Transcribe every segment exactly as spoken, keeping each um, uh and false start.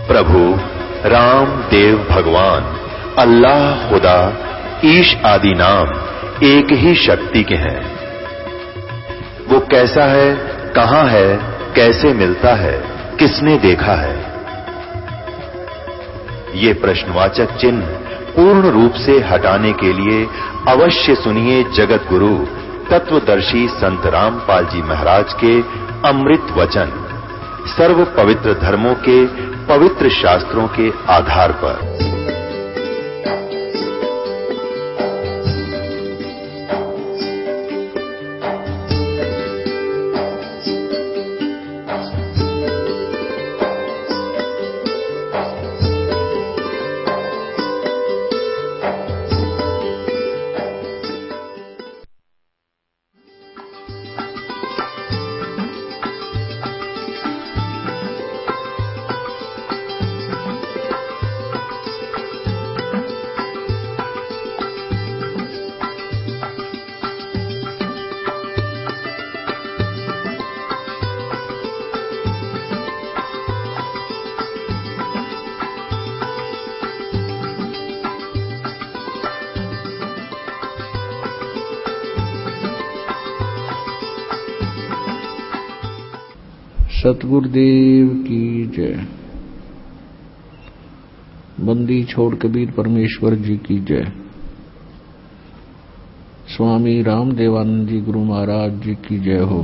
प्रभु राम देव भगवान अल्लाह खुदा ईश आदि नाम एक ही शक्ति के हैं। वो कैसा है, कहां है, कैसे मिलता है, किसने देखा है? ये प्रश्नवाचक चिन्ह पूर्ण रूप से हटाने के लिए अवश्य सुनिए जगत गुरु तत्वदर्शी संत रामपाल जी महाराज के अमृत वचन, सर्व पवित्र धर्मों के पवित्र शास्त्रों के आधार पर। सतगुरुदेव की जय। बंदी छोड़ कबीर परमेश्वर जी की जय। स्वामी रामदेवानंद जी गुरु महाराज जी की जय हो।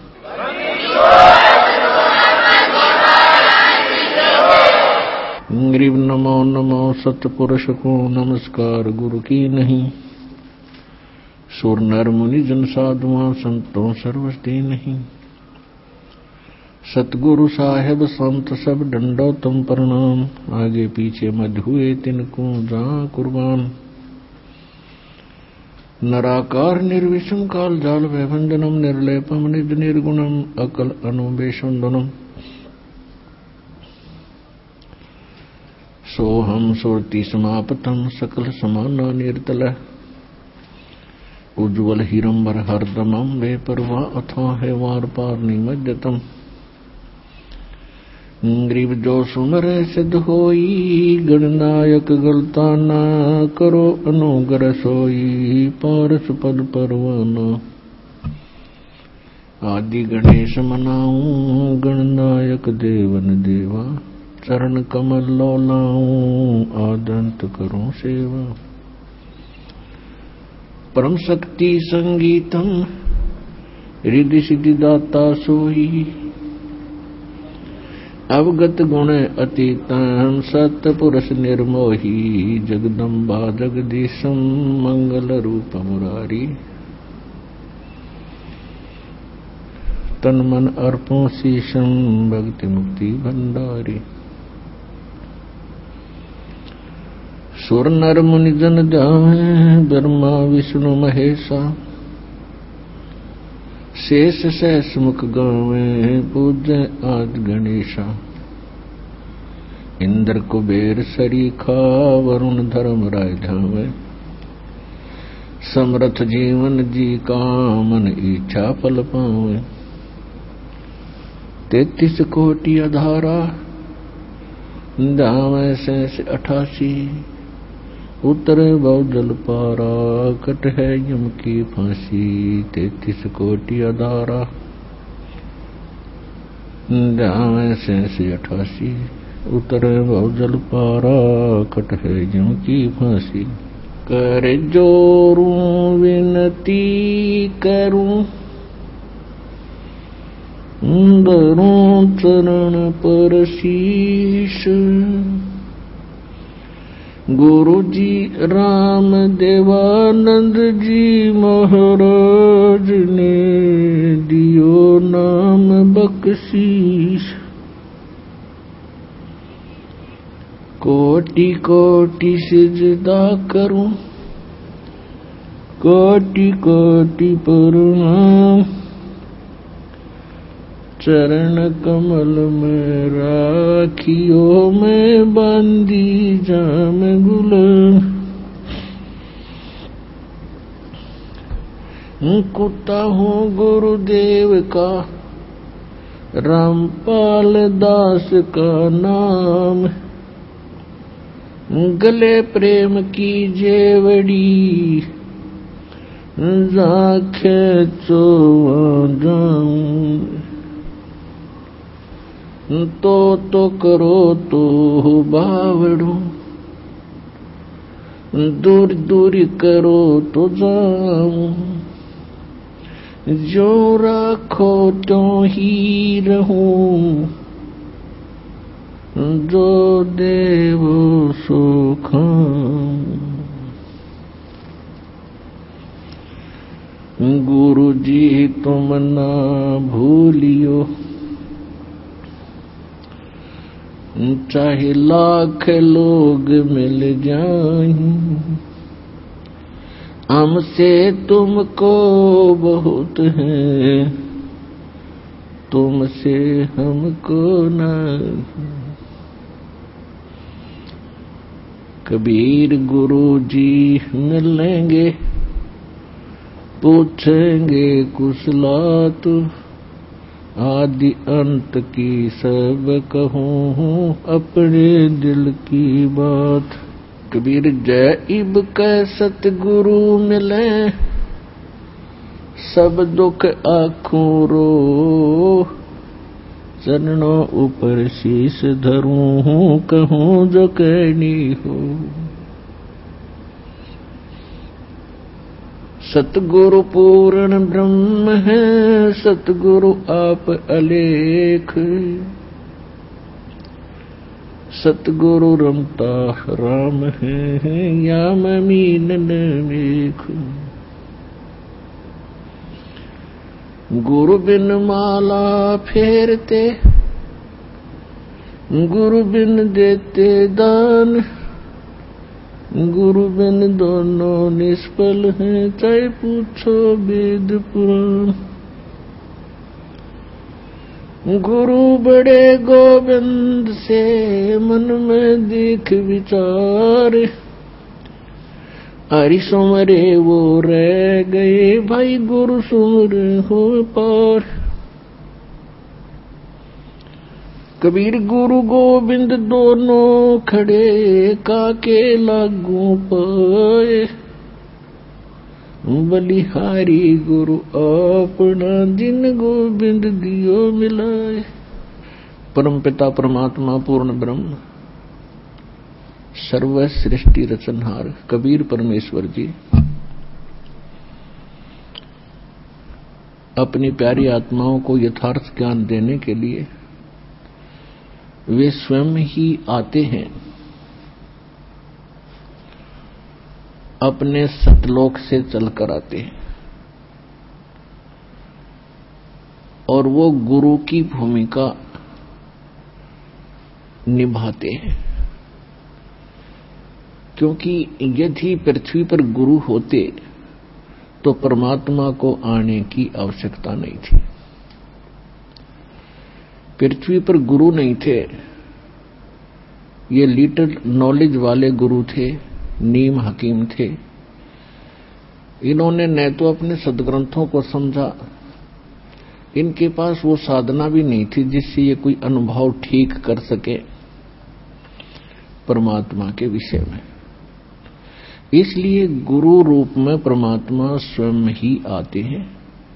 गरीब नमो नमो सतपुरुष को नमस्कार गुरु की नहीं। सुर नर मुनि जन साधुआं संतों सर्वस्ती नहीं। सतगुरु साहेब संत सब डंडो तुम प्रणाम। आगे पीछे मध हुए तिनको जा कुर्बान। नराकार निर्विषम काल जाल वैभंजनम निर्लेपम निज निर्गुणम अकल अनुबेशंदनम। सोहम सुरति समापतम सकल समाना निर्तल। उज्ज्वल हिरंबर हरदमम वे परवा अथा है वार पार निमज्जतम। गरीब जो सुमर सिद्ध होई गणनायक गलता ना करो अनुग्रह सोई पारस पद परवाना। आदि गणेश मनाऊं गणनायक देवन देवा। चरण कमल लौलाऊं आदंत करूं सेवा। परम शक्ति संगीतम रिद्धि सिद्धि दाता सोई। अवगत गुण अतीतम सतपुरुष निर्मोही। जगदम्बा जगदीशम मंगल रूप मुरारी। तन मन अर्पों शीशम भक्ति मुक्ति भंडारी। सुर नर मुनि जन जावे ब्रह्मा विष्णु महेशा। शेष सहस मुख गावे पूज्य आदि गणेशा। इंद्र कुबेर सरीखा वरुण धर्म राय धावे। समर्थ जीवन जी का मन इच्छा फल पावे। तैतीस कोटि अधारा दावे सहस अठासी। उतरे बहु जल पारा कट है यम की फांसी। तैतीस कोटि अधारा दावे सहस अठासी। उतरे बहु जल पारा कट है यम की फांसी। कर जोरूं विनती करूं धरूं चरण पर शीश। गुरु जी राम देवानंद जी महाराज ने दियो नाम बख्शीश। कोटि कोटि सिजदा करूं कोटि कोटि प्रणाम। चरण कमल में राखियो मैं बांधी जाम गुलाम। कुत्ता हूँ गुरुदेव का रामपाल दास का नाम, गले प्रेम की जेवड़ी, जाखे चोवा जाऊं, तो तो करो तो बावड़ू, दूर दूर करो तो जाऊं, जो राखो तो ही रहूं, जो देवो सो खाऊं। गुरु जी तुम ना भूलियो, चाहे लाख लोग मिल जाएं, हमसे तुमको बहुत है, तुमसे हमको नहीं। कबीर गुरु जी मिलेंगे, पूछेंगे कुशलात, आदि अंत की सब कहूँ अपने दिल की बात। कबीर जय इब कै सतगुरु मिले, सब दुख आँखों रो, चरणों ऊपर शीश धरूं, कहूँ जो कहनी हो। सतगुरु पूर्ण ब्रह्म है, सतगुरु आप अलेख, सतगुरु रमता राम है, या मीनन मेख। गुरु बिन माला फेरते, गुरु बिन देते दान, गुरु बिन दोनों निष्फल हैं, चाहे पूछो वेद पुराण। गुरु बड़े गोविंद से मन में देख विचार, हरि सुमरे वो रह गए, भाई गुरु सुमरे हो पार। कबीर गुरु गोविंद दोनों खड़े, काके लागू पाए, बलिहारी गुरु अपना, जिन गोविंद दियो मिलाए। परम पिता परमात्मा पूर्ण ब्रह्म, सर्व सृष्टि रचनहार कबीर परमेश्वर जी अपनी प्यारी आत्माओं को यथार्थ ज्ञान देने के लिए वे स्वयं ही आते हैं, अपने सतलोक से चलकर आते हैं और वो गुरु की भूमिका निभाते हैं। क्योंकि यदि पृथ्वी पर गुरु होते तो परमात्मा को आने की आवश्यकता नहीं थी। पृथ्वी पर गुरु नहीं थे, ये लिटिल नॉलेज वाले गुरु थे, नीम हकीम थे। इन्होंने न तो अपने सदग्रंथों को समझा, इनके पास वो साधना भी नहीं थी जिससे ये कोई अनुभव ठीक कर सके परमात्मा के विषय में। इसलिए गुरु रूप में परमात्मा स्वयं ही आते हैं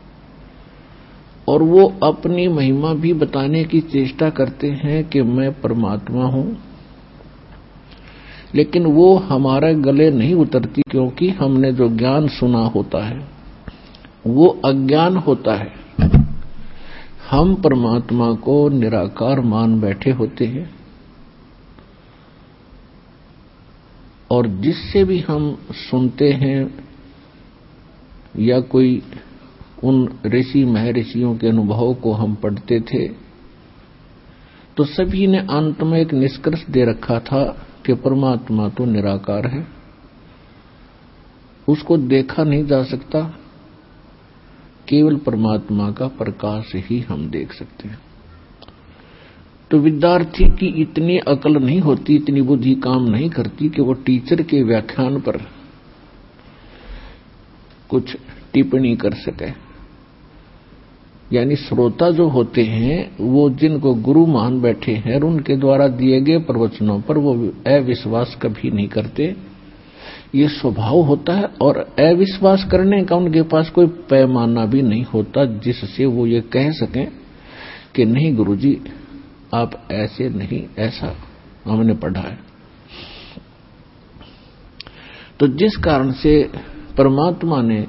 और वो अपनी महिमा भी बताने की चेष्टा करते हैं कि मैं परमात्मा हूं, लेकिन वो हमारे गले नहीं उतरती, क्योंकि हमने जो ज्ञान सुना होता है वो अज्ञान होता है। हम परमात्मा को निराकार मान बैठे होते हैं और जिससे भी हम सुनते हैं या कोई उन ऋषि महर्षियों के अनुभव को हम पढ़ते थे तो सभी ने अंत में एक निष्कर्ष दे रखा था कि परमात्मा तो निराकार है, उसको देखा नहीं जा सकता, केवल परमात्मा का प्रकाश ही हम देख सकते हैं। तो विद्यार्थी की इतनी अकल नहीं होती, इतनी बुद्धि काम नहीं करती कि वो टीचर के व्याख्यान पर कुछ टिप्पणी कर सके। यानी श्रोता जो होते हैं वो जिनको गुरु मान बैठे हैं और उनके द्वारा दिए गए प्रवचनों पर वो अविश्वास कभी नहीं करते, ये स्वभाव होता है। और अविश्वास करने का उनके पास कोई पैमाना भी नहीं होता जिससे वो ये कह सकें कि नहीं गुरुजी आप ऐसे नहीं, ऐसा हमने पढ़ा है। तो जिस कारण से परमात्मा ने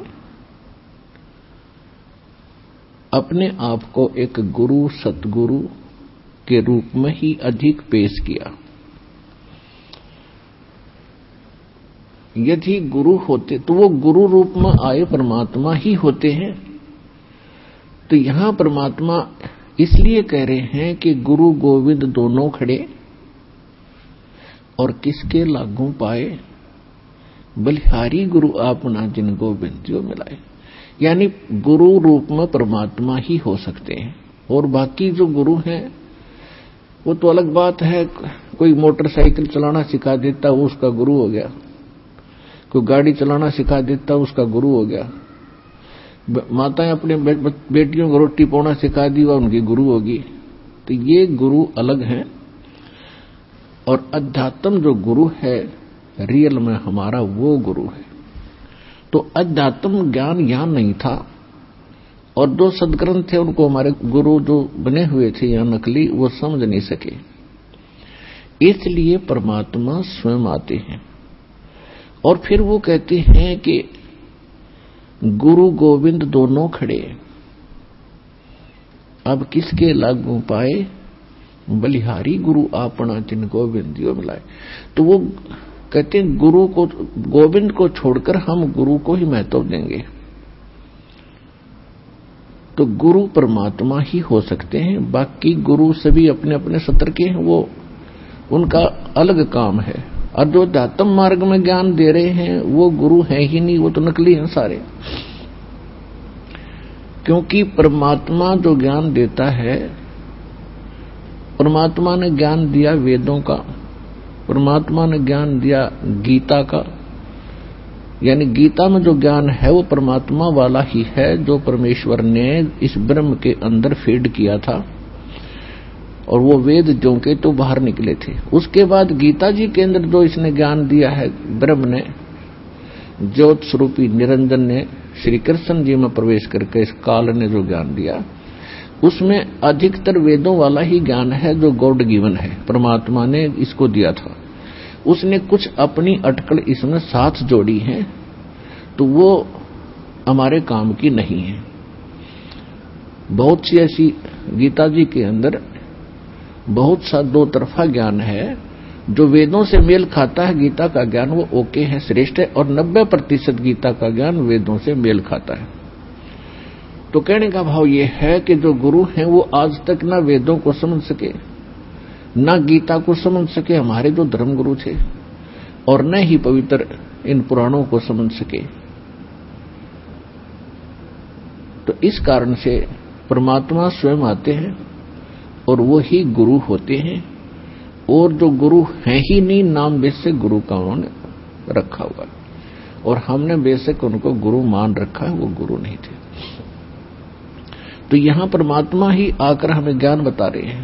अपने आप को एक गुरु सतगुरु के रूप में ही अधिक पेश किया। यदि गुरु होते तो वो गुरु रूप में आए परमात्मा ही होते हैं। तो यहां परमात्मा इसलिए कह रहे हैं कि गुरु गोविंद दोनों खड़े और किसके लागू पाए, बलिहारी गुरु आपना जिन गोविंदियों मिलाए। यानी गुरु रूप में परमात्मा ही हो सकते हैं और बाकी जो गुरु हैं वो तो अलग बात है। कोई मोटरसाइकिल चलाना सिखा देता वो उसका गुरु हो गया, कोई गाड़ी चलाना सिखा देता उसका गुरु हो गया, माताएं अपने बेटियों को रोटी पौना सिखा दी वह उनकी गुरु होगी। तो ये गुरु अलग हैं और अध्यात्म जो गुरु है रियल में हमारा वो गुरु है। तो अध्यात्म ज्ञान यहाँ नहीं था और जो सदग्रंथ थे उनको हमारे गुरु जो बने हुए थे या नकली वो समझ नहीं सके, इसलिए परमात्मा स्वयं आते हैं और फिर वो कहते हैं कि गुरु गोविंद दोनों खड़े, अब किसके लागू पाए, बलिहारी गुरु आपना जिन गोविंदियों मिलाए। तो वो कहते हैं गुरु को, गोविंद को छोड़कर हम गुरु को ही महत्व देंगे। तो गुरु परमात्मा ही हो सकते हैं, बाकी गुरु सभी अपने अपने सत्र के हैं, वो उनका अलग काम है। और जो अध्यात्म मार्ग में ज्ञान दे रहे हैं वो गुरु है ही नहीं, वो तो नकली हैं सारे। क्योंकि परमात्मा जो ज्ञान देता है, परमात्मा ने ज्ञान दिया वेदों का, परमात्मा ने ज्ञान दिया गीता का, यानी गीता में जो ज्ञान है वो परमात्मा वाला ही है जो परमेश्वर ने इस ब्रह्म के अंदर फीड किया था और वो वेद जो के तो बाहर निकले थे। उसके बाद गीता जी के अंदर जो इसने ज्ञान दिया है ब्रह्म ने, ज्योत स्वरूपी निरंजन ने श्री कृष्ण जी में प्रवेश करके इस काल ने जो ज्ञान दिया उसमें अधिकतर वेदों वाला ही ज्ञान है जो गॉड गिवन है, परमात्मा ने इसको दिया था। उसने कुछ अपनी अटकल इसमें साथ जोड़ी है तो वो हमारे काम की नहीं है। बहुत सी ऐसी गीता जी के अंदर बहुत सा दो तरफा ज्ञान है जो वेदों से मेल खाता है, गीता का ज्ञान वो ओके है, श्रेष्ठ है, और नब्बे प्रतिशत गीता का ज्ञान वेदों से मेल खाता है। तो कहने का भाव ये है कि जो गुरु हैं वो आज तक ना वेदों को समझ सके ना गीता को समझ सके, हमारे जो धर्म गुरु थे, और न ही पवित्र इन पुराणों को समझ सके। तो इस कारण से परमात्मा स्वयं आते हैं और वो ही गुरु होते हैं, और जो गुरु हैं ही नहीं, नाम बेशक गुरु का उन्होंने रखा हुआ है और हमने बेशक उनको गुरु मान रखा है, वो गुरु नहीं थे। तो यहां परमात्मा ही आकर हमें ज्ञान बता रहे हैं।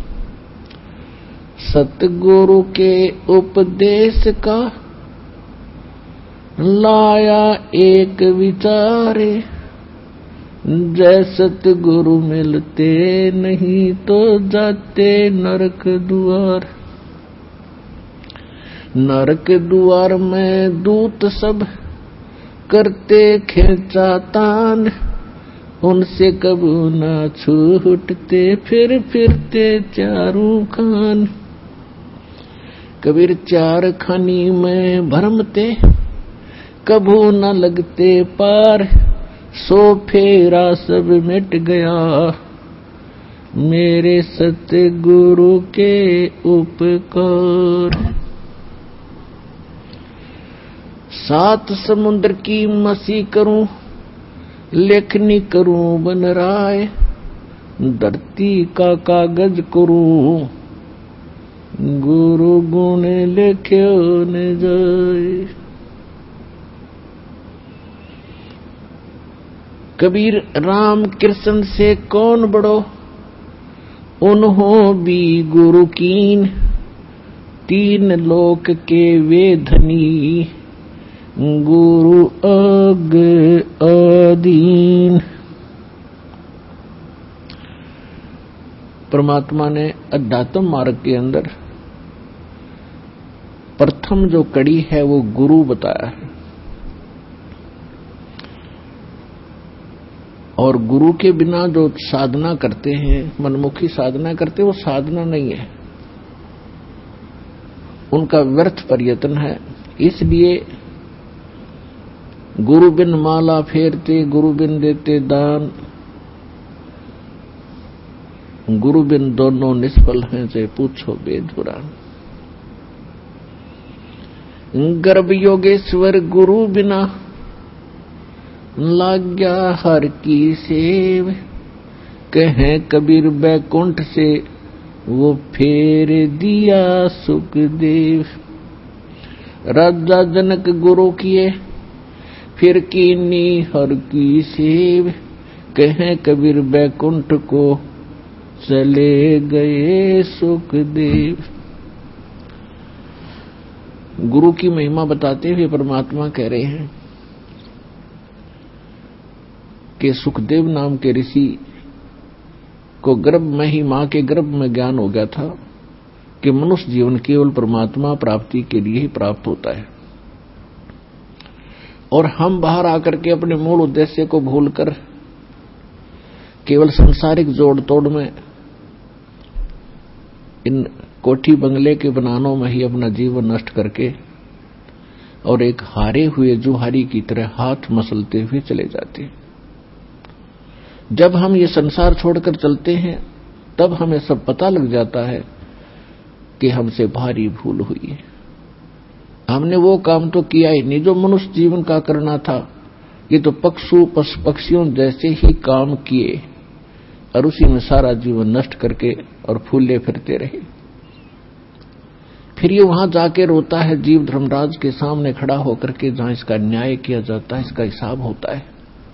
सतगुरु के उपदेश का लाया एक विचारे, जय सतगुरु मिलते नहीं तो जाते नरक द्वार। नरक द्वार में दूत सब करते खींचा तान, उनसे कबू न छूटते फिर फिरते चारों खान। कबीर चार खानी में भरमते कबू न लगते पार, सो फेरा सब मिट गया मेरे सतगुरु के उपकार। सात समुद्र की मसी करूं, लेखनी करूं बन राय, धरती का कागज करूं, गुरु गुण लिख्यो न जाए। कबीर राम कृष्ण से कौन बड़ो, उन्हों भी गुरु कीन, तीन लोक के वे धनी, गुरु अग अधीन। परमात्मा ने अध्यात्म मार्ग के अंदर प्रथम जो कड़ी है वो गुरु बताया है, और गुरु के बिना जो साधना करते हैं, मनमुखी साधना करते हैं, वो साधना नहीं है, उनका व्यर्थ प्रयत्न है। इसलिए गुरु बिन माला फेरते, गुरु बिन देते दान, गुरु बिन दोनों निष्फल हैं, से पूछो वेद पुराण। गर्भ योगेश्वर गुरु बिना, लाग्या हर की सेव, कहें कबीर बैकुंठ से, वो फेर दिया सुखदेव। राजा जनक गुरु किए, फिर कीनी हर की सेव, कहें कबीर बैकुंठ को, चले गए सुखदेव। गुरु की महिमा बताते हुए परमात्मा कह रहे हैं कि सुखदेव नाम के ऋषि को गर्भ में ही, मां के गर्भ में ज्ञान हो गया था कि मनुष्य जीवन केवल परमात्मा प्राप्ति के लिए ही प्राप्त होता है, और हम बाहर आकर के अपने मूल उद्देश्य को भूलकर केवल सांसारिक जोड़ तोड़ में, इन कोठी बंगले के बनानों में ही अपना जीवन नष्ट करके और एक हारे हुए जुहारी की तरह हाथ मसलते हुए चले जाते हैं। जब हम ये संसार छोड़कर चलते हैं तब हमें सब पता लग जाता है कि हमसे भारी भूल हुई है। हमने वो काम तो किया ही नहीं जो मनुष्य जीवन का करना था। ये तो पक्षु पक्षियों जैसे ही काम किए और उसी में सारा जीवन नष्ट करके और फूले फिरते रहे। फिर ये वहां जाके रोता है जीव धर्मराज के सामने खड़ा होकर के, जहां इसका न्याय किया जाता है, इसका हिसाब होता है।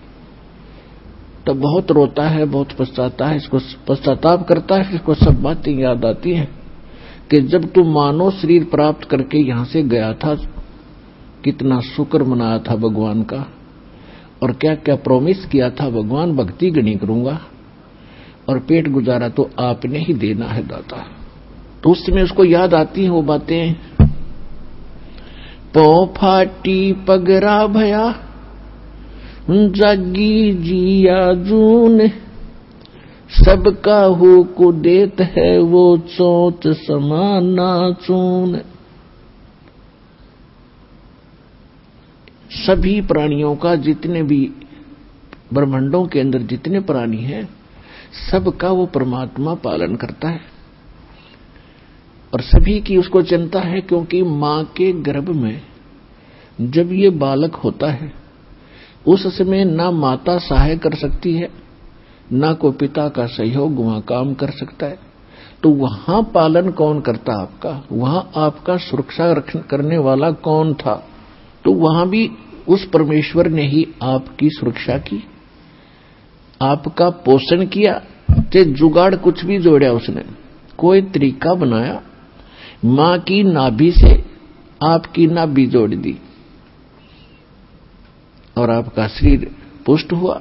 तब बहुत रोता है, बहुत पछताता है, इसको पश्चाताप करता है। इसको सब बातें याद आती हैं कि जब तू मानव शरीर प्राप्त करके यहां से गया था, कितना शुक्र मनाया था भगवान का, और क्या क्या प्रॉमिस किया था, भगवान भक्ति गणी करूंगा और पेट गुजारा तो आपने ही देना है दाता। तो उस समय उसको याद आती हैं वो बातें। पौ फाटी पगरा भया, जागी जिया जून, सबका हो को देत है वो चोट समाना चून। सभी प्राणियों का, जितने भी ब्रह्मांडों के अंदर जितने प्राणी हैं, सबका वो परमात्मा पालन करता है और सभी की उसको चिंता है। क्योंकि मां के गर्भ में जब ये बालक होता है उस समय ना माता सहाय कर सकती है, ना को पिता का सहयोग वहां काम कर सकता है। तो वहां पालन कौन करता आपका, वहां आपका सुरक्षा करने वाला कौन था? तो वहां भी उस परमेश्वर ने ही आपकी सुरक्षा की, आपका पोषण किया। ते जुगाड़ कुछ भी जोड़ा उसने, कोई तरीका बनाया, मां की नाभि से आपकी नाभि जोड़ दी और आपका शरीर पुष्ट हुआ।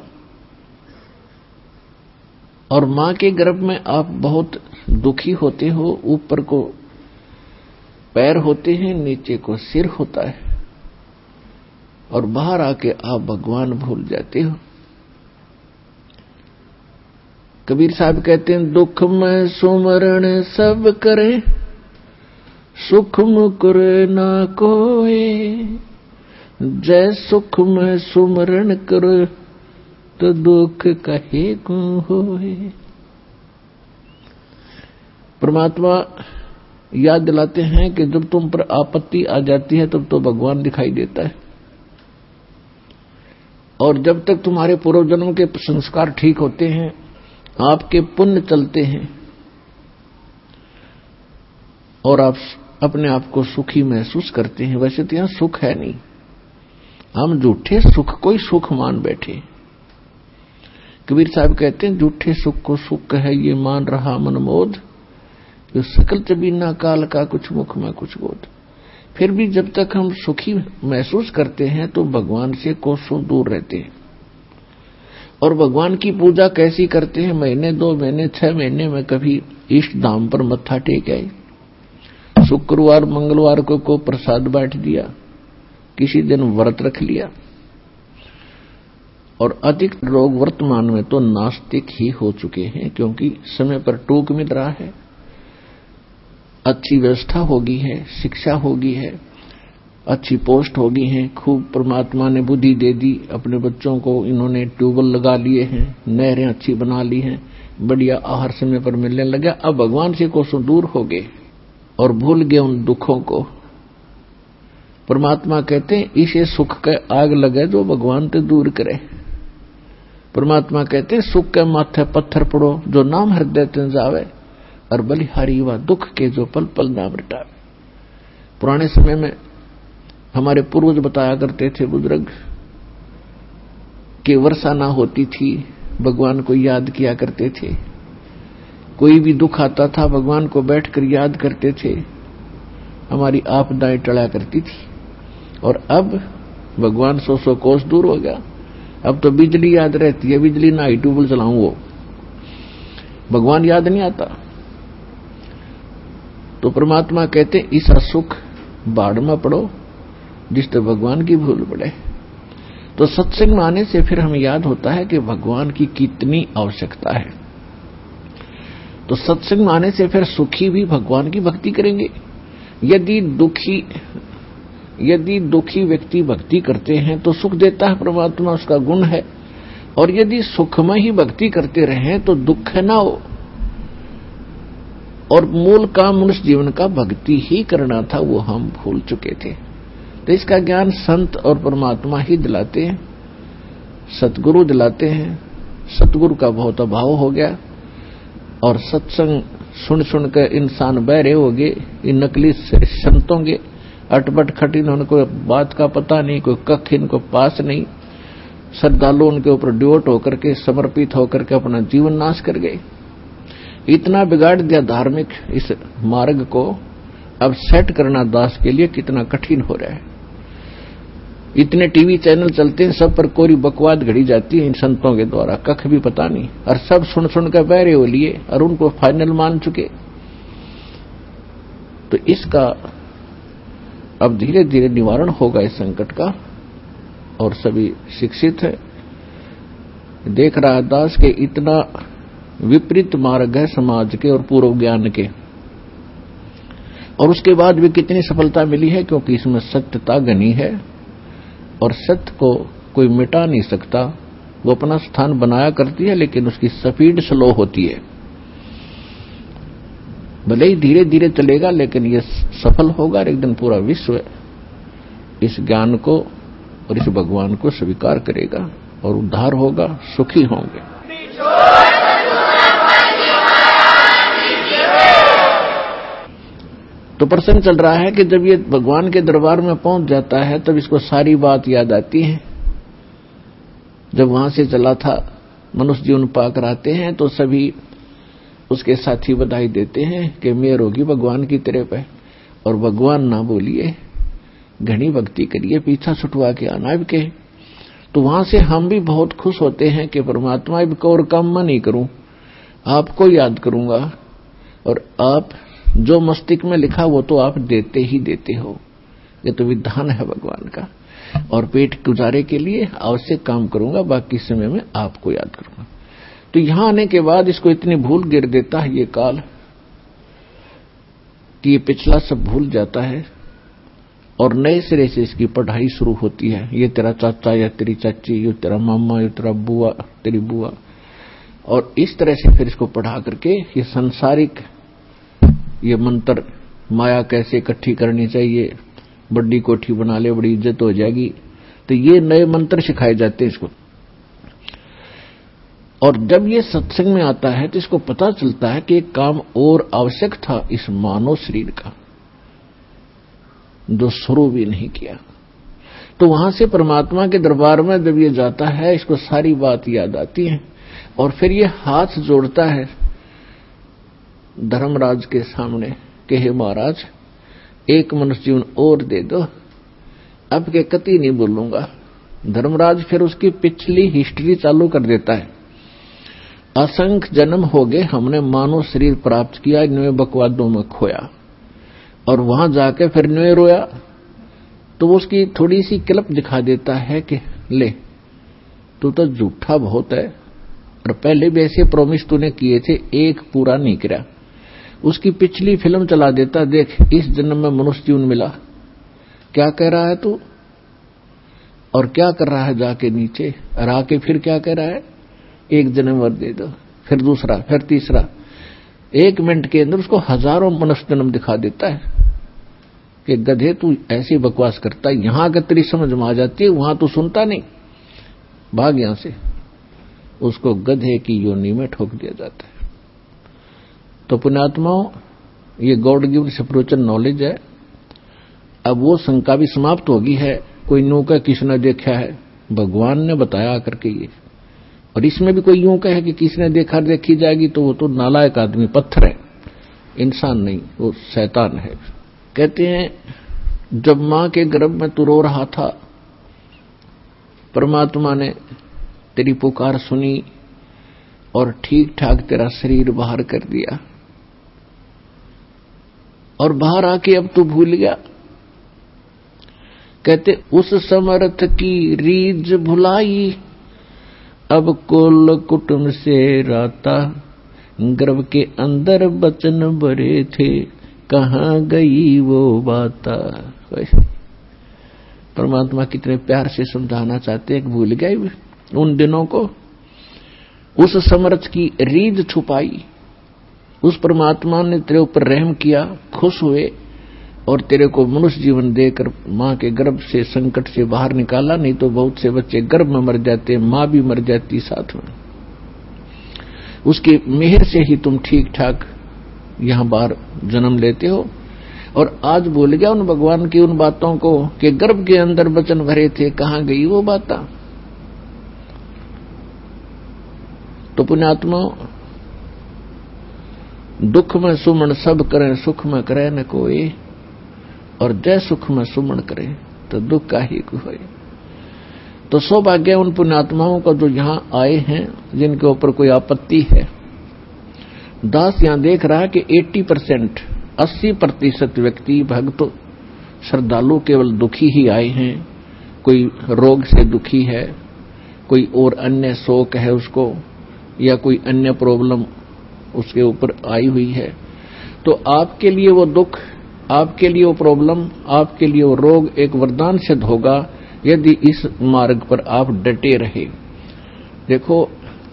और मां के गर्भ में आप बहुत दुखी होते हो। ऊपर को पैर होते हैं, नीचे को सिर होता है, और बाहर आके आप भगवान भूल जाते हो। कबीर साहब कहते हैं, दुख में सुमरण सब करे, सुख मुकुर ना कोए, जय सुख में सुमरण करो, तो दुख कहे को होए। परमात्मा याद दिलाते हैं कि जब तुम पर आपत्ति आ जाती है तब तो भगवान दिखाई देता है, और जब तक तुम्हारे पूर्व जन्म के संस्कार ठीक होते हैं, आपके पुण्य चलते हैं और आप अपने आप को सुखी महसूस करते हैं। वैसे तो यहां सुख है नहीं, हम झूठे सुख को ही सुख मान बैठे। कबीर साहब कहते हैं झूठे सुख को सुख है ये मान रहा मनमोद, जो सकल चबीना काल का कुछ मुख में कुछ बोध। फिर भी जब तक हम सुखी महसूस करते हैं तो भगवान से कोसों दूर रहते हैं। और भगवान की पूजा कैसी करते हैं? महीने दो महीने छह महीने में कभी इष्ट धाम पर मत्था टेक आए, शुक्रवार मंगलवार को को प्रसाद बांट दिया, किसी दिन व्रत रख लिया। और अधिक लोग वर्तमान में तो नास्तिक ही हो चुके हैं, क्योंकि समय पर टूक मिल रहा है, अच्छी व्यवस्था होगी है, शिक्षा होगी है, अच्छी पोस्ट होगी है, खूब परमात्मा ने बुद्धि दे दी, अपने बच्चों को इन्होंने ट्यूबवेल लगा लिए हैं, नहरें अच्छी बना ली हैं, बढ़िया आहार समय पर मिलने लगा। अब भगवान से कोसों दूर हो गए और भूल गए उन दुखों को। परमात्मा कहते हैं इसे सुख के आग लगे जो भगवान ते दूर करे। परमात्मा कहते हैं सुख के माथे पत्थर पड़ो जो नाम हृदय ते जावे, और बलिहारी व दुख के जो पल पल नाम रटावे। पुराने समय में हमारे पूर्वज बताया करते थे बुजुर्ग कि वर्षा ना होती थी, भगवान को याद किया करते थे, कोई भी दुख आता था भगवान को बैठकर याद करते थे, हमारी आपदाएं टला करती थी। और अब भगवान सौ सौ कोस दूर हो गया, अब तो बिजली याद रहती है, बिजली ना ही ट्यूबवेल चलाऊं वो भगवान याद नहीं आता। तो परमात्मा कहते ऐसा सुख बाढ़ में पड़ो जिससे भगवान की भूल पड़े। तो सत्संग में आने से फिर हमें याद होता है कि भगवान की कितनी आवश्यकता है। तो सत्संग में आने से फिर सुखी भी भगवान की भक्ति करेंगे। यदि दुखी यदि दुखी व्यक्ति भक्ति करते हैं तो सुख देता है परमात्मा, उसका गुण है। और यदि सुख में ही भक्ति करते रहे तो दुख ना हो। और मूल काम मनुष्य जीवन का भक्ति ही करना था, वो हम भूल चुके थे। तो इसका ज्ञान संत और परमात्मा ही दिलाते हैं, सतगुरु दिलाते हैं। सतगुरु का बहुत अभाव हो गया और सत्संग सुन सुन कर इंसान बहरे हो गए। इन नकली संतों के अटपट खटिन, उनको बात का पता नहीं, कोई कख इनको पास नहीं। श्रद्धालु उनके ऊपर डिवोट होकर के समर्पित होकर के अपना जीवन नाश कर गए। इतना बिगाड़ दिया धार्मिक इस मार्ग को, अब सेट करना दास के लिए कितना कठिन हो रहा है। इतने टीवी चैनल चलते हैं, सब पर कोरी बकवाद घड़ी जाती है इन संतों के द्वारा, कख भी पता नहीं, और सब सुन सुन कर बहरे हो लिए और उनको फाइनल मान चुके। तो इसका अब धीरे धीरे निवारण होगा इस संकट का, और सभी शिक्षित है। देख रहा दास के इतना विपरीत मार्ग है समाज के और पूर्व ज्ञान के, और उसके बाद भी कितनी सफलता मिली है, क्योंकि इसमें सत्यता घनी है और सत्य को कोई मिटा नहीं सकता। वो अपना स्थान बनाया करती है लेकिन उसकी स्पीड स्लो होती है। भले ही धीरे धीरे चलेगा लेकिन ये सफल होगा और एक दिन पूरा विश्व इस ज्ञान को और इस भगवान को स्वीकार करेगा और उद्धार होगा, सुखी होंगे। तो प्रसंग चल रहा है कि जब ये भगवान के दरबार में पहुंच जाता है तब इसको सारी बात याद आती है। जब वहां से चला था, मनुष्य जीवन पाकर आते हैं तो सभी उसके साथी बधाई देते हैं कि मेहर होगी भगवान की तरह पे, और भगवान ना बोलिए, घनी भक्ति करिए, पीछा छुटवा के आना के। तो वहां से हम भी बहुत खुश होते हैं कि परमात्मा इनको और काम मैं नहीं करूं, आपको याद करूंगा, और आप जो मस्तिष्क में लिखा वो तो आप देते ही देते हो। ये तो विधान है भगवान का, और पेट गुजारे के लिए आवश्यक काम करूंगा, बाकी समय में आपको याद करूंगा। तो यहां आने के बाद इसको इतनी भूल गिर देता है ये काल कि ये पिछला सब भूल जाता है और नए सिरे से इसकी पढ़ाई शुरू होती है। ये तेरा चाचा या तेरी चाची, ये तेरा मामा, ये तेरा बुआ, तेरी बुआ, और इस तरह से फिर इसको पढ़ा करके ये सांसारिक ये मंत्र, माया कैसे इकट्ठी करनी चाहिए, बड़ी कोठी बना ले बड़ी इज्जत हो जाएगी, तो ये नए मंत्र सिखाए जाते हैं इसको। और जब ये सत्संग में आता है तो इसको पता चलता है कि एक काम और आवश्यक था इस मानव शरीर का, जो शुरू भी नहीं किया। तो वहां से परमात्मा के दरबार में जब ये जाता है, इसको सारी बात याद आती है। और फिर ये हाथ जोड़ता है धर्मराज के सामने कि हे महाराज, एक मनुष्य जीवन और दे दो, अब के कति नहीं बोलूंगा। धर्मराज फिर उसकी पिछली हिस्ट्री चालू कर देता है। असंख्य जन्म हो गए, हमने मानव शरीर प्राप्त किया, इनमें बकवादों में खोया, और वहां जाके फिर इनमें रोया। तो वो उसकी थोड़ी सी क्लिप दिखा देता है कि ले, तू तो झूठा बहुत है, और पहले भी ऐसे प्रॉमिस तूने किए थे, एक पूरा नहीं किया। उसकी पिछली फिल्म चला देता, देख इस जन्म में मनुष्य जीवन मिला, क्या कह रहा है तू, और क्या कर रहा है जाके नीचे, और आके फिर क्या कह रहा है, एक जन्म और दे दो, फिर दूसरा, फिर तीसरा। एक मिनट के अंदर उसको हजारों मनुष्य जन्म दिखा देता है कि गधे तू ऐसी बकवास करता है, यहां अगर तेरी समझ में आ जाती है, वहां तू सुनता नहीं, भाग यहां से। उसको गधे की योनि में ठोक दिया जाता है। तो पुण्यात्माओं, ये गॉड गिवन स्पिरिचुअल नॉलेज है। अब वो शंका भी समाप्त होगी है, कोई यूं का किसने देखा है, भगवान ने बताया करके ये। और इसमें भी कोई यूं कहे कि किसने देखा देखी जाएगी, तो वो तो नालायक आदमी, पत्थर है, इंसान नहीं, वो शैतान है। कहते हैं जब मां के गर्भ में तू रो रहा था, परमात्मा ने तेरी पुकार सुनी और ठीक ठाक तेरा शरीर बाहर कर दिया, और बाहर आके अब तू भूल गया। कहते उस समर्थ की रीझ भुलाई, अब कुल कुटुंब से राता, गर्भ के अंदर बचन भरे थे, कहां गई वो बाता। परमात्मा कितने प्यार से समझाना चाहते हैं, भूल गए उन दिनों को। उस समर्थ की रीझ छुपाई, उस परमात्मा ने तेरे ऊपर रहम किया, खुश हुए, और तेरे को मनुष्य जीवन देकर मां के गर्भ से संकट से बाहर निकाला। नहीं तो बहुत से बच्चे गर्भ में मर जाते, मां भी मर जाती साथ में। उसकी मेहर से ही तुम ठीक ठाक यहां बाहर जन्म लेते हो। और आज भूल गया उन भगवान की उन बातों को कि गर्भ के अंदर वचन भरे थे, कहां गई वो बात। तो पुण्यात्मा, दुख में सुमन सब करें, सुख में करे न कोई, और जय सुख में सुमन करे तो दुख का ही होए। तो सौभाग्य उन पुण्यात्माओं का जो यहां आए हैं, जिनके ऊपर कोई आपत्ति है। दास यहां देख रहा है कि अस्सी परसेंट अस्सी प्रतिशत व्यक्ति भक्त श्रद्धालु केवल दुखी ही आए हैं। कोई रोग से दुखी है, कोई और अन्य शोक है उसको, या कोई अन्य प्रॉब्लम उसके ऊपर आई हुई है। तो आपके लिए वो दुख, आपके लिए वो प्रॉब्लम, आपके लिए वो रोग एक वरदान सिद्ध होगा यदि इस मार्ग पर आप डटे रहे। देखो,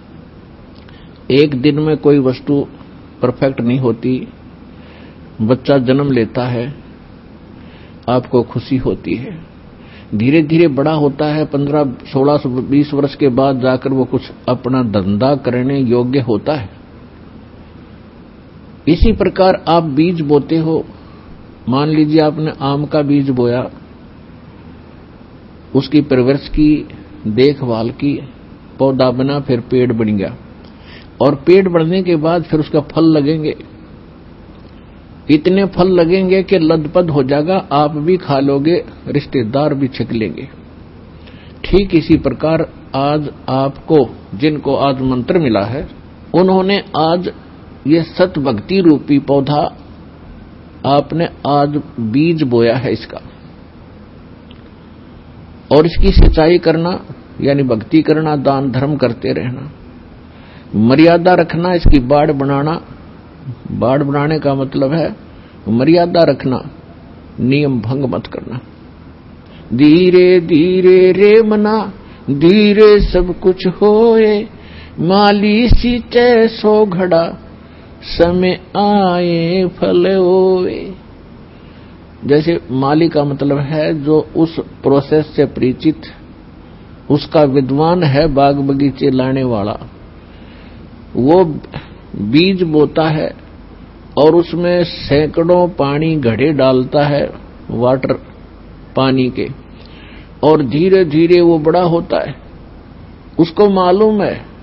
एक दिन में कोई वस्तु परफेक्ट नहीं होती। बच्चा जन्म लेता है, आपको खुशी होती है, धीरे धीरे बड़ा होता है, पंद्रह सोलह बीस वर्ष के बाद जाकर वो कुछ अपना धंधा करने योग्य होता है। इसी प्रकार आप बीज बोते हो। मान लीजिए आपने आम का बीज बोया, उसकी परवरिश की, देखभाल की, पौधा बना, फिर पेड़ बन गया, और पेड़ बढ़ने के बाद फिर उसका फल लगेंगे। इतने फल लगेंगे कि लदपद हो जाएगा, आप भी खा लोगे, रिश्तेदार भी छिक लेंगे। ठीक इसी प्रकार आज आपको, जिनको आज मंत्र मिला है, उन्होंने आज ये सत भक्ति रूपी पौधा आपने आज बीज बोया है इसका, और इसकी सिंचाई करना यानी भक्ति करना, दान धर्म करते रहना, मर्यादा रखना, इसकी बाड़ बनाना। बाड़ बनाने का मतलब है मर्यादा रखना, नियम भंग मत करना। धीरे धीरे रे मना, धीरे सब कुछ होए, माली सींचे सो घड़ा, समय आए फल होए। जैसे माली का मतलब है जो उस प्रोसेस से परिचित, उसका विद्वान है, बाग बगीचे लाने वाला। वो बीज बोता है और उसमें सैकड़ों पानी घड़े डालता है, वाटर पानी के, और धीरे धीरे वो बड़ा होता है। उसको मालूम है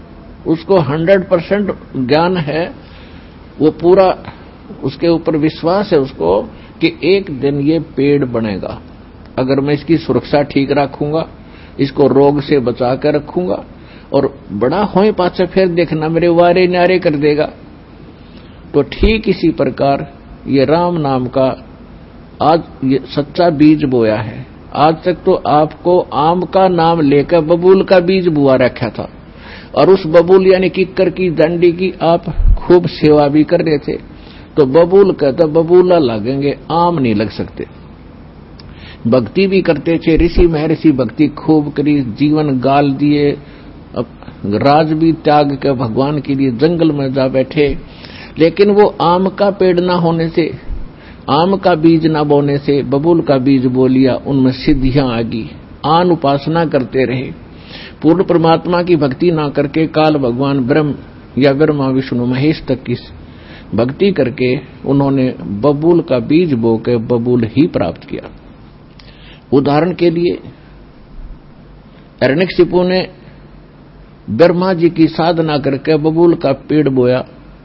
उसको हंड्रेड परसेंट ज्ञान है, वो पूरा उसके ऊपर विश्वास है उसको कि एक दिन ये पेड़ बनेगा, अगर मैं इसकी सुरक्षा ठीक रखूंगा, इसको रोग से बचा कर रखूंगा, और बड़ा होए पाछे फिर देखना मेरे वारे न्यारे कर देगा। तो ठीक इसी प्रकार ये राम नाम का आज ये सच्चा बीज बोया है। आज तक तो आपको आम का नाम लेकर बबूल का बीज बुआ रखा था, और उस बबूल यानी किक्कर की डंडी की आप खूब सेवा भी कर रहे थे। तो बबूल कहता बबूला लगेंगे, आम नहीं लग सकते। भक्ति भी करते थे, ऋषि महर्षि भक्ति खूब करी, जीवन गाल दिए, राज भी त्याग के भगवान के लिए जंगल में जा बैठे। लेकिन वो आम का पेड़ ना होने से, आम का बीज ना बोने से बबूल का बीज बो लिया, उनमें सिद्धियां आ गई। आन उपासना करते रहे, पूर्ण परमात्मा की भक्ति ना करके काल भगवान ब्रह्म या ब्रह्मा विष्णु महेश तक की भक्ति करके उन्होंने बबूल का बीज बो के बबूल ही प्राप्त किया। उदाहरण के लिए हिरण्यकशिपु ने ब्रह्मा जी की साधना करके बबूल का पेड़ बोया,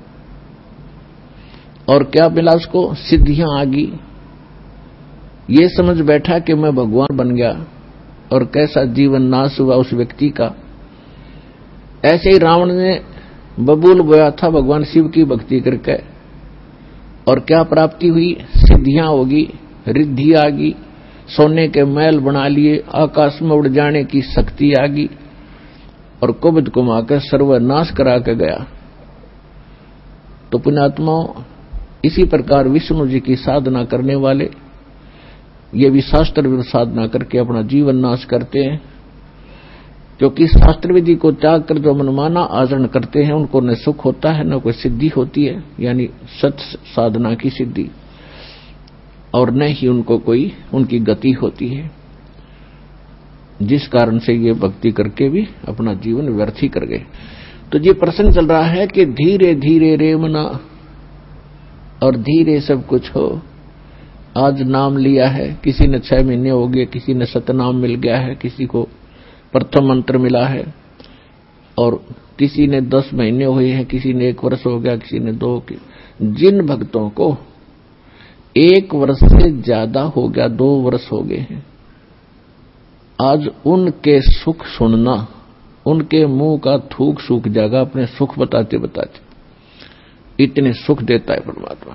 और क्या मिला उसको? सिद्धियां आ गई। ये समझ बैठा कि मैं भगवान बन गया, और कैसा जीवन नाश हुआ उस व्यक्ति का। ऐसे ही रावण ने बबूल बोया था भगवान शिव की भक्ति करके, और क्या प्राप्ति हुई? सिद्धियां होगी, रिद्धि आ गई, सोने के महल बना लिए, आकाश में उड़ जाने की शक्ति आ गई, और कुबद को माकर सर्वनाश करा के गया। तो पुण्यात्माओं, इसी प्रकार विष्णु जी की साधना करने वाले ये भी शास्त्र विरुद्ध साधना करके अपना जीवन नाश करते हैं, क्योंकि शास्त्र विधि को त्याग कर जो मनमाना आचरण करते हैं उनको न सुख होता है न कोई सिद्धि होती है, यानी सत्य साधना की सिद्धि, और न ही उनको कोई उनकी गति होती है, जिस कारण से ये भक्ति करके भी अपना जीवन व्यर्थ ही कर गए। तो ये प्रसंग चल रहा है कि धीरे धीरे रेमना और धीरे सब कुछ हो। आज नाम लिया है, किसी ने छह महीने हो गए, किसी ने सतनाम मिल गया है, किसी को प्रथम मंत्र मिला है, और किसी ने दस महीने हुए हैं, किसी ने एक वर्ष हो गया, किसी ने दो। जिन भक्तों को एक वर्ष से ज्यादा हो गया, दो वर्ष हो गए हैं, आज उनके सुख सुनना, उनके मुंह का थूक सूख जाएगा अपने सुख बताते बताते। इतने सुख देता है परमात्मा।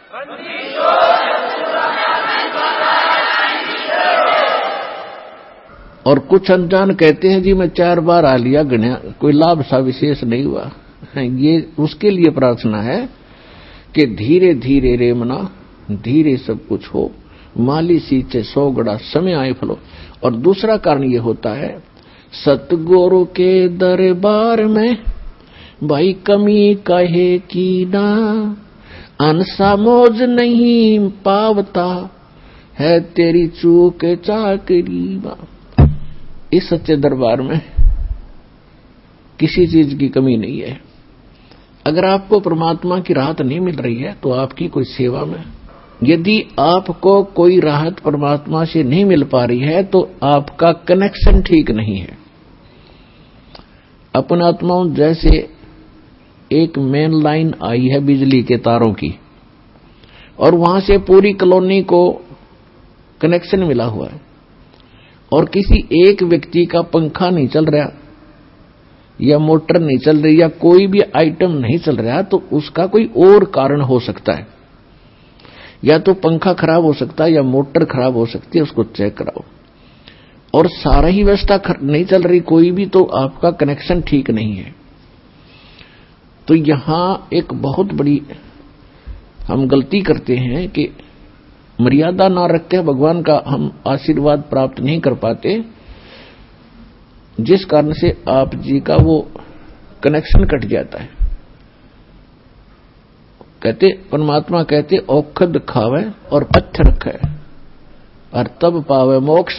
और कुछ अनजान कहते हैं जी मैं चार बार आ लिया गण्या, कोई लाभ सा विशेष नहीं हुआ। ये उसके लिए प्रार्थना है कि धीरे धीरे रेमना, धीरे सब कुछ हो, माली सींचे सौ गड़ा समय आए फलो। और दूसरा कारण ये होता है, सतगुरु के दरबार में भाई कमी कहे की ना, अनसा मौज नहीं पावता है तेरी चूक चाकरी। इस सच्चे दरबार में किसी चीज की कमी नहीं है। अगर आपको परमात्मा की राहत नहीं मिल रही है तो आपकी कोई सेवा में, यदि आपको कोई राहत परमात्मा से नहीं मिल पा रही है तो आपका कनेक्शन ठीक नहीं है। अपने आत्माओं, जैसे एक मेन लाइन आई है बिजली के तारों की, और वहां से पूरी कॉलोनी को कनेक्शन मिला हुआ है, और किसी एक व्यक्ति का पंखा नहीं चल रहा या मोटर नहीं चल रही या कोई भी आइटम नहीं चल रहा, तो उसका कोई और कारण हो सकता है। या तो पंखा खराब हो सकता है या मोटर खराब हो सकती है, उसको चेक कराओ। और सारा ही व्यवस्था नहीं चल रही कोई भी, तो आपका कनेक्शन ठीक नहीं है। तो यहां एक बहुत बड़ी हम गलती करते हैं कि मर्यादा ना रख के भगवान का हम आशीर्वाद प्राप्त नहीं कर पाते, जिस कारण से आप जी का वो कनेक्शन कट जाता है। कहते परमात्मा कहते औखद खावे और पत्थर रखे और तब पावे मोक्ष।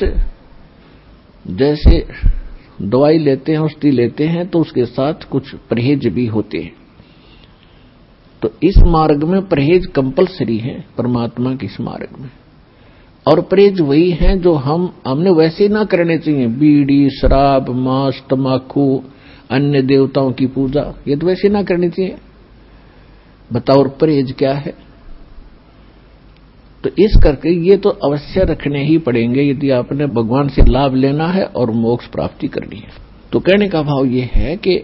जैसे दवाई लेते हैं, औषधि लेते हैं, तो उसके साथ कुछ परहेज भी होते हैं। तो इस मार्ग में परहेज कंपलसरी है परमात्मा के इस मार्ग में। और परहेज वही है जो हम हमने वैसे ना करने चाहिए। बीड़ी, शराब, मांस, तम्बाकू अन्य देवताओं की पूजा, ये तो वैसे ना करनी चाहिए। बताओ और परहेज क्या है? तो इस करके ये तो अवश्य रखने ही पड़ेंगे यदि आपने भगवान से लाभ लेना है और मोक्ष प्राप्ति करनी है। तो कहने का भाव ये है कि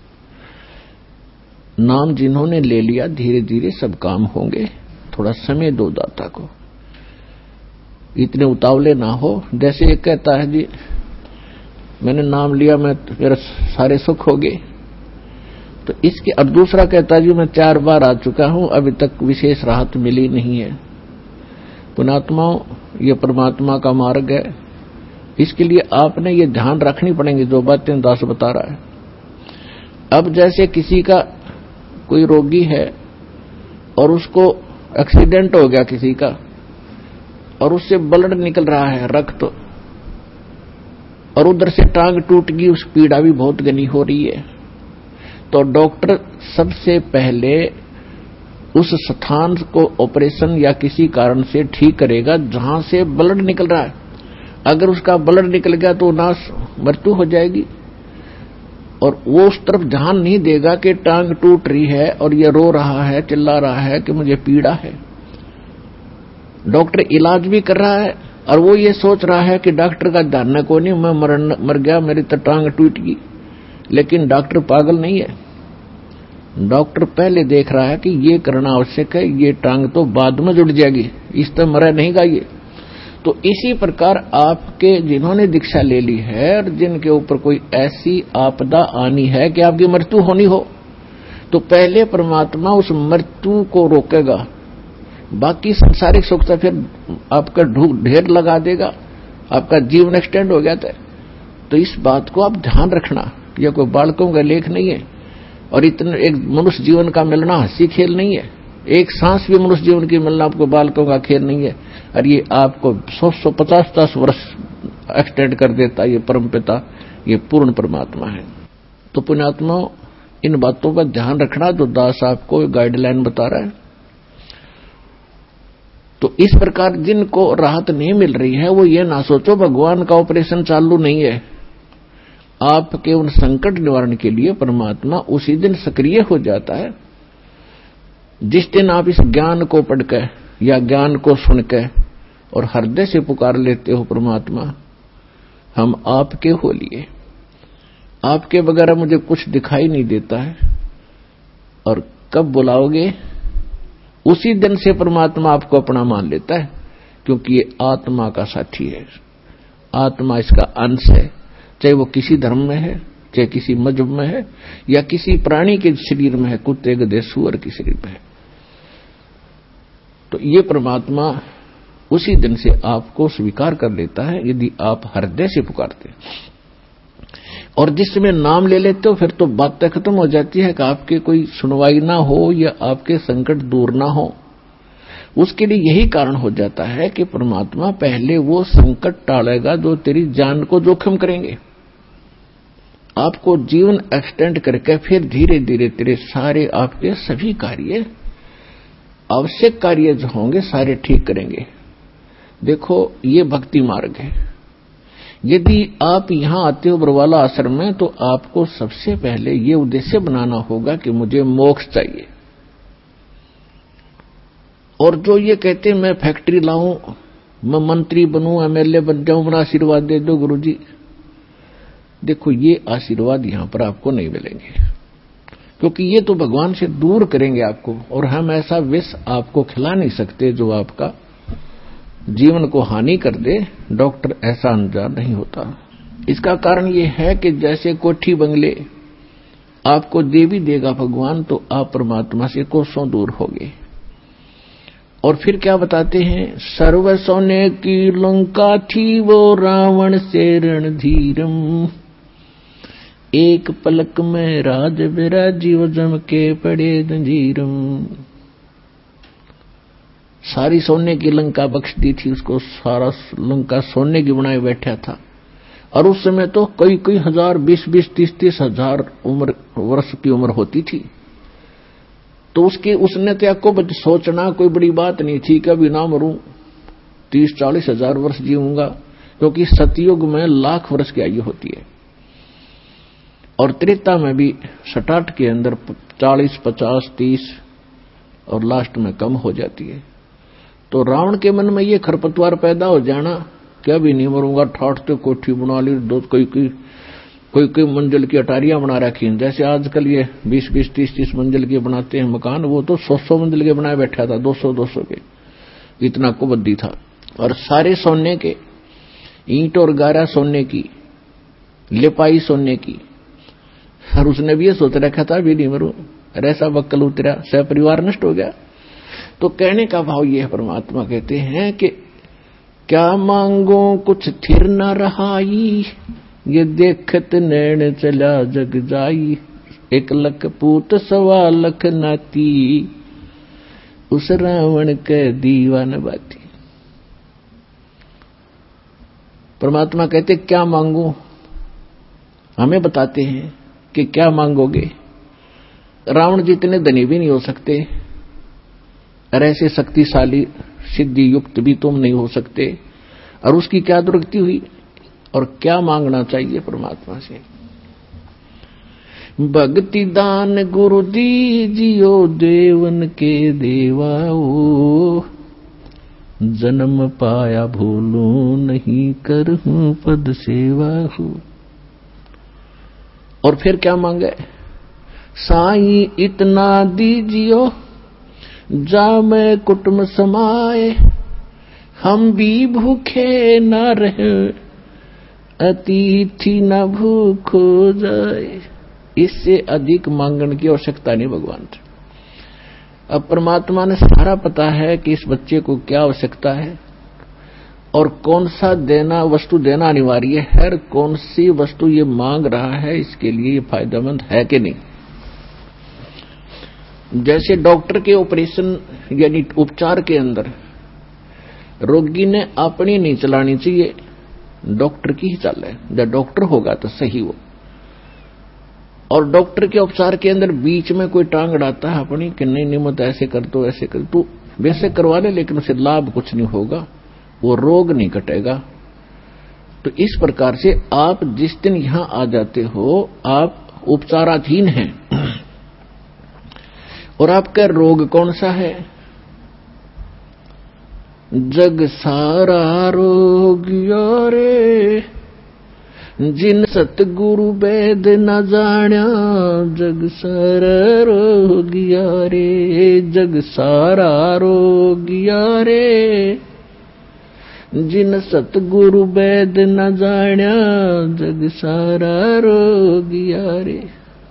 नाम जिन्होंने ले लिया धीरे धीरे सब काम होंगे, थोड़ा समय दो दाता को, इतने उतावले ना हो। जैसे एक कहता है जी मैंने नाम लिया, मैं मेरे सारे सुख हो गए, तो इसके अब दूसरा कहता है जी मैं चार बार आ चुका हूं, अभी तक विशेष राहत मिली नहीं है। पुण्यात्माओं, ये परमात्मा का मार्ग है, इसके लिए आपने ये ध्यान रखनी पड़ेंगी जो बातें दास बता रहा है। अब जैसे किसी का कोई रोगी है और उसको एक्सीडेंट हो गया किसी का, और उससे ब्लड निकल रहा है, रक्त, और उधर से टांग टूट गई, उस पीड़ा भी बहुत घनी हो रही है, तो डॉक्टर सबसे पहले उस स्थान को ऑपरेशन या किसी कारण से ठीक करेगा जहां से ब्लड निकल रहा है। अगर उसका ब्लड निकल गया तो नाश मृत्यु हो जाएगी, और वो उस तरफ ध्यान नहीं देगा कि टांग टूट रही है और ये रो रहा है, चिल्ला रहा है कि मुझे पीड़ा है। डॉक्टर इलाज भी कर रहा है और वो ये सोच रहा है कि डॉक्टर का ध्यान को नहीं, मैं मर, मर गया, मेरी तो टांग टूट गई। लेकिन डॉक्टर पागल नहीं है, डॉक्टर पहले देख रहा है कि ये करना आवश्यक है, ये टांग तो बाद में जुड़ जाएगी, इस तरह मरा नहीं गा ये। तो इसी प्रकार आपके जिन्होंने दीक्षा ले ली है और जिनके ऊपर कोई ऐसी आपदा आनी है कि आपकी मृत्यु होनी हो, तो पहले परमात्मा उस मृत्यु को रोकेगा, बाकी संसारिक सुख तो फिर आपका ढेर लगा देगा, आपका जीवन एक्सटेंड हो गया था। तो इस बात को आप ध्यान रखना, यह कोई बालकों का लेख नहीं है, और इतना एक मनुष्य जीवन का मिलना हंसी खेल नहीं है, एक सांस भी मनुष्य जीवन की मिलना आपको बालकों का खेल नहीं है, और ये आपको सौ सौ पचास दस वर्ष एक्सटेंड कर देता है। ये परमपिता, ये पूर्ण परमात्मा है। तो पुण्यात्मा, इन बातों पर ध्यान रखना जो दास आपको गाइडलाइन बता रहा है। तो इस प्रकार जिनको राहत नहीं मिल रही है वो ये ना सोचो भगवान का ऑपरेशन चालू नहीं है। आपके उन संकट निवारण के लिए परमात्मा उसी दिन सक्रिय हो जाता है जिस दिन आप इस ज्ञान को पढ़कर या ज्ञान को सुनकर और हृदय से पुकार लेते हो, परमात्मा हम आपके हो लिए, आपके बगैर मुझे कुछ दिखाई नहीं देता है। और कब बुलाओगे उसी दिन से परमात्मा आपको अपना मान लेता है, क्योंकि ये आत्मा का साथी है, आत्मा इसका अंश है, चाहे वो किसी धर्म में है, चाहे किसी मजहब में है, या किसी प्राणी के शरीर में है, कुत्ते गधे सूअर के शरीर में है। तो ये परमात्मा उसी दिन से आपको स्वीकार कर लेता है यदि आप हृदय से पुकारते। और जिस समय नाम ले लेते हो फिर तो बातें खत्म हो जाती है कि आपके कोई सुनवाई ना हो या आपके संकट दूर ना हो। उसके लिए यही कारण हो जाता है कि परमात्मा पहले वो संकट टालेगा जो तेरी जान को जोखिम करेंगे, आपको जीवन एक्सटेंड करके फिर धीरे धीरे तेरे सारे आपके सभी कार्य, आवश्यक कार्य जो होंगे सारे ठीक करेंगे। देखो ये भक्ति मार्ग है। यदि आप यहां आते हो बरवाला आश्रम में, तो आपको सबसे पहले ये उद्देश्य बनाना होगा कि मुझे मोक्ष चाहिए। और जो ये कहते मैं फैक्ट्री लाऊं, मैं मंत्री बनूं, एमएलए बन जाऊं, मेरा आशीर्वाद दे दो गुरुजी, देखो ये आशीर्वाद यहां पर आपको नहीं मिलेंगे, क्योंकि ये तो भगवान से दूर करेंगे आपको, और हम ऐसा विष आपको खिला नहीं सकते जो आपका जीवन को हानि कर दे। डॉक्टर ऐसा अनजान नहीं होता। इसका कारण ये है कि जैसे कोठी बंगले आपको दे भी देगा भगवान, तो आप परमात्मा से कोसों दूर होगे। और फिर क्या बताते हैं, सर्व सोने की लंका थी वो रावण से रणधीरम, एक पलक में राज विराजीव जम के पड़े जंजीरम। सारी सोने की लंका बख्श दी थी उसको, सारा लंका सोने की बनाए बैठा था। और उस समय तो कई कई हजार, बीस बीस तीस तीस हजार उम्र वर्ष की उम्र होती थी। तो उसके उसने तो आपको सोचना कोई बड़ी बात नहीं थी, कभी ना मरूं, तीस चालीस हजार वर्ष जीऊंगा, क्योंकि सतयुग में लाख वर्ष की आयु होती है। और त्रेता में भी सटाट के अंदर चालीस, पचास, तीस और लास्ट में कम हो जाती है। तो रावण के मन में ये खरपतवार पैदा हो जाना, क्या भी नहीं मरूंगा, ठाठ तो कोठी बना ली, दो कोई कोई कोई कोई मंजिल की अटारियां बना रखी हैं। जैसे आजकल ये बीस बीस तीस तीस मंजिल के बनाते हैं मकान, वो तो सौ सौ मंजिल के बनाए बैठा था, दो सौ दो सौ के, इतना कुबद्दी था। और सारे सोने के, ईंट और गारा सोने की, लिपाई सोने की। और उसने भी ये सोच रखा था भी नहीं मरूं, अरे ऐसा बक्कल उतरा, सह परिवार नष्ट हो गया। तो कहने का भाव ये है, परमात्मा कहते हैं कि क्या मांगो कुछ थिर न रहाई, ये देखत नैन चला जग जाई, एक लख पूत सवा लख नाती, उस रावण के दीवान बाती। परमात्मा कहते क्या मांगो, हमें बताते हैं कि क्या मांगोगे। रावण जितने धनी भी नहीं हो सकते, और ऐसे शक्तिशाली सिद्धि युक्त भी तुम नहीं हो सकते। और उसकी क्या दुर्गति हुई और क्या मांगना चाहिए परमात्मा से। भक्ति दान गुरु दीजियो देवन के देवाओ, जन्म पाया भूलूं नहीं करहूं पद सेवा हो। और फिर क्या मांगे, साईं इतना दीजियो जा मैं कुटुंब समाए, हम भी भूखे न रहे अतिथि न भूखो जाए। इससे अधिक मांगने की आवश्यकता नहीं भगवान से। अब परमात्मा ने सारा पता है कि इस बच्चे को क्या आवश्यकता है और कौन सा देना वस्तु देना अनिवार्य है, कौन सी वस्तु ये मांग रहा है, इसके लिए ये फायदेमंद है कि नहीं। जैसे डॉक्टर के ऑपरेशन यानी उपचार के अंदर रोगी ने अपनी नहीं चलानी चाहिए, डॉक्टर की ही चले, जब डॉक्टर होगा तो सही वो। और डॉक्टर के उपचार के अंदर बीच में कोई टांग अड़ाता है अपनी कि नहीं नहीं मत ऐसे कर दो ऐसे कर दो, वैसे करवा ले, लेकिन उसे लाभ कुछ नहीं होगा, वो रोग नहीं कटेगा। तो इस प्रकार से आप जिस दिन यहां आ जाते हो, आप उपचाराधीन हैं और आपका रोग कौन सा है। जग सारा रोग यारे, जिन सतगुरु वेद न जाण्या, जग सारा रोग यारे, जग सारा रोग यारे, जिन सतगुरु वेद न जाण्या, जग सारा रोग यारे।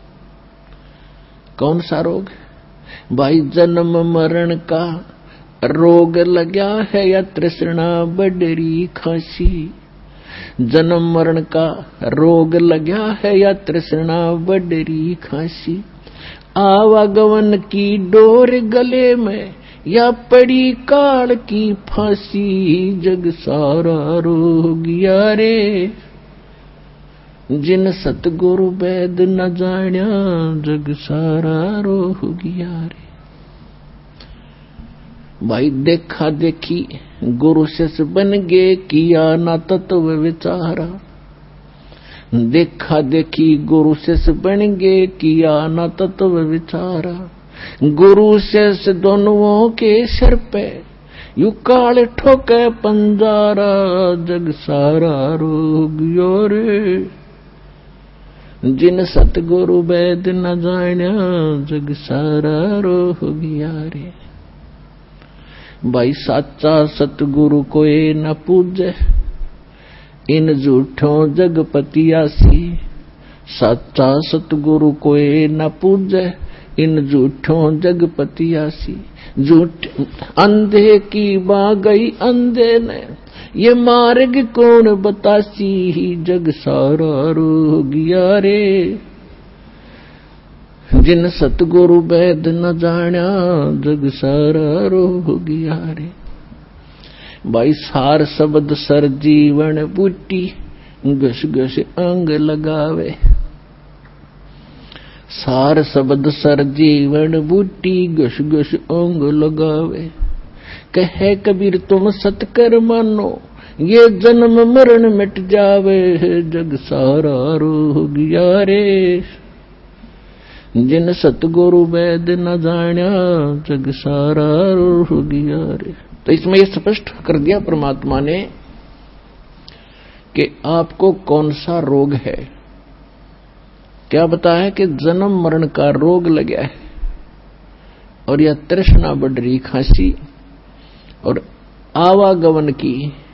कौन सा रोग भाई, जन्म मरण का रोग लगा है या तृष्णा बडरी खांसी। जन्म मरण का रोग लगा है या तृष्णा बडरी खांसी। आवागमन की डोर गले में या पड़ी काल की फांसी, जग सारा रोग यारे, जिन सतगुरु वेद न जाण्या, जग सारा रोग यारे। भाई देखा देखी गुरु शिष्य बन गे, किया ना तत्व विचारा। देखा देखी गुरु शिष्य बन गे, किया ना तत्व विचारा। गुरु शिष्य दोनों के सिर पे यू काल ठोके पंजारा, जग सारा रोग यारे, जिन सतगुरु वेद न जाण्या, जग सारा रोग यारे। भाई साचा सतगुरु कोई न पूजे, इन झूठों जगपतियासी। साचा सतगुरु कोई न पूजे, इन झूठों जगपतियासी। झूठ अंधे की बा गई अंधे ने, ये मार्ग कौन बतासी, जग सारा रोग यारे, जिन सतगुरु वेद न जाण्या, जग सारा रोग यारे। भाई सार शब्द सर जीवन बूटी, घस घस अंग लगावे। सार शब्द सर जीवन बूटी, घस घस अंग लगावे। कहे कबीर तुम सतकर मानो, ये जन्म मरण मिट जावे, जग सारा रोग गया रे। जिन सतगुरु वैद न जान्या, जग सारा रोग गया रे। तो इसमें यह स्पष्ट कर दिया परमात्मा ने कि आपको कौन सा रोग है। क्या बताया कि जन्म मरण का रोग लग गया है, और यह तृष्णा बढ़ रही, खांसी और आवागमन की।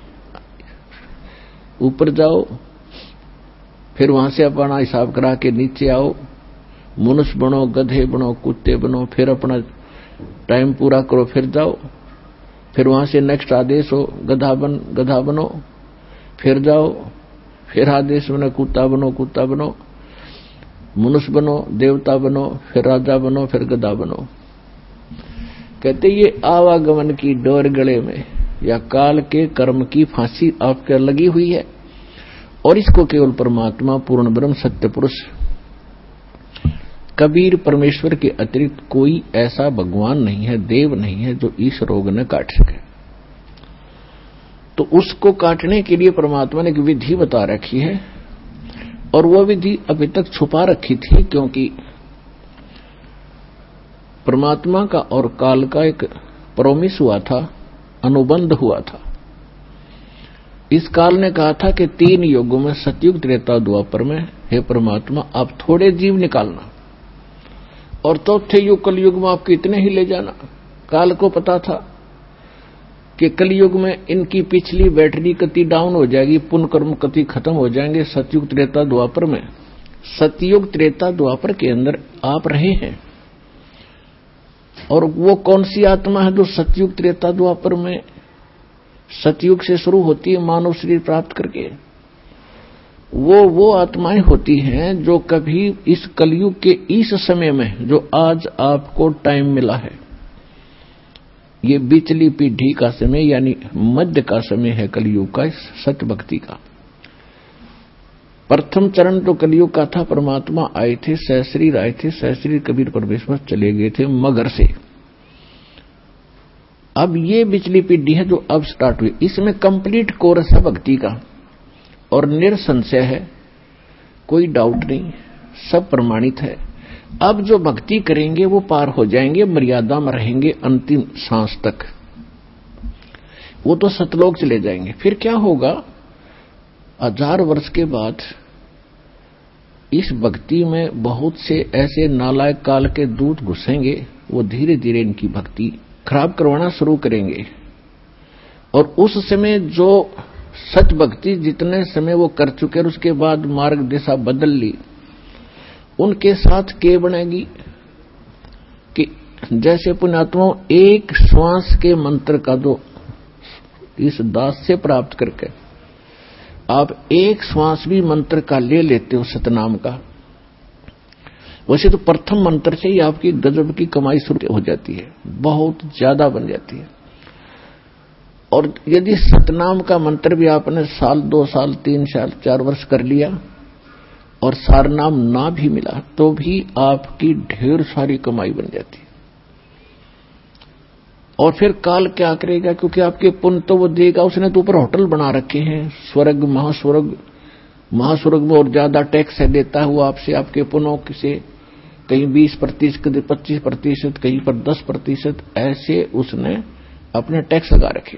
ऊपर जाओ, फिर वहां से अपना हिसाब करा के नीचे आओ, मनुष्य बनो, गधे बनो, कुत्ते बनो, फिर अपना टाइम पूरा करो, फिर जाओ, फिर वहां से नेक्स्ट आदेश हो गधा बन गधा बनो, फिर जाओ, फिर आदेश बनो कुत्ता बनो कुत्ता बनो, मनुष्य बनो, देवता बनो, फिर राजा बनो, फिर गधा बनो। कहते ये आवागमन की डोर गले में या काल के कर्म की फांसी आपके लगी हुई है, और इसको केवल परमात्मा पूर्ण ब्रह्म सत्य पुरुष कबीर परमेश्वर के अतिरिक्त कोई ऐसा भगवान नहीं है, देव नहीं है जो इस रोग न काट सके। तो उसको काटने के लिए परमात्मा ने एक विधि बता रखी है, और वह विधि अभी तक छुपा रखी थी, क्योंकि परमात्मा का और काल का एक प्रोमिस हुआ था, अनुबंध हुआ था। इस काल ने कहा था कि तीन युगों में, सतयुग त्रेता द्वापर में, हे परमात्मा आप थोड़े जीव निकालना, और चौथे युग कलयुग में आपके इतने ही ले जाना। काल को पता था कि कलयुग में इनकी पिछली बैटरी कति डाउन हो जाएगी, पुण्य कर्म कति खत्म हो जाएंगे। सतयुग त्रेता द्वापर में, सतयुग त्रेता द्वापर के अंदर आप रहे हैं, और वो कौन सी आत्मा है जो सतयुग त्रेता द्वापर में, सतयुग से शुरू होती है मानव शरीर प्राप्त करके, वो वो आत्माएं होती हैं जो कभी इस कलयुग के इस समय में, जो आज आपको टाइम मिला है, ये बिचली पीढ़ी का समय यानी मध्य का समय है कलयुग का, इस सत्य भक्ति का। प्रथम चरण जो कलयुग का था, परमात्मा आए थे, सहस्रीर आए थे, सहस्रीर कबीर परमेश्वर चले गए थे मगर से। अब ये बिचली पीढ़ी है जो अब स्टार्ट हुई, इसमें कंप्लीट कोर्स है भक्ति का, और निरसंशय है, कोई डाउट नहीं, सब प्रमाणित है। अब जो भक्ति करेंगे वो पार हो जाएंगे, मर्यादा में रहेंगे अंतिम सांस तक, वो तो सतलोक चले जाएंगे। फिर क्या होगा, हजार वर्ष के बाद इस भक्ति में बहुत से ऐसे नालायक काल के दूत घुसेंगे, वो धीरे धीरे इनकी भक्ति खराब करवाना शुरू करेंगे, और उस समय जो सच भक्ति जितने समय वो कर चुके और उसके बाद मार्ग दिशा बदल ली, उनके साथ के बनेगी कि जैसे पुण्यात्माओं एक श्वास के मंत्र का जो इस दास से प्राप्त करके आप एक श्वास भी मंत्र का ले लेते हो सतनाम का, वैसे तो प्रथम मंत्र से ही आपकी गजब की कमाई शुरू हो जाती है, बहुत ज्यादा बन जाती है। और यदि सतनाम का मंत्र भी आपने साल दो साल तीन साल चार वर्ष कर लिया और सारनाम ना भी मिला, तो भी आपकी ढेर सारी कमाई बन जाती है। और फिर काल क्या करेगा, क्योंकि आपके पुण्य तो वो देगा, उसने तो ऊपर होटल बना रखे हैं, स्वर्ग महास्वर्ग, महास्वर्ग में और ज्यादा टैक्स है देता है वो आपसे, आपके पुण्यों से कहीं बीस प्रतिशत पच्चीस प्रतिशत कहीं पर दस प्रतिशत ऐसे उसने अपने टैक्स लगा रखे।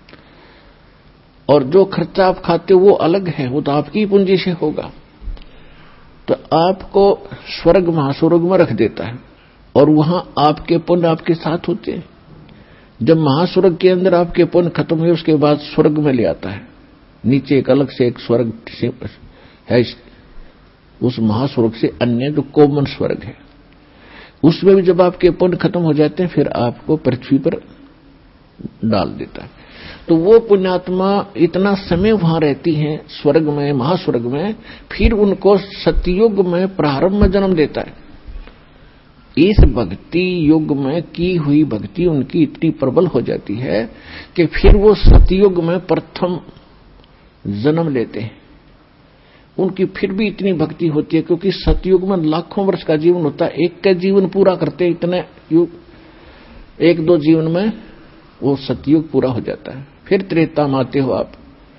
और जो खर्चा आप खाते हो वो अलग है, वो तो आपकी पूंजी से होगा। तो आपको स्वर्ग महास्वर्ग में रख देता है, और वहां आपके पुण्य आपके साथ होते हैं। जब महास्वर्ग के अंदर आपके पुण्य खत्म हुए, उसके बाद स्वर्ग में ले आता है, नीचे एक अलग से एक स्वर्ग है, उस महास्वर्ग से अन्य जो कॉमन स्वर्ग है, उसमें भी जब आपके पुण्य खत्म हो जाते हैं फिर आपको पृथ्वी पर डाल देता है। तो वो पुण्यात्मा इतना समय वहां रहती हैं स्वर्ग में, महास्वर्ग में, फिर उनको सतयुग में प्रारंभ में जन्म देता है। इस भक्ति युग में की हुई भक्ति उनकी इतनी प्रबल हो जाती है कि फिर वो सतयुग में प्रथम जन्म लेते हैं। उनकी फिर भी इतनी भक्ति होती है, क्योंकि सतयुग में लाखों वर्ष का जीवन होता है, एक का जीवन पूरा करते इतने युग, एक दो जीवन में वो सतयुग पूरा हो जाता है। फिर त्रेता में आते हो आप,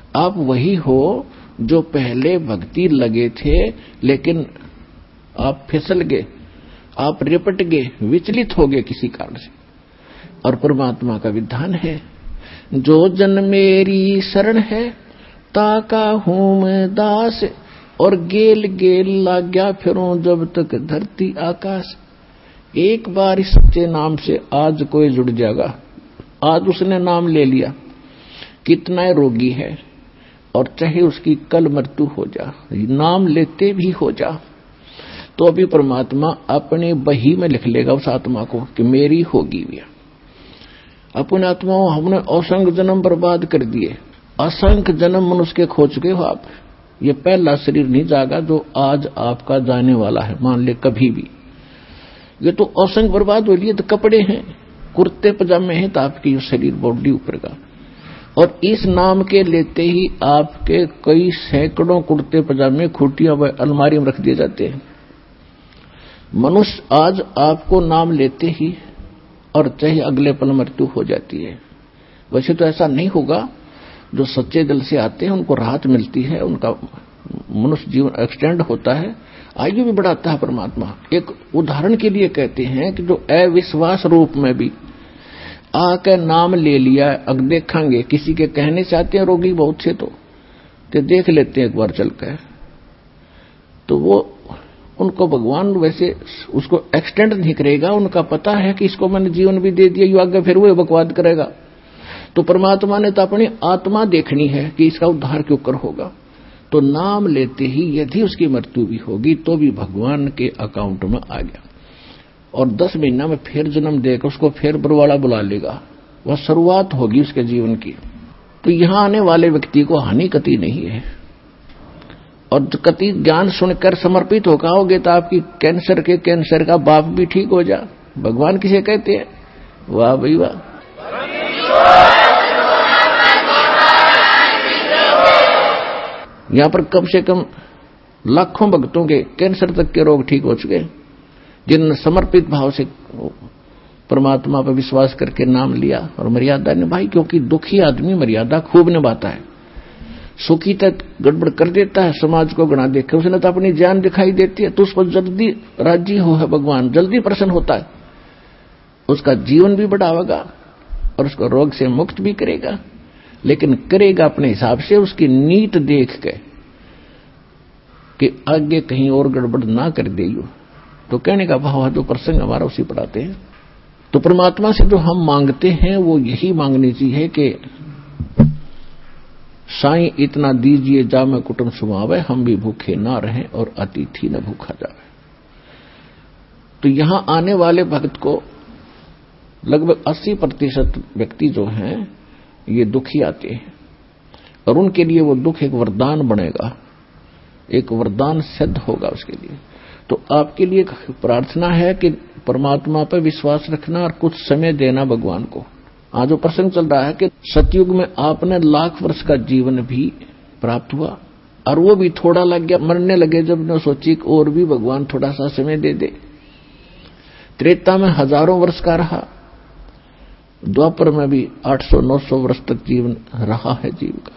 आप वही हो जो पहले भक्ति लगे थे, लेकिन आप फिसल गए, आप रिपट गए, विचलित हो गए किसी कारण से। और परमात्मा का विधान है, जो जन मेरी शरण है ताका हूं मैं दास, और गेल गेल लाग्या फिरूं जब तक धरती आकाश। एक बार इस सच्चे नाम से आज कोई जुड़ जाएगा, आज उसने नाम ले लिया, कितना रोगी है और चाहे उसकी कल मृत्यु हो जा, नाम लेते भी हो जा, तो अभी परमात्मा अपने बही में लिख लेगा उस आत्मा को कि मेरी होगी भी। अपने आत्माओं हमने असंख्य जन्म बर्बाद कर दिए, असंख्य जन्म मनुष्य के खो चुके हो आप। ये पहला शरीर नहीं जागा जो आज आपका जाने वाला है, मान ले कभी भी। ये तो असंख्य बर्बाद हो लिए, तो कपड़े हैं, कुर्ते पजामे हैं, तो आपकी शरीर बॉडी ऊपर का। और इस नाम के लेते ही आपके कई सैकड़ों कुर्ते पजामे खूटियां व अलमारी में रख दिए जाते हैं। मनुष्य आज आपको नाम लेते ही और चाहे अगले पल मृत्यु हो जाती है। वैसे तो ऐसा नहीं होगा, जो सच्चे दिल से आते हैं उनको राहत मिलती है, उनका मनुष्य जीवन एक्सटेंड होता है, आयु भी बढ़ाता है परमात्मा। एक उदाहरण के लिए कहते हैं कि जो अविश्वास रूप में भी आकर नाम ले लिया, अब देखेंगे किसी के कहने से आते हैं रोगी बहुत से, तो, तो देख लेते हैं एक बार चलकर, तो वो उनको भगवान वैसे उसको एक्सटेंड नहीं करेगा, उनका पता है कि इसको मैंने जीवन भी दे दिया, यू आगे फिर वो बकवाद करेगा। तो परमात्मा ने तो अपनी आत्मा देखनी है कि इसका उद्धार क्यों कर होगा। तो नाम लेते ही यदि उसकी मृत्यु भी होगी तो भी भगवान के अकाउंट में आ गया, और दस महीना में फिर जन्म देकर उसको फिर बरवाड़ा बुला लेगा, वह शुरुआत होगी उसके जीवन की। तो यहां आने वाले व्यक्ति को हानि कति नहीं है, और कति ज्ञान सुनकर समर्पित होकर आओगे तो आपकी कैंसर के कैंसर का बाप भी ठीक हो जा। भगवान किसे कहते हैं? वाह भाई वाह। यहां पर कम से कम लाखों भक्तों के कैंसर तक के रोग ठीक हो चुके, जिनने समर्पित भाव से परमात्मा पर विश्वास करके नाम लिया और मर्यादा निभाई। क्योंकि दुखी आदमी मर्यादा खूब निभाता है, सुखी तक गड़बड़ कर देता है, समाज को गणा देखे उसने तो अपनी जान दिखाई देती है, तो उस पर जल्दी राजी हो है भगवान, जल्दी प्रसन्न होता है, उसका जीवन भी बढ़ावेगा और उसको रोग से मुक्त भी करेगा। लेकिन करेगा अपने हिसाब से, उसकी नीत देख के कि आगे कहीं और गड़बड़ ना कर दे। तो कहने का भाव है, जो प्रसंग हमारा उसी पढ़ाते हैं। तो परमात्मा से जो हम मांगते हैं वो यही मांगनी चाहिए कि साईं इतना दीजिए जा मैं कुटुंब सुमावे, हम भी भूखे ना रहें और अतिथि न भूखा जावे। तो यहां आने वाले भक्त को लगभग अस्सी प्रतिशत व्यक्ति जो हैं ये दुखी आते हैं, और उनके लिए वो दुख एक वरदान बनेगा, एक वरदान सिद्ध होगा उसके लिए। तो आपके लिए प्रार्थना है कि परमात्मा पर विश्वास रखना और कुछ समय देना भगवान को। आज जो प्रसंग चल रहा है कि सतयुग में आपने लाख वर्ष का जीवन भी प्राप्त हुआ, और वो भी थोड़ा लग गया, मरने लगे जब ने सोची और भी भगवान थोड़ा सा समय दे दे। त्रेता में हजारों वर्ष का रहा, द्वापर में भी आठ सौ नौ सौ वर्ष तक जीवन रहा है जीव का,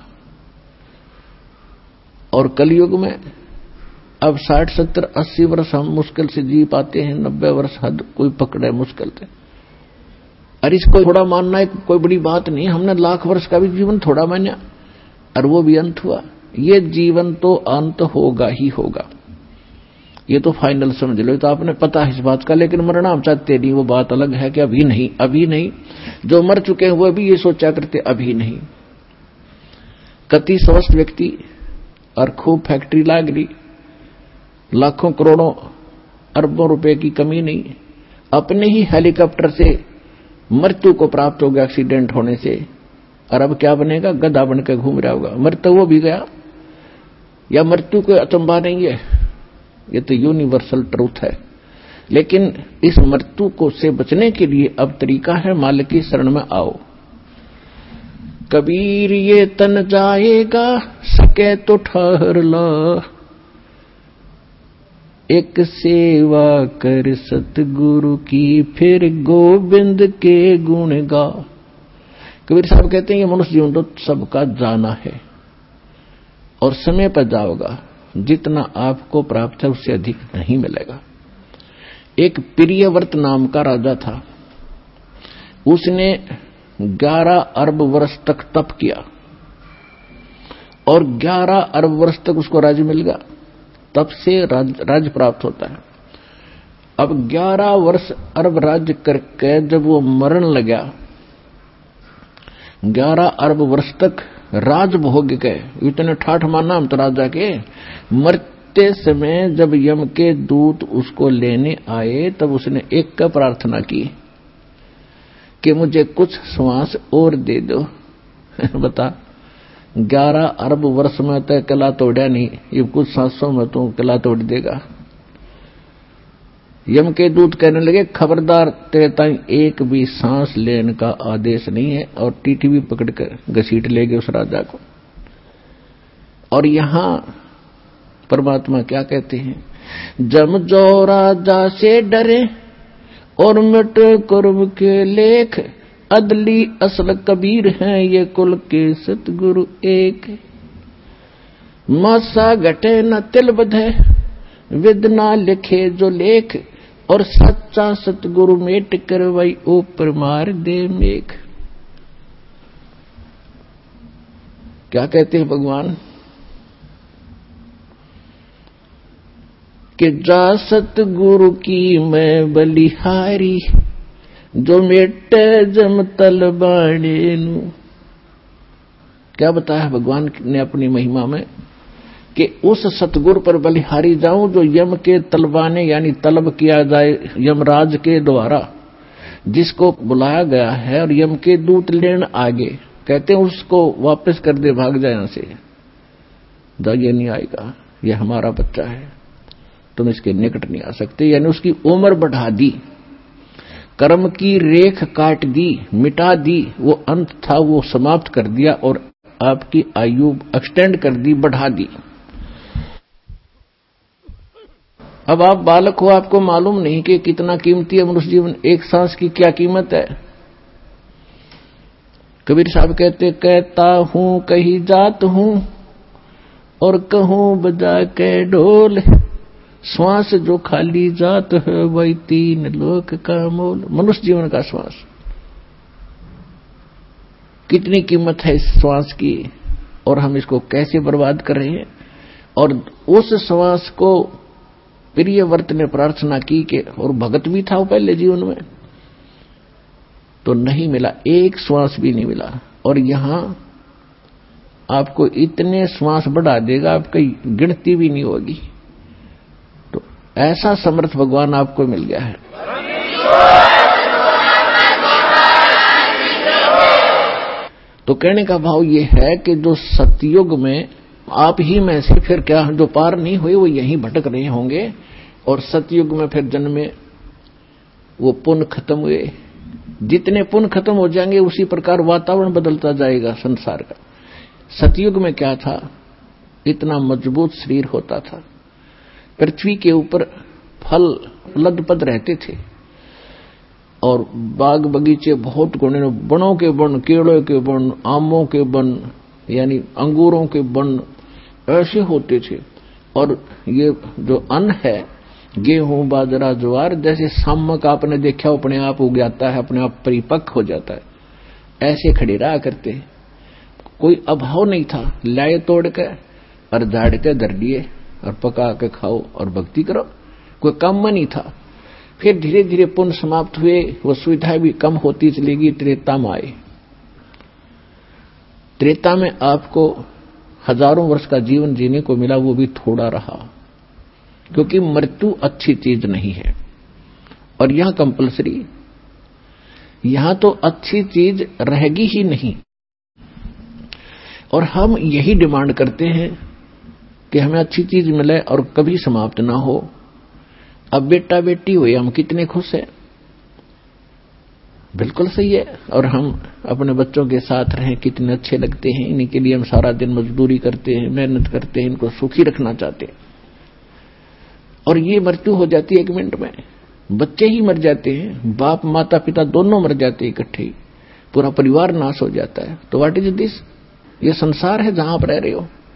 और कलयुग में अब साठ सत्तर अस्सी वर्ष हम मुश्किल से जी पाते हैं, नब्बे वर्ष हद कोई पकड़े मुश्किल से। और इसको थोड़ा मानना है कोई बड़ी बात नहीं, हमने लाख वर्ष का भी जीवन थोड़ा माना और वो भी अंत हुआ। ये जीवन तो अंत होगा ही होगा, ये तो फाइनल समझ लो, तो आपने पता है इस बात का। लेकिन मरना हम चाहते नहीं, वो बात अलग है कि अभी नहीं, अभी नहीं। जो मर चुके हैं वो भी ये सोचा करते अभी नहीं। कति स्वस्थ व्यक्ति और खूब फैक्ट्री लाग रही, लाखों करोड़ों अरबों रुपए की कमी नहीं, अपने ही हेलीकॉप्टर से मृत्यु को प्राप्त हो गया एक्सीडेंट होने से, और अब क्या बनेगा? गधा बनकर घूम रहा होगा। मृत्यु वो भी गया, या मृत्यु कोई अचंभा नहीं है, ये तो यूनिवर्सल ट्रूथ है। लेकिन इस मृत्यु को से बचने के लिए अब तरीका है, मालिक की शरण में आओ। कबीर ये तन जाएगा, सके तो ठहर ला, एक सेवा कर सतगुरु की, फिर गोविंद के गुण गा। कबीर साहब कहते हैं ये मनुष्य जीवन तो सबका जाना है, और समय पर जाओगा, जितना आपको प्राप्त है उससे अधिक नहीं मिलेगा। एक प्रियव्रत नाम का राजा था, उसने ग्यारह अरब वर्ष तक तप किया और ग्यारह अरब वर्ष तक उसको राज्य मिल गया। तप से राज्य राज प्राप्त होता है। अब ग्यारह वर्ष अरब राज्य करके जब वो मरण लगा, ग्यारह अरब वर्ष तक राज भोग के इतने ठाठ माना हम तो राजा के, मरते समय जब यम के दूत उसको लेने आए तब उसने एक का प्रार्थना की कि मुझे कुछ श्वास और दे दो। बता, ग्यारह अरब वर्ष में तो कला तोड़ा नहीं, ये कुछ सांसों में तो कला तोड़ देगा। यम के दूत कहने लगे, खबरदार, तेरे ताई एक भी सांस लेने का आदेश नहीं है, और टीटी भी पकड़कर घसीट ले गए उस राजा को। और यहां परमात्मा क्या कहते हैं, जम जो राजा से डरे और मिट कुर्ब के लेख, अदली असल कबीर हैं ये कुल के सतगुरु एक। मासा घटे न तिल बधे, विद ना लिखे जो लेख, और सच्चा सतगुरु मेट करवाई ऊपर मार दे मेघ। क्या कहते हैं भगवान कि जा सतगुरु की मैं बलिहारी, जो मेटे जम तल बाणे नू। क्या बताया भगवान ने अपनी महिमा में कि उस सतगुरु पर बलिहारी जाऊं जो यम के तलबाने यानी तलब किया जाए यमराज के द्वारा, जिसको बुलाया गया है और यम के दूत लेन आगे, कहते हैं उसको वापस कर दे, भाग जाए यहां से, ये नहीं आएगा, ये हमारा बच्चा है, तुम इसके निकट नहीं आ सकते। यानी उसकी उम्र बढ़ा दी, कर्म की रेख काट दी, मिटा दी, वो अंत था वो समाप्त कर दिया और आपकी आयु एक्सटेंड कर दी, बढ़ा दी। अब आप बालक हो, आपको मालूम नहीं कि कितना कीमती है मनुष्य जीवन, एक सांस की क्या कीमत है। कबीर साहब कहते, कहता हूं कहीं जात हूं और कहूं बजा के ढोल, श्वास जो खाली जात है वही तीन लोक का मोल। मनुष्य जीवन का श्वास, कितनी कीमत है इस श्वास की, और हम इसको कैसे बर्बाद कर रहे हैं। और उस श्वास को प्रियव्रत ने प्रार्थना की कि, और भगत भी था वो पहले जीवन में, तो नहीं मिला, एक श्वास भी नहीं मिला। और यहां आपको इतने श्वास बढ़ा देगा, आपकी गिनती भी नहीं होगी। तो ऐसा समर्थ भगवान आपको मिल गया है। तो कहने का भाव ये है कि जो सतयुग में आप ही में से फिर क्या जो पार नहीं हुए वो यहीं भटक रहे होंगे, और सतयुग में फिर जन्मे, वो पुण्य खत्म हुए। जितने पुण्य खत्म हो जाएंगे उसी प्रकार वातावरण बदलता जाएगा संसार का। सतयुग में क्या था, इतना मजबूत शरीर होता था, पृथ्वी के ऊपर फल लदपद रहते थे और बाग बगीचे बहुत गुणे, बनों के बन, केलों के बन, आमों के बन, यानी अंगूरों के बन ऐसे होते थे। और ये जो अन्न है, गेहूं बाजरा ज्वार, जैसे सामक आपने देखा अपने आप उग जाता है, अपने आप परिपक्व हो जाता है, ऐसे खड़े रहा करते हैं। कोई अभाव नहीं था, लाए तोड़ के और झाड़ के धर दिए और पका के खाओ और भक्ति करो, कोई काम नहीं था। फिर धीरे धीरे पुण्य समाप्त हुए, वो सुविधाएं भी कम होती चली गई, त्रेता में आए। त्रेता में आपको हजारों वर्ष का जीवन जीने को मिला, वो भी थोड़ा रहा, क्योंकि मृत्यु अच्छी चीज नहीं है। और यहां कंपलसरी, यहां तो अच्छी चीज रहेगी ही नहीं। और हम यही डिमांड करते हैं कि हमें अच्छी चीज मिले और कभी समाप्त ना हो। अब बेटा बेटी हुए, हम कितने खुश हैं, बिल्कुल सही है। और हम अपने बच्चों के साथ रहें, कितने अच्छे लगते हैं, इन्हीं के लिए हम सारा दिन मजदूरी करते हैं, मेहनत करते हैं, इनको सुखी रखना चाहते हैं। और ये मृत्यु हो जाती है एक मिनट में, बच्चे ही मर जाते हैं, बाप माता पिता दोनों मर जाते हैं इकट्ठे, पूरा परिवार नाश हो जाता है। तो व्हाट इज दिस, ये संसार है जहां आप रह रहे हो।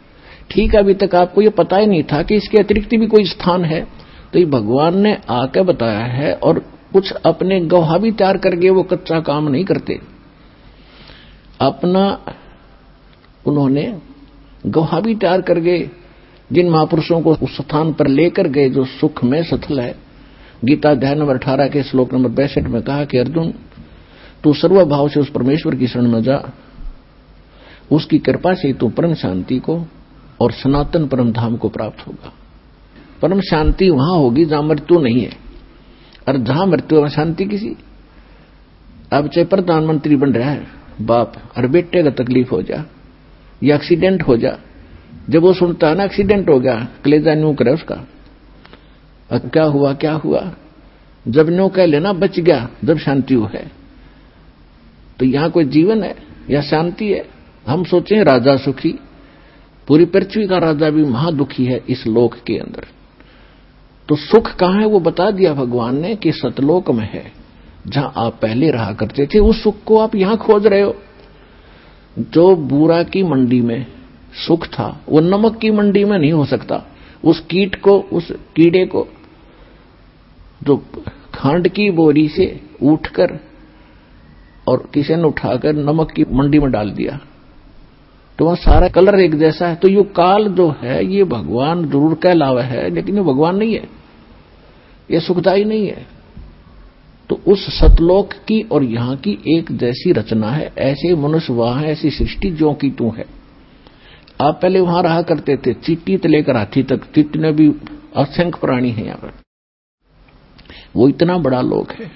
ठीक है, अभी तक आपको ये पता ही नहीं था कि इसके अतिरिक्त भी कोई स्थान है। तो ये भगवान ने आकर बताया है, और कुछ अपने गवाह भी तैयार करके वो कच्चा काम नहीं करते। अपना उन्होंने गवाह भी तैयार करके जिन महापुरुषों को उस स्थान पर लेकर गए जो सुख में सथल है। गीता अध्याय नंबर अठारह के श्लोक नंबर बैसठ में कहा कि अर्जुन, तू सर्वभाव से उस परमेश्वर की शरण में जा, उसकी कृपा से तू परम शांति को और सनातन परम धाम को प्राप्त होगा। परम शांति वहां होगी जहां मृत्यु नहीं है, और जहां मृत्यु है शांति किसी। अब चाहे प्रधानमंत्री बन रहा है बाप, और बेटे का तकलीफ हो जा या एक्सीडेंट हो जा, जब वो सुनता है ना एक्सीडेंट हो गया, कलेजा न्यू करे उसका, क्या हुआ क्या हुआ, जब न्यू कह लेना बच गया, जब शांति हो है। तो यहां कोई जीवन है या शांति है? हम सोचें राजा सुखी, पूरी पृथ्वी का राजा भी महादुखी है इस लोक के अंदर। तो सुख कहां है वो बता दिया भगवान ने कि सतलोक में है, जहां आप पहले रहा करते थे। उस सुख को आप यहां खोज रहे हो। जो बूरा की मंडी में सुख था वो नमक की मंडी में नहीं हो सकता। उस कीट को, उस कीड़े को जो खांड की बोरी से उठकर और किसी ने उठाकर नमक की मंडी में डाल दिया तो वहां सारा कलर एक जैसा है। तो ये काल जो है ये भगवान जरूर कहलावा है, लेकिन ये भगवान नहीं है, ये सुखदाई नहीं है। तो उस सतलोक की और यहां की एक जैसी रचना है। ऐसे मनुष्य वहां है, ऐसी सृष्टि जो की तू है। आप पहले वहां रहा करते थे, चींटी से लेकर हाथी तक, चींटी में भी असंख्य प्राणी है यहाँ पर। वो इतना बड़ा लोक है,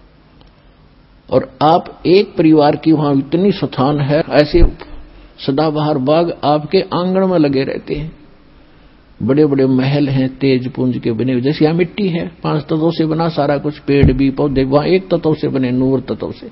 और आप एक परिवार की वहां इतनी स्थान है, ऐसे सदाबहार बाग आपके आंगन में लगे रहते हैं। बड़े बड़े महल हैं तेज पुंज के बने हुए, जैसे यहां मिट्टी है, पांच तत्वों से बना सारा कुछ, पेड़ भी पौधे, वहां एक तत्व से बने, नूर तत्व से।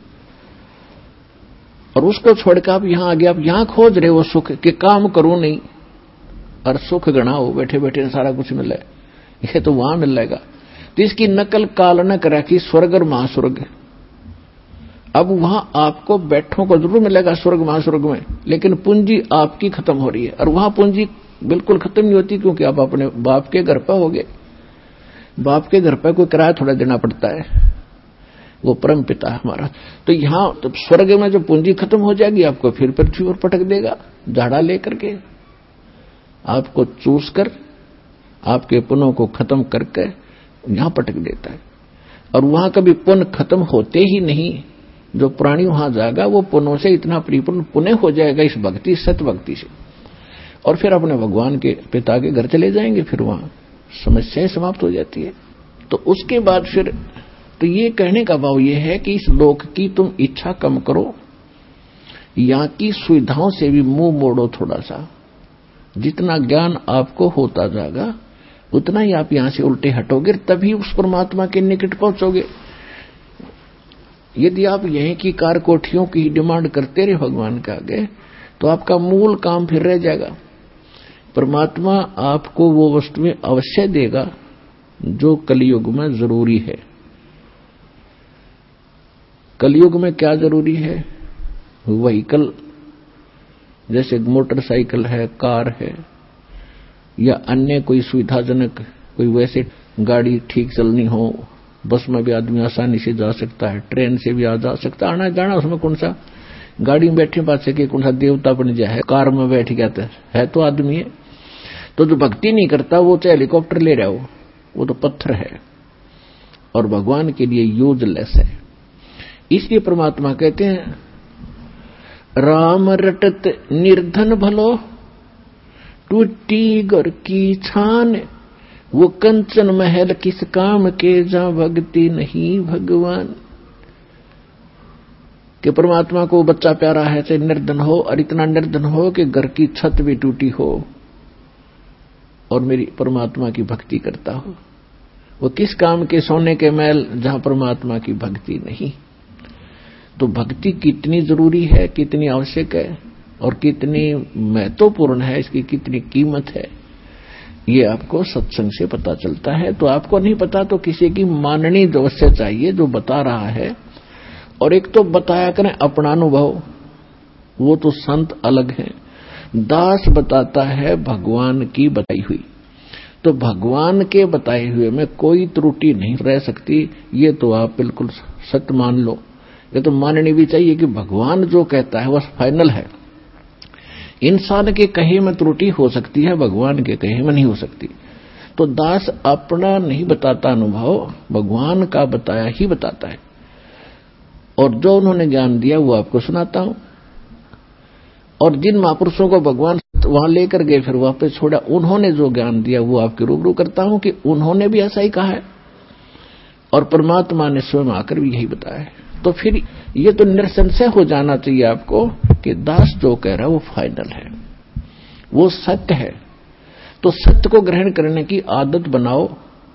और उसको छोड़कर आप यहां आगे, आप यहां खोज रहे हो सुख के, काम करो नहीं और सुख गणाओ, बैठे बैठे सारा कुछ मिल है, ये तो वहां मिल जाएगा। तो इसकी नकल काल न करा कि स्वर्ग और महास्वर्ग। अब वहां आपको बैठों को जरूर मिलेगा स्वर्ग महास्वर्ग में, लेकिन पूंजी आपकी खत्म हो रही है, और वहां पूंजी बिल्कुल खत्म नहीं होती, क्योंकि आप अपने बाप के घर पर हो गए। बाप के घर पर कोई किराया थोड़ा देना पड़ता है, वो परम पिता है हमारा। तो यहां तो स्वर्ग में जो पूंजी खत्म हो जाएगी, आपको फिर पृथ्वी पर पटक देगा, झाड़ा लेकर के आपको चूस कर, आपके पुण्यों को खत्म करके यहां पटक देता है। और वहां कभी पुण्य खत्म होते ही नहीं। जो प्राणी वहां जाएगा वो पुण्यों से इतना परिपूर्ण पुण्य हो जाएगा इस भक्ति, सत भक्ति से, और फिर अपने भगवान के पिता के घर चले जाएंगे। फिर वहां समस्याएं समाप्त हो जाती है। तो उसके बाद फिर तो ये कहने का भाव ये है कि इस लोक की तुम इच्छा कम करो, यहां की सुविधाओं से भी मुंह मोड़ो थोड़ा सा। जितना ज्ञान आपको होता जाएगा उतना ही आप यहां से उल्टे हटोगे, तभी उस परमात्मा के निकट पहुंचोगे। यदि आप यहीं की कार कोठियों की डिमांड करते रहे भगवान के आगे, तो आपका मूल काम फिर रह जाएगा। परमात्मा आपको वो वस्तुएं अवश्य देगा जो कलयुग में जरूरी है। कलयुग में क्या जरूरी है? व्हीकल, जैसे मोटरसाइकिल है, कार है, या अन्य कोई सुविधाजनक कोई वैसे गाड़ी ठीक चलनी हो। बस में भी आदमी आसानी से जा सकता है, ट्रेन से भी आ जा सकता है, आना जाना उसमें कौन सा, गाड़ी में बैठे बात से कि कौन सा देवता बन जाए है, कार में बैठ गया है, है तो आदमी है। तो जो भक्ति नहीं करता वो चाहे हेलीकॉप्टर ले रहा हो, वो तो पत्थर है और भगवान के लिए यूजलेस है। इसलिए परमात्मा कहते हैं, राम रटत निर्धन भलो, टूटी घर की छान, वो कंचन महल किस काम के, जहां भक्ति नहीं भगवान। कि परमात्मा को बच्चा प्यारा है, चाहे निर्धन हो, और इतना निर्धन हो कि घर की छत भी टूटी हो, और मेरी परमात्मा की भक्ति करता हो। वो किस काम के, सोने के महल, जहां परमात्मा की भक्ति नहीं। तो भक्ति कितनी जरूरी है, कितनी आवश्यक है, और कितनी महत्वपूर्ण है, इसकी कितनी कीमत है, ये आपको सत्संग से पता चलता है। तो आपको नहीं पता तो किसी की माननी अवश्य चाहिए जो बता रहा है। और एक तो बताया करें अपना अनुभव, वो तो संत अलग है, दास बताता है भगवान की बताई हुई। तो भगवान के बताए हुए में कोई त्रुटि नहीं रह सकती, ये तो आप बिल्कुल सत्य मान लो। ये तो माननी भी चाहिए कि भगवान जो कहता है वह फाइनल है। इंसान के कहे में त्रुटि हो सकती है, भगवान के कहे में नहीं हो सकती। तो दास अपना नहीं बताता अनुभव, भगवान का बताया ही बताता है। और जो उन्होंने ज्ञान दिया वो आपको सुनाता हूं। और जिन महापुरुषों को भगवान वहां लेकर गए फिर वापस छोड़ा, उन्होंने जो ज्ञान दिया वो आपके रूबरू करता हूं कि उन्होंने भी ऐसा ही कहा है और परमात्मा ने स्वयं आकर भी यही बताया है। तो फिर ये तो निसंशय हो जाना चाहिए आपको कि दास जो कह रहा है वो फाइनल है, वो सत्य है। तो सत्य को ग्रहण करने की आदत बनाओ।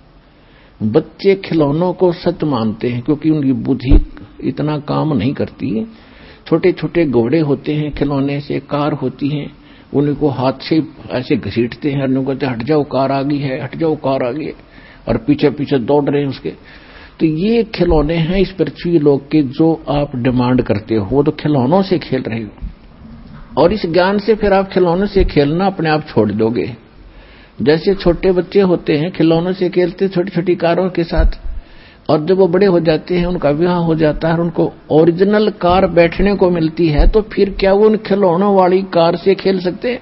बच्चे खिलौनों को सत्य मानते हैं क्योंकि उनकी बुद्धि इतना काम नहीं करती। छोटे छोटे घोड़े होते हैं, खिलौने से कार होती हैं, उनको हाथ से ऐसे घसीटते हैं, और कहते हट जाओ कार आ गई है, हट जाओ कार आ गई है, और पीछे पीछे दौड़ रहे हैं उसके। तो ये खिलौने हैं इस पृथ्वी लोक के जो आप डिमांड करते हो, वो तो खिलौनों से खेल रहे हो। और इस ज्ञान से फिर आप खिलौनों से खेलना अपने आप छोड़ दोगे। जैसे छोटे बच्चे होते हैं खिलौनों से खेलते छोटी छोटी कारों के साथ, और जब वो बड़े हो जाते हैं, उनका विवाह हो जाता है और उनको ओरिजिनल कार बैठने को मिलती है, तो फिर क्या वो उन खिलौनों वाली कार से खेल सकते हैं?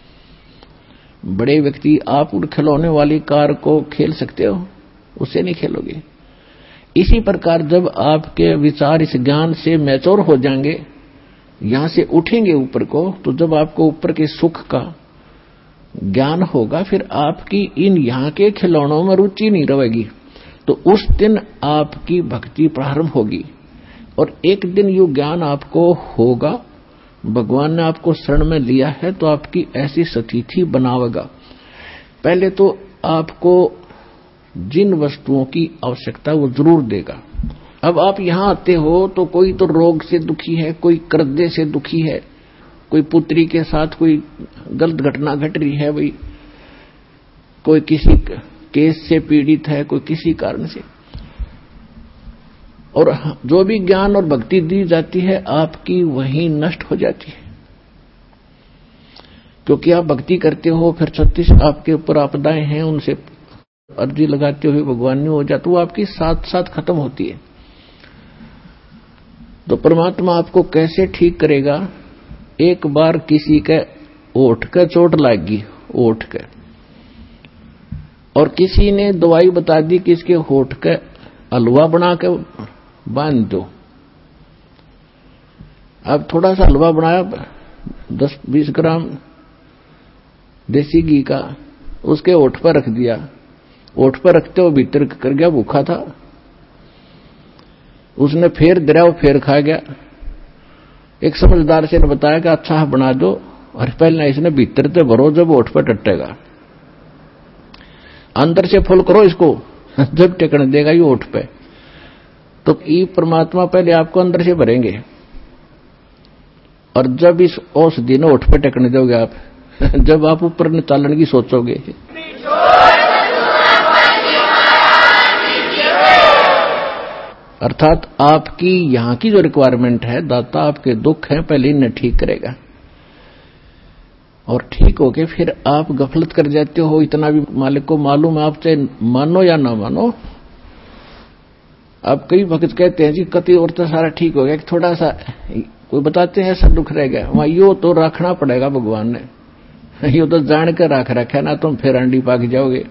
बड़े व्यक्ति आप उन खिलौने वाली कार को खेल सकते हो? उससे नहीं खेलोगे। इसी प्रकार जब आपके विचार इस ज्ञान से मैच्योर हो जाएंगे, यहां से उठेंगे ऊपर को, तो जब आपको ऊपर के सुख का ज्ञान होगा, फिर आपकी इन यहां के खिलौनों में रुचि नहीं रहेगी। तो उस दिन आपकी भक्ति प्रारंभ होगी। और एक दिन यो ज्ञान आपको होगा, भगवान ने आपको शरण में लिया है तो आपकी ऐसी स्थिति बनावेगा। पहले तो आपको जिन वस्तुओं की आवश्यकता वो जरूर देगा। अब आप यहां आते हो तो कोई तो रोग से दुखी है, कोई कर्जे से दुखी है, कोई पुत्री के साथ कोई गलत घटना घट रही है, भाई कोई किसी केस से पीड़ित है, कोई किसी कारण से। और जो भी ज्ञान और भक्ति दी जाती है आपकी वहीं नष्ट हो जाती है, क्योंकि आप भक्ति करते हो, फिर छत्तीस आपके ऊपर आपदाएं हैं, उनसे अर्जी लगाते हुए भगवान ने हो जाता, वो आपकी साथ साथ खत्म होती है। तो परमात्मा आपको कैसे ठीक करेगा? एक बार किसी के ओठ का चोट लगी, ओठ के, और किसी ने दवाई बता दी कि इसके होठ का हलवा बना के बांध दो। अब थोड़ा सा हलवा बनाया, दस बीस ग्राम देसी घी का, उसके ओठ पर रख दिया। ओठ पर रखते हो भीतर कर गया, भूखा था, उसने फेर दरिया फेर खा गया। एक समझदार से ने बताया कि अच्छा बना दो, और पहले इसने भीतर से भरो, जब ओठ पर टटेगा अंदर से फुल करो इसको, जब टेकने देगा ये ओठ पे। तो ये परमात्मा पहले आपको अंदर से भरेंगे, और जब इस औषधि ने ओठ पे टेकने दोगे आप, जब आप ऊपर निकालने की सोचोगे, अर्थात आपकी यहां की जो रिक्वायरमेंट है, दाता आपके दुख है पहले इन्हें ठीक करेगा, और ठीक होके फिर आप गफलत कर जाते हो। इतना भी मालिक को मालूम है, आप चाहे मानो या ना मानो। अब कई भक्त कहते हैं जी कति और तो सारा ठीक हो गया, थोड़ा सा कोई बताते हैं ऐसा दुख रह गया, वहां यो तो रखना पड़ेगा भगवान ने, यो तो जान कर रख रखा ना, तुम फिर अंडी पाक जाओगे।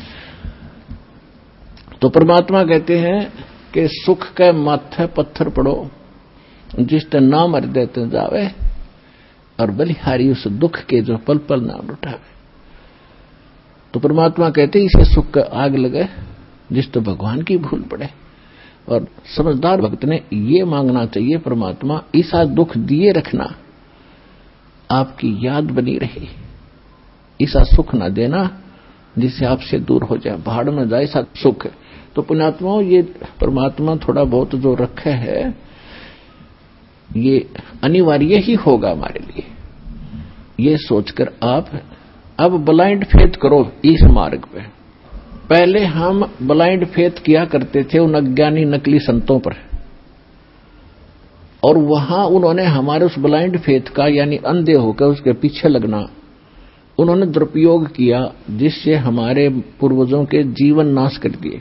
तो परमात्मा कहते हैं कि सुख के माथे पत्थर पड़ो, जिसते नाम हृदय ते जावे, और बलिहारी उस दुख के जो पल पल नाम उठावे। तो परमात्मा कहते हैं इसे सुख का आग लगे जिस तो भगवान की भूल पड़े। और समझदार भक्त ने ये मांगना चाहिए, परमात्मा ऐसा दुख दिए रखना आपकी याद बनी रही, ऐसा सुख ना देना जिससे आपसे दूर हो जाए, भाड़ में जाए ऐसा सुख। तो पुण्यात्माओं, ये परमात्मा थोड़ा बहुत जो रखे है ये अनिवार्य ही होगा हमारे लिए। ये सोचकर आप अब ब्लाइंड फेथ करो इस मार्ग पे। पहले हम ब्लाइंड फेथ किया करते थे उन अज्ञानी नकली संतों पर, और वहां उन्होंने हमारे उस ब्लाइंड फेथ का, यानी अंधे होकर उसके पीछे लगना, उन्होंने दुरुपयोग किया, जिससे हमारे पूर्वजों के जीवन नाश कर दिए।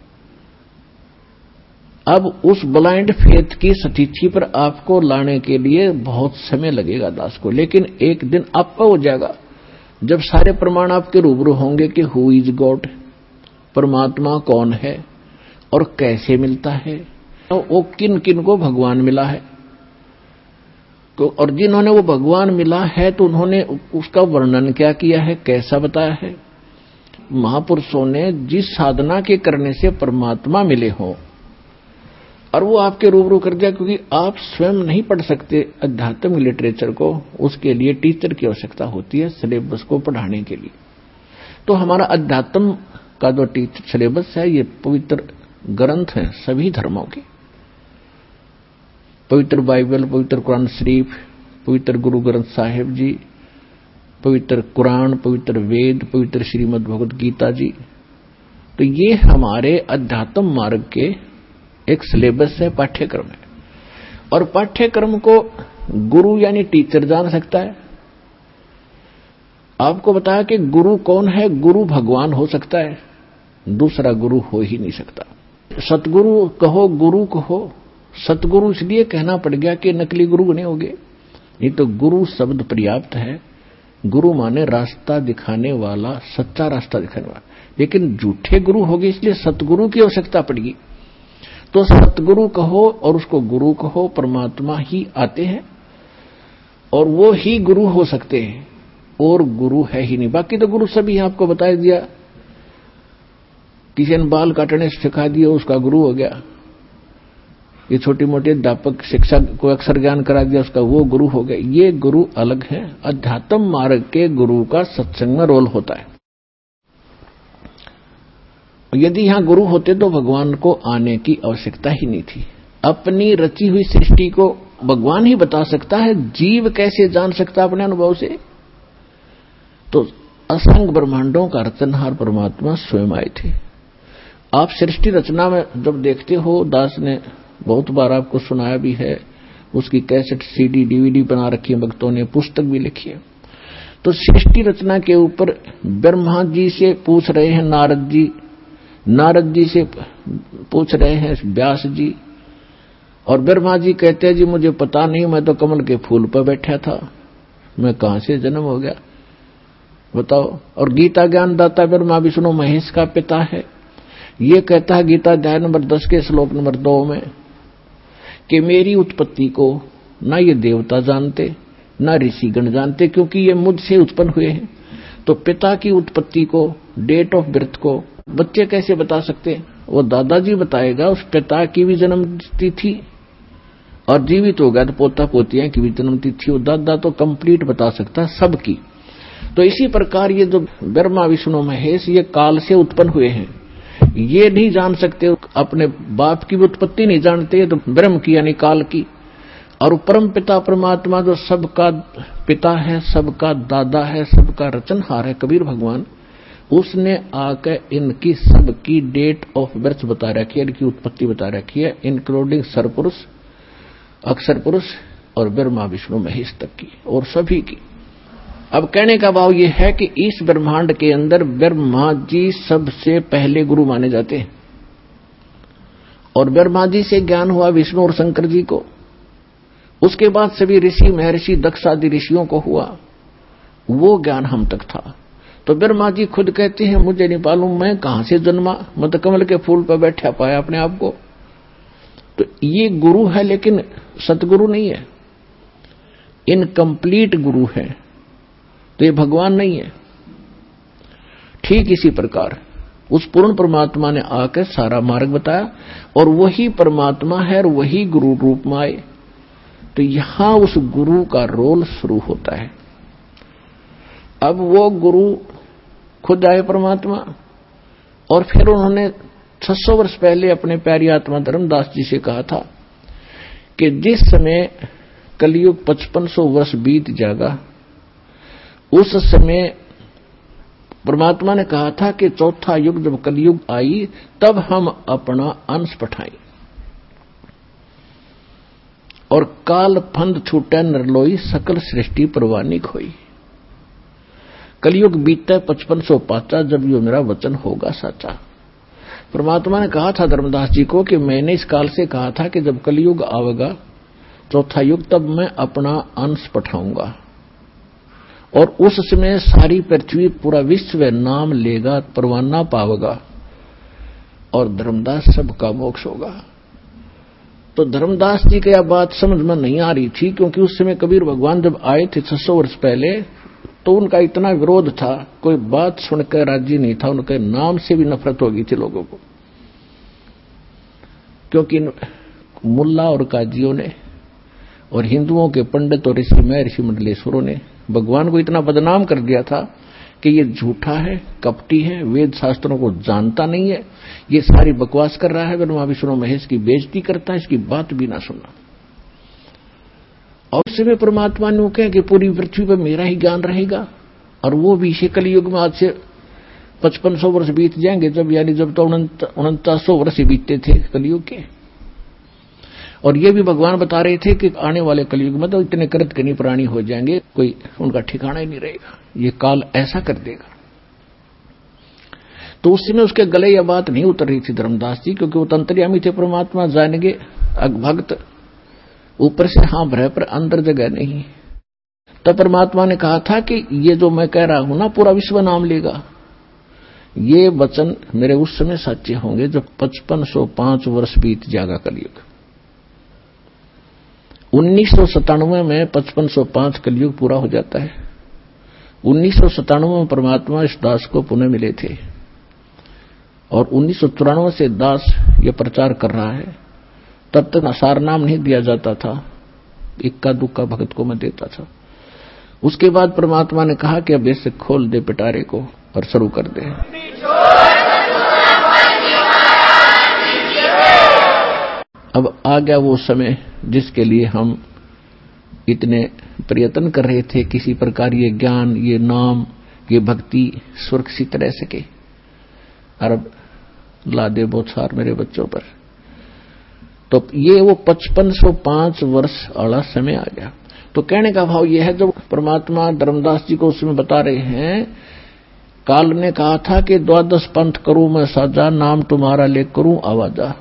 अब उस ब्लाइंड फेथ की स्थिति पर आपको लाने के लिए बहुत समय लगेगा दास को, लेकिन एक दिन आपका हो जाएगा जब सारे प्रमाण आपके रूबरू होंगे कि हु इज गॉड, परमात्मा कौन है और कैसे मिलता है, तो वो किन किन को भगवान मिला है। तो और जिन्होंने वो भगवान मिला है तो उन्होंने उसका वर्णन क्या किया है, कैसा बताया है। महापुरुषों ने जिस साधना के करने से परमात्मा मिले हों और वो आपके रूबरू कर दिया, क्योंकि आप स्वयं नहीं पढ़ सकते अध्यात्म लिटरेचर को, उसके लिए टीचर की आवश्यकता होती है सिलेबस को पढ़ाने के लिए। तो हमारा अध्यात्म का जो टीचर सिलेबस है, ये पवित्र ग्रंथ है सभी धर्मों के, पवित्र बाइबल, पवित्र कुरान शरीफ, पवित्र गुरु ग्रंथ साहिब जी, पवित्र कुरान, पवित्र वेद, पवित्र श्रीमद् भगवद गीता जी। तो ये हमारे अध्यात्म मार्ग के एक सिलेबस है, पाठ्यक्रम है। और पाठ्यक्रम को गुरु यानी टीचर जान सकता है। आपको बताया कि गुरु कौन है, गुरु भगवान हो सकता है, दूसरा गुरु हो ही नहीं सकता। सतगुरु कहो, गुरु कहो, सतगुरु इसलिए कहना पड़ गया कि नकली गुरु नहीं होगे, नहीं तो गुरु शब्द पर्याप्त है। गुरु माने रास्ता दिखाने वाला, सच्चा रास्ता दिखाने वाला, लेकिन झूठे गुरु हो गए इसलिए सतगुरु की आवश्यकता पड़ेगी। तो सतगुरु कहो और उसको गुरु कहो, परमात्मा ही आते हैं और वो ही गुरु हो सकते हैं, और गुरु है ही नहीं। बाकी तो गुरु सभी आपको बता दिया, किसी ने बाल काटने सिखा दिया उसका गुरु हो गया, ये छोटी मोटी अध्यापक शिक्षा को अक्षर ज्ञान करा दिया उसका वो गुरु हो गया। ये गुरु अलग है। अध्यात्म मार्ग के गुरु का सत्संग में रोल होता है। यदि यहां गुरु होते तो भगवान को आने की आवश्यकता ही नहीं थी। अपनी रची हुई सृष्टि को भगवान ही बता सकता है, जीव कैसे जान सकता अपने अनुभव से। तो असंख्य ब्रह्मांडों का रचनहार परमात्मा स्वयं आए थे। आप सृष्टि रचना में जब देखते हो, दास ने बहुत बार आपको सुनाया भी है, उसकी कैसेट, सीडी, डीवीडी बना रखी है भक्तों ने, पुस्तक भी लिखी है। तो सृष्टि रचना के ऊपर ब्रह्मा जी से पूछ रहे हैं नारद जी, नारद जी से पूछ रहे हैं व्यास जी, और ब्रह्मा जी कहते हैं जी मुझे पता नहीं, मैं तो कमल के फूल पर बैठा था, मैं कहां से जन्म हो गया बताओ। और गीता ज्ञान दाता ब्रह्मा विष्णु महेश का पिता है। ये कहता है गीता अध्याय नंबर दस के श्लोक नंबर दो में कि मेरी उत्पत्ति को ना ये देवता जानते ना ऋषिगण जानते, क्योंकि ये मुझसे उत्पन्न हुए हैं। तो पिता की उत्पत्ति को, डेट ऑफ बर्थ को बच्चे कैसे बता सकते? वो दादाजी बताएगा। उस पिता की भी जन्म तिथि, और जीवित हो गया तो पोता पोतियां की भी जन्म तिथि, वो दादा तो कंप्लीट बता सकता है सबकी। तो इसी प्रकार ये जो ब्रह्मा विष्णु महेश ये काल से उत्पन्न हुए हैं, ये नहीं जान सकते, अपने बाप की भी उत्पत्ति नहीं जानते, तो ब्रह्म की यानी काल की। और परम पिता परमात्मा जो सबका पिता है, सबका दादा है, सबका रचनहार है, कबीर भगवान, उसने आकर इनकी सबकी डेट ऑफ बर्थ बता रखी है, इनकी उत्पत्ति बता रखी है, इंक्लूडिंग सरपुरुष, अक्षर पुरुष और ब्रह्मा विष्णु महेश तक की, और सभी की। अब कहने का भाव यह है कि इस ब्रह्मांड के अंदर ब्रह्मा जी सबसे पहले गुरु माने जाते हैं, और ब्रह्मा जी से ज्ञान हुआ विष्णु और शंकर जी को, उसके बाद सभी ऋषि महर्षि दक्ष आदि ऋषियों को हुआ, वो ज्ञान हम तक था। तो ब्रह्मा जी खुद कहते हैं मुझे नहीं मालूम मैं कहां से जन्मा, मैं तो कमल के फूल पर बैठा पाया अपने आप को। तो ये गुरु है, लेकिन सतगुरु नहीं है, इनकम्प्लीट गुरु है, तो ये भगवान नहीं है। ठीक इसी प्रकार उस पूर्ण परमात्मा ने आकर सारा मार्ग बताया, और वही परमात्मा है और वही गुरु रूप में आए। तो यहां उस गुरु का रोल शुरू होता है। अब वो गुरु खुद आए परमात्मा, और फिर उन्होंने छह सौ वर्ष पहले अपने प्यारी आत्मा धर्मदास जी से कहा था कि जिस समय कलयुग पचपन सौ वर्ष बीत जाएगा, उस समय परमात्मा ने कहा था कि चौथा युग जब कलयुग आई तब हम अपना अंश पठाएं। और काल फंद छूटे नरलोई सकल सृष्टि परवानी खोई। कलयुग बीते पचपन सौ पाचा जब यो मेरा वचन होगा साचा। परमात्मा ने कहा था धर्मदास जी को कि मैंने इस काल से कहा था कि जब कलयुग आवेगा चौथा युग तब मैं अपना अंश पठाऊंगा और उस समय सारी पृथ्वी पूरा विश्व नाम लेगा, परवाना पावेगा और धर्मदास सबका मोक्ष होगा। तो धर्मदास जी की यह बात समझ में नहीं आ रही थी, क्योंकि उस समय कबीर भगवान जब आए थे छह सौ वर्ष पहले तो उनका इतना विरोध था, कोई बात सुनकर राजी नहीं था, उनके नाम से भी नफरत हो गई थी लोगों को। क्योंकि मुल्ला और काजियों ने और हिंदुओं के पंडित और ऋषि महर्षि मंडलेश्वरों ने भगवान को इतना बदनाम कर दिया था कि ये झूठा है, कपटी है, वेद शास्त्रों को जानता नहीं है, ये सारी बकवास कर रहा है, ब्रह्मा विष्णु महेश की बेइज्जती करता है, इसकी बात भी ना सुनना। और उस समय परमात्मा ने कहा कि पूरी पृथ्वी पर मेरा ही ज्ञान रहेगा, और वो भी इसे कलयुग में आज से पचपन सौ वर्ष बीत जाएंगे, जब यानी जब तो उनचास सौ वर्ष बीतते थे कलयुग के। और ये भी भगवान बता रहे थे कि आने वाले कलयुग में तो इतने कृतघ्नी प्राणी हो जाएंगे, कोई उनका ठिकाना ही नहीं रहेगा, ये काल ऐसा कर देगा। तो उस समय उसके गले यह बात नहीं उतर रही थी धर्मदास जी, क्योंकि वो तंत्रियामी थे, परमात्मा जानेंगे भक्त ऊपर से हाँ भरे पर अंदर जगह नहीं। तो परमात्मा ने कहा था कि ये जो मैं कह रहा हूं ना पूरा विश्व नाम लेगा, ये वचन मेरे उस समय सच्चे होंगे जब पचपन सौ पांच वर्ष बीत जाएगा कलयुग। उन्नीस सौ सतानवे में पचपन सौ पांच कलयुग पूरा हो जाता है। उन्नीस सौ सतानवे में परमात्मा इस दास को पुनः मिले थे और उन्नीस सौ चौरानवे से दास ये प्रचार कर रहा है। तब तक सार नाम नहीं दिया जाता था, इक्का दुक्का भगत को मैं देता था। उसके बाद परमात्मा ने कहा कि अब ऐसे खोल दे पिटारे को और शुरू कर दे। अब आ गया वो समय जिसके लिए हम इतने प्रयत्न कर रहे थे, किसी प्रकार ये ज्ञान, ये नाम, ये भक्ति सुरक्षित रह सके। अरब ला दे बोछार मेरे बच्चों पर। तो ये वो पचपन सौ पांच वर्ष वाला समय आ गया। तो कहने का भाव यह है, जब परमात्मा धर्मदास जी को उसमें बता रहे हैं, काल ने कहा था कि द्वादश पंथ करूं मैं साजा, नाम तुम्हारा ले करूं आवाजा।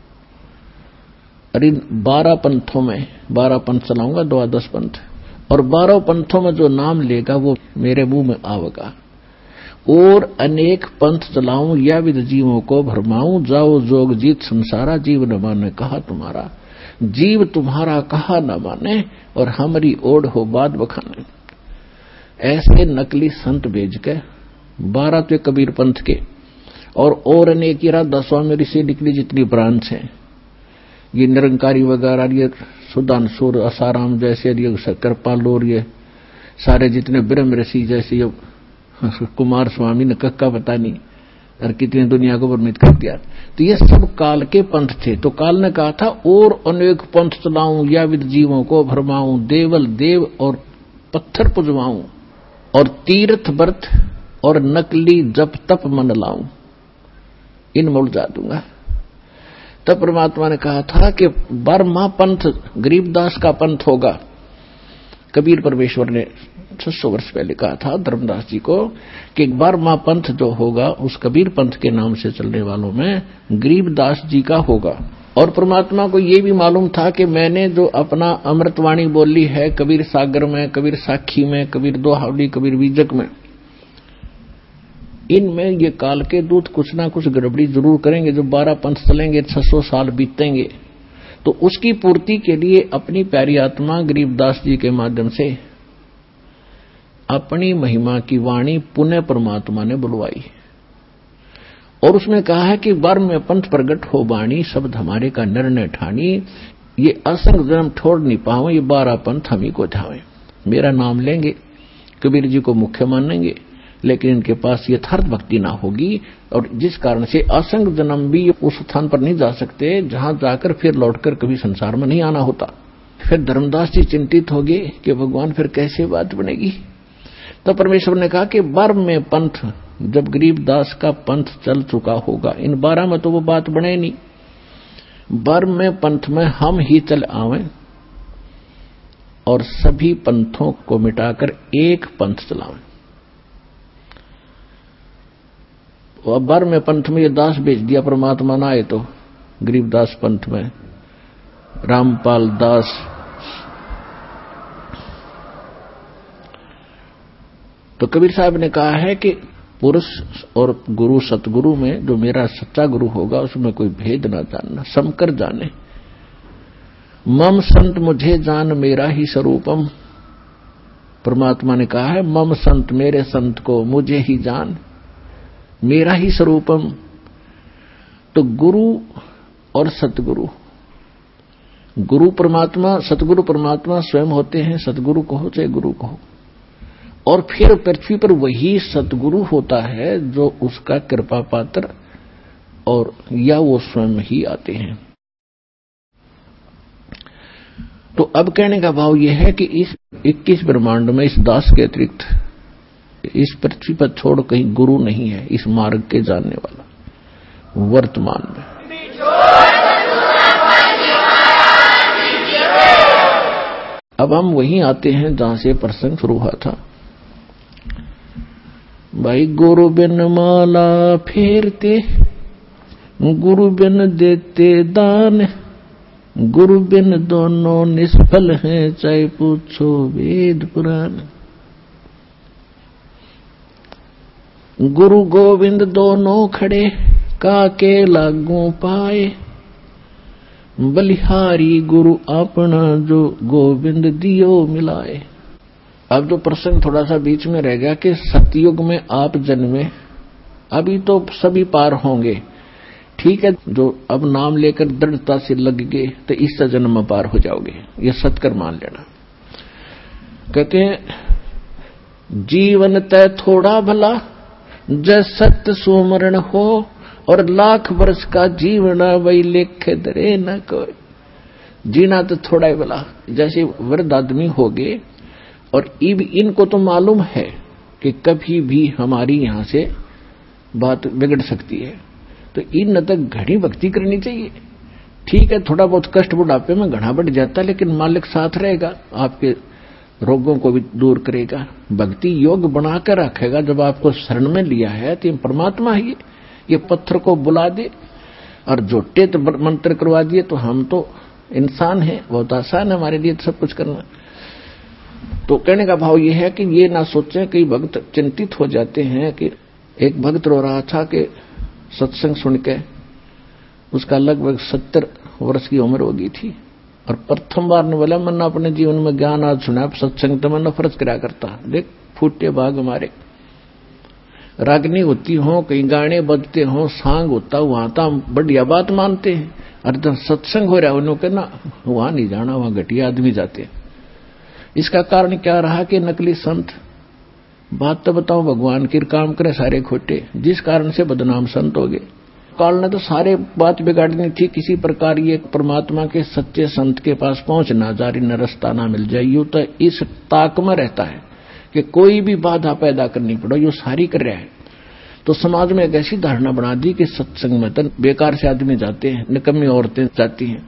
अरे बारह पंथों में बारह पंथ चलाऊंगा, द्वादश पंथ, और बारह पंथों में जो नाम लेगा वो मेरे मुंह में आवेगा। और अनेक पंथ चलाऊं या विद जीवों को भरमाऊं, जाओ जोग जीत संसारा, जीव न माने कहा तुम्हारा। जीव तुम्हारा कहा न माने और हमारी ओढ़ हो बात बखाने। ऐसे नकली संत भेज के बारह तो कबीर पंथ के और और अनेक राधा स्वामी ऋषि निकली जितनी ब्रांच है, ये निरंकारी वगैरह, ये सुदानसुर, आसाराम जैसे, ये कृपाल और ये सारे जितने ब्रह्म ऋषि जैसे, ये कुमार स्वामी ने कक्का पता नहीं और कितने दुनिया को भ्रमित कर दिया। तो ये सब काल के पंथ थे। तो काल ने कहा था और अनेक पंथ चलाऊं या विद जीवों को भरमाऊं, देवल देव और पत्थर पुजवाऊं, और तीर्थ व्रत और नकली जप तप मन लाऊं, इन में उलझा दूंगा। तब परमात्मा ने कहा था कि बारहवां पंथ गरीबदास का पंथ होगा। कबीर परमेश्वर ने छह सौ वर्ष पहले कहा था धर्मदास जी को कि बारहवां पंथ जो होगा उस कबीर पंथ के नाम से चलने वालों में गरीबदास जी का होगा। और परमात्मा को ये भी मालूम था कि मैंने जो अपना अमृतवाणी बोली है कबीर सागर में, कबीर साखी में, कबीर दोहावली, कबीर बीजक में, इनमें ये काल के दूत कुछ ना कुछ गड़बड़ी जरूर करेंगे। जो बारह पंथ चलेंगे, छह सौ साल बीतेंगे, तो उसकी पूर्ति के लिए अपनी प्यारी आत्मा गरीबदास जी के माध्यम से अपनी महिमा की वाणी पुनः परमात्मा ने बुलवाई और उसने कहा है कि बार में पंथ प्रगट हो बाणी, शब्द हमारे का निर्णय ठानी, ये असंग जन्म छोड़ नहीं पाओ, ये बारह पंथ हम ही को ध्यावे। मेरा नाम लेंगे, कबीर जी को मुख्य मानेंगे, लेकिन इनके पास यथार्थ भक्ति ना होगी, और जिस कारण से असंग जन्म भी उस स्थान पर नहीं जा सकते जहां जाकर फिर लौटकर कभी संसार में नहीं आना होता। फिर धर्मदास जी चिंतित हो गए कि भगवान फिर कैसे बात बनेगी। तो परमेश्वर ने कहा कि बारह में पंथ, जब गरीबदास का पंथ चल चुका होगा, इन बारह में तो वो बात बने नहीं, बारह में पंथ में हम ही चल आवे और सभी पंथों को मिटाकर एक पंथ चलावें। अब बार में पंथ में ये दास भेज दिया परमात्मा ना आए तो, गरीबदास पंथ में रामपाल दास, तो कबीर साहब ने कहा है कि पुरुष और गुरु सतगुरु में जो मेरा सच्चा गुरु होगा उसमें कोई भेद ना जानना, समकर जाने। मम संत मुझे जान मेरा ही स्वरूपम, परमात्मा ने कहा है मम संत, मेरे संत को मुझे ही जान, मेरा ही स्वरूपम। तो गुरु और सतगुरु, गुरु परमात्मा, सतगुरु परमात्मा स्वयं होते हैं, सतगुरु कहो चाहे गुरु कहो। और फिर पृथ्वी पर वही सतगुरु होता है जो उसका कृपा पात्र और या वो स्वयं ही आते हैं। तो अब कहने का भाव यह है कि इस इक्कीस ब्रह्मांड में इस दास के अतिरिक्त इस पृथ्वी पर छोड़ कहीं गुरु नहीं है इस मार्ग के जानने वाला वर्तमान में। अब हम वहीं आते हैं जहां से प्रसंग शुरू हुआ था। भाई गुरु बिन माला फेरते, गुरु बिन देते दान, गुरु बिन दोनों निष्फल हैं, चाहे पूछो वेद पुराण। गुरु गोविंद दोनों खड़े, काके लागू पाए, बलिहारी गुरु अपना जो गोविंद दियो मिलाए। अब जो प्रसंग थोड़ा सा बीच में रह गया कि सतयुग में आप जन्मे, अभी तो सभी पार होंगे, ठीक है, जो अब नाम लेकर दृढ़ता से लग गए तो इस जन्म में पार हो जाओगे, ये सत्कर मान लेना। कहते हैं जीवन तय थोड़ा भला, जय सत्य सुमरण हो, और लाख वर्ष का जीवन वही लेख दरे न कोई। जीना तो थोड़ा ही भला, जैसे वृद्ध आदमी हो गए और इब इनको तो मालूम है कि कभी भी हमारी यहां से बात बिगड़ सकती है, तो इन तक घनी भक्ति करनी चाहिए। ठीक है, थोड़ा बहुत कष्ट बुढ़ापे में घना बढ़ जाता है, लेकिन मालिक साथ रहेगा, आपके रोगों को भी दूर करेगा, भक्ति योग बनाकर रखेगा। जब आपको शरण में लिया है तो परमात्मा ही ये पत्थर को बुला दे और जोटे तो मंत्र करवा दिए, तो हम तो इंसान हैं, बहुत आसान है हमारे लिए तो सब कुछ करना। तो कहने का भाव ये है कि ये ना सोचें, कई भक्त चिंतित हो जाते हैं कि एक भक्त रो रहा था कि सत्संग सुन के उसका लगभग सत्तर वर्ष की उम्र हो गई थी, और प्रथम बार ने बोला मैंने अपने जीवन में ज्ञान आज सुना, सत्संग तो मैं नफरत करा करता। देख फूटे भाग हमारे, रागनी होती हो, कहीं गाने बजते हो, सांग होता, वहां तो हम बढ़िया बात मानते हैं, और जब सत्संग हो रहा है उन्होंने कहना वहां नहीं जाना, वहां घटिया आदमी जाते हैं। इसका कारण क्या रहा कि नकली संत, बात तो बताओ, भगवान की काम करे सारे खोटे, जिस कारण से बदनाम संत हो गए। काल ने तो सारे बात बिगाड़नी थी, किसी प्रकार ये परमात्मा के सच्चे संत के पास पहुंचना, जारी न रास्ता ना मिल जाए, यूं तो इस ताक में रहता है कि कोई भी बाधा पैदा करनी पड़े, यो सारी कर रहा है। तो समाज में एक ऐसी धारणा बना दी कि सत्संग में तो बेकार से आदमी जाते हैं, निकम्मी औरतें जाती हैं,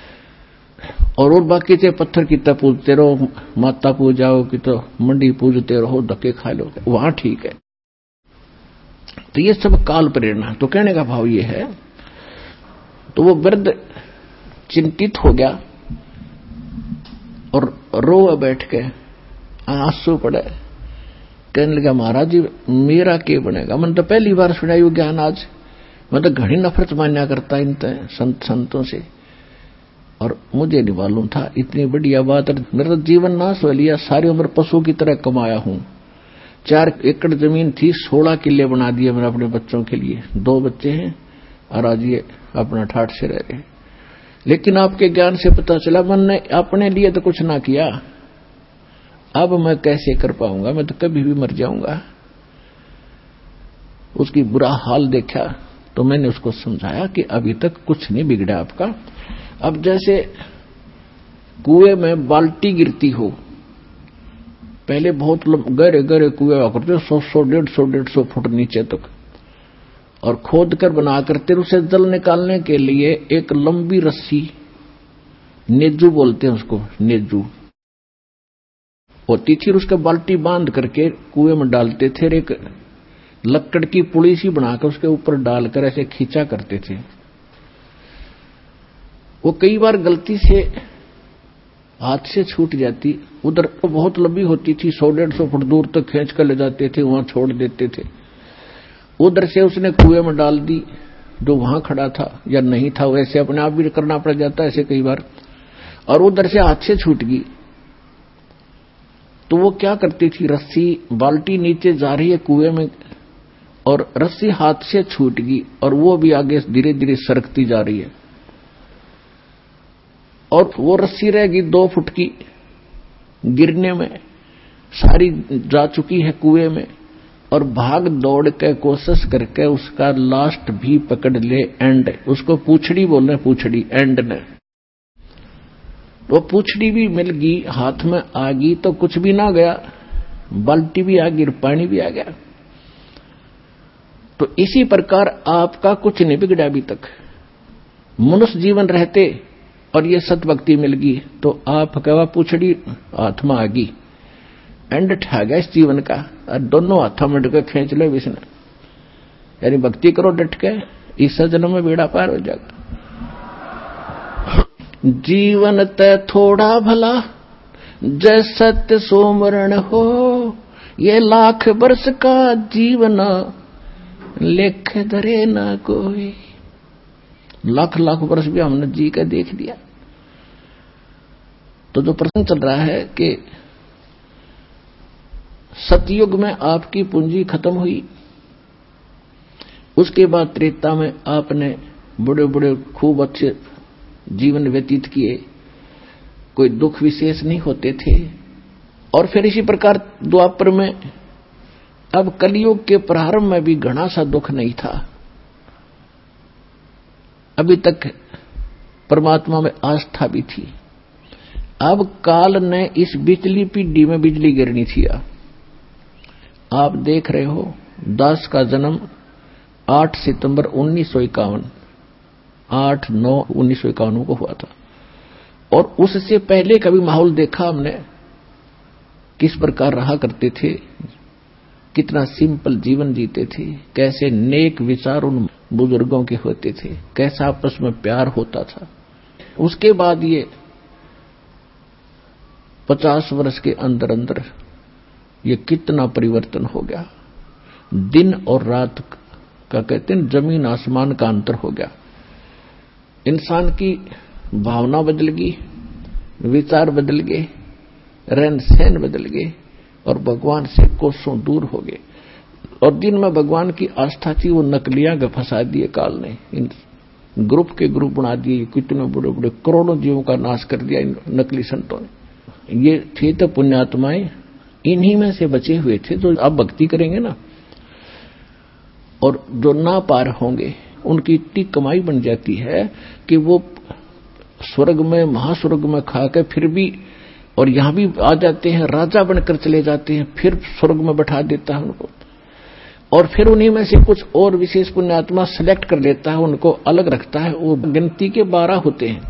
और और बाकी थे पत्थर की तरह पूजते रहो, माता पूजाओ की तो मंडी पूजते रहो, धक्के खा लो, वहां ठीक है। तो ये सब काल प्रेरणा। तो कहने का भाव ये है, तो वो वृद्ध चिंतित हो गया और रो बैठ के आंसू पड़े, कहने लगा महाराज जी मेरा क्या बनेगा, मैंने तो पहली बार सुनाई वो ज्ञान आज, मैं तो घनी नफरत मान्या करता इन संत संतों से, और मुझे नहीं मालूम था इतनी बढ़िया बात। मेरा तो जीवन नाश हो लिया, सारी उम्र पशु की तरह कमाया हूं, चार एकड़ जमीन थी, सोलह किले बना दिए मैंने अपने बच्चों के लिए, दो बच्चे हैं और आज ये अपना ठाठ से रह रहे। लेकिन आपके ज्ञान से पता चला मैंने अपने लिए तो कुछ ना किया, अब मैं कैसे कर पाऊंगा, मैं तो कभी भी मर जाऊंगा। उसकी बुरा हाल देखा तो मैंने उसको समझाया कि अभी तक कुछ नहीं बिगड़ा आपका। अब जैसे कुएं में बाल्टी गिरती हो, पहले बहुत गहरे गहरे कुएं हुआ करते, सौ सौ डेढ़ सौ डेढ़ सौ फुट नीचे तक, और खोद कर बना करते उसे जल निकालने के लिए एक लंबी रस्सी, नेजू बोलते हैं उसको, नेजू, होती थी, उसके बाल्टी बांध करके कुएं में डालते थे, एक लकड़ की पुली सी बनाकर उसके ऊपर डालकर ऐसे खींचा करते थे। वो कई बार गलती से हाथ से छूट जाती, उधर तो बहुत लंबी होती थी, सौ डेढ़ सौ फुट दूर तक खींच कर ले जाते थे, वहां छोड़ देते थे। उधर से उसने कुएं में डाल दी, जो वहां खड़ा था या नहीं था वैसे अपने आप भी करना पड़ जाता ऐसे कई बार, और उधर से हाथ से छूट गई तो वो क्या करती थी, रस्सी बाल्टी नीचे जा रही है कुएं में और रस्सी हाथ से छूट गई और वो भी आगे धीरे धीरे सरकती जा रही है और वो रस्सी रहेगी दो फुट की, गिरने में सारी जा चुकी है कुएं में, और भाग दौड़ के कोशिश करके उसका लास्ट भी पकड़ ले, एंड उसको पूछड़ी बोल रहे, पूछड़ी एंड ने वो पूछड़ी भी मिल गई, हाथ में आ गई तो कुछ भी ना गया, बाल्टी भी आ गई, पानी भी आ गया। तो इसी प्रकार आपका कुछ नहीं बिगड़ा अभी तक। मनुष्य जीवन रहते और ये सतभक्ति मिल गई तो आप कहवा पूछड़ी हाथ में आ गई, एंड ठा गया इस जीवन का, और दोनों हाथों में डके खींच ले विष्णु, यानी भक्ति करो डट के, इस जन्म में बेड़ा पार हो जाएगा। जीवन ते थोड़ा भला जय सत्य सोमरण हो, ये लाख वर्ष का जीवन लेख धरे ना कोई। लाख लाख वर्ष भी हमने जी का देख दिया। तो जो प्रश्न चल रहा है कि सतयुग में आपकी पूंजी खत्म हुई, उसके बाद त्रेता में आपने बड़े बड़े खूब अच्छे जीवन व्यतीत किए, कोई दुख विशेष नहीं होते थे, और फिर इसी प्रकार द्वापर में, अब कलयुग के प्रारंभ में भी घना सा दुख नहीं था। अभी तक परमात्मा में आस्था भी थी। अब काल ने इस बिजली पीढ़ी में बिजली गिरनी थी। आप देख रहे हो दास का जन्म आठ सितंबर उन्नीस सौ इक्यावन आठ नौ उन्नीस सौ इक्यावन को हुआ था, और उससे पहले कभी माहौल देखा हमने, किस प्रकार रहा करते थे, कितना सिंपल जीवन जीते थे, कैसे नेक विचार उन बुजुर्गों के होते थे, कैसा आपस में प्यार होता था। उसके बाद ये पचास वर्ष के अंदर अंदर ये कितना परिवर्तन हो गया। दिन और रात का कहते हैं, जमीन आसमान का अंतर हो गया। इंसान की भावना बदल गई, विचार बदल गए, रहन सहन बदल गए, और भगवान से कोसों दूर हो गए। और दिन में भगवान की आस्था थी, वो नकलियां का फंसा दिए काल ने, इन ग्रुप के ग्रुप बना दिए, कितने बड़े बड़े करोड़ों जीवों का नाश कर दिया इन नकली संतों ने। ये थे तो पुण्यात्माएं, इन्हीं में से बचे हुए थे जो अब भक्ति करेंगे ना, और जो ना पार होंगे उनकी इतनी कमाई बन जाती है कि वो स्वर्ग में महास्वर्ग में खा के फिर भी, और यहां भी आ जाते हैं, राजा बनकर चले जाते हैं, फिर स्वर्ग में बैठा देता है उनको, और फिर उन्हीं में से कुछ और विशेष पुण्यात्मा सिलेक्ट कर लेता है, उनको अलग रखता है। वो गिनती के बारह होते हैं।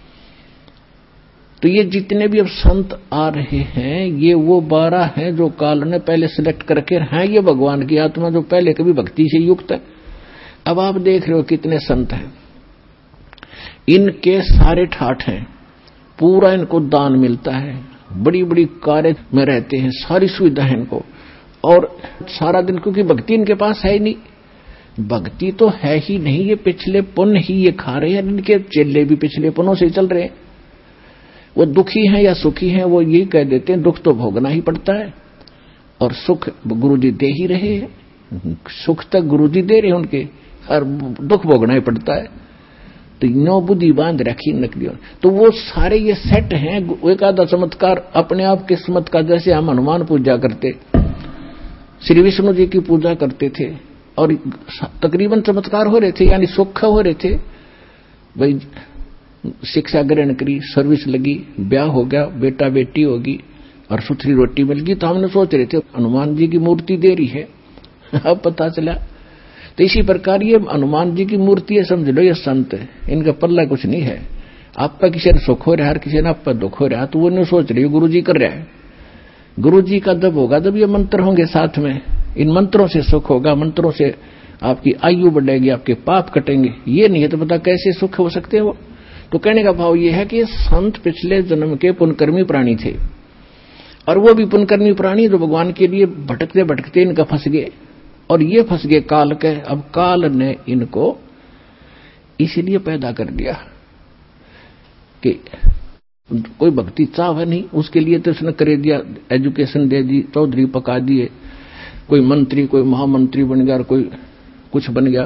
तो ये जितने भी अब संत आ रहे हैं, ये वो बारह हैं जो काल ने पहले सिलेक्ट करके हैं, ये भगवान की आत्मा जो पहले कभी भक्ति से युक्त है। अब आप देख रहे हो कितने संत हैं, इनके सारे ठाठ हैं, पूरा इनको दान मिलता है, बड़ी बड़ी कार्य में रहते हैं, सारी सुविधा है इनको, और सारा दिन, क्योंकि भक्ति इनके पास है ही नहीं, भक्ति तो है ही नहीं, ये पिछले पुण्य ही ये खा रहे हैं, इनके चेले भी पिछले पुण्यों से चल रहे हैं। वो दुखी हैं या सुखी हैं, वो ये कह देते हैं दुख तो भोगना ही पड़ता है, और सुख गुरुजी दे ही रहे हैं, सुख तक गुरुजी दे रहे हैं उनके, और दुख भोगना ही पड़ता है। तो नो बुद्धि बांध रखी नकलियों। तो वो सारे ये सेट हैं। एक आधा चमत्कार अपने आप किस्मत का, जैसे हम हनुमान पूजा करते, श्री विष्णु जी की पूजा करते थे, और तकरीबन चमत्कार हो रहे थे, यानी सुख हो रहे थे। भाई शिक्षा ग्रहण करी, सर्विस लगी, ब्याह हो गया, बेटा बेटी होगी, और सुथरी रोटी मिल गई, तो हमने सोच रहे थे हनुमान जी की मूर्ति दे रही है। अब पता चला तो इसी प्रकार ये हनुमान जी की मूर्ति है, समझ लो ये संत है, इनका पल्ला कुछ नहीं है। आपका किसी ने सुख हो रहा है, किसी ने आप पर दुख हो रहा है, तो वो नहीं सोच रही गुरु जी कर रहा है, गुरु जी का जब होगा जब ये मंत्र होंगे साथ में, इन मंत्रों से सुख होगा, मंत्रों से आपकी आयु बढ़ेगी, आपके पाप कटेंगे। ये नहीं है तो पता कैसे सुख हो सकते हैं वो। तो कहने का भाव ये है कि संत पिछले जन्म के पुण्यकर्मी प्राणी थे, और वो भी पुण्यकर्मी प्राणी जो भगवान के लिए भटकते भटकते इनका फंस गए, और ये फंस गए काल के। अब काल ने इनको इसीलिए पैदा कर दिया कि कोई भक्ति चाह नहीं, उसके लिए तो उसने कर दिया, एजुकेशन दे दी, चौधरी पका दिए, कोई मंत्री कोई महामंत्री बन गया, और कोई कुछ बन गया,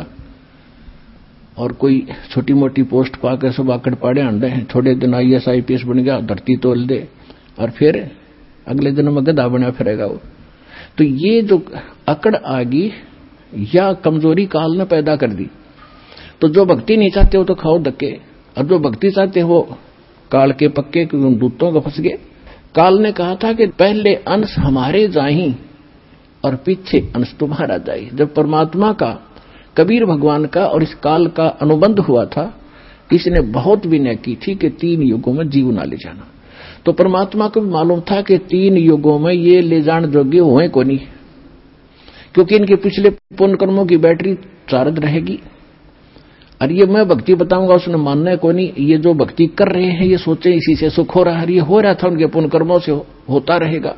और कोई छोटी मोटी पोस्ट पाकर सब आकड़ पाड़े अंडे हैं, थोड़े दिन I S I P S बन गया, धरती तोल दे, और फिर अगले दिन में गधा बना फिरेगा वो। तो ये जो अकड़ आ गई या कमजोरी काल ने पैदा कर दी। तो जो भक्ति नहीं चाहते वो तो खाओ धक्के, और जो भक्ति चाहते वो काल के पक्के दूतों को फंस गए। काल ने कहा था कि पहले अंश हमारे जाही और पीछे अंश तुम्हारा जाए। जब परमात्मा का, कबीर भगवान का और इस काल का अनुबंध हुआ था, इसने बहुत विनय की थी कि तीन युगों में जीव ना ले जाना। तो परमात्मा को भी मालूम था कि तीन युगों में ये ले जाने योग्य हुए को नहीं, क्योंकि इनके पिछले पुण्य कर्मों की बैटरी चार्ज रहेगी। और ये मैं भक्ति बताऊंगा उसने मानना है कोई नहीं। ये जो भक्ति कर रहे हैं ये सोचे इसी से सुख हो रहा है, ये हो रहा था उनके पुण्य कर्मों से हो, होता रहेगा।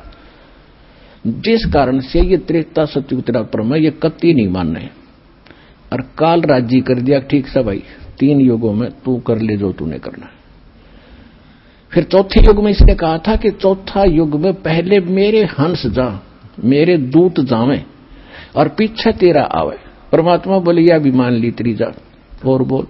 जिस कारण से ये त्रेता सतयुग त्रेता में ये कत्ती नहीं मान रहे। और काल राजी कर दिया, ठीक से भाई तीन युगों में तू कर ले जो तूने करना है। फिर चौथे युग में इसने कहा था कि चौथा युग में पहले मेरे हंस जा, मेरे दूत जावे और पीछे तेरा आवे। परमात्मा बोले या भी मान ली तेरी जा और बोल।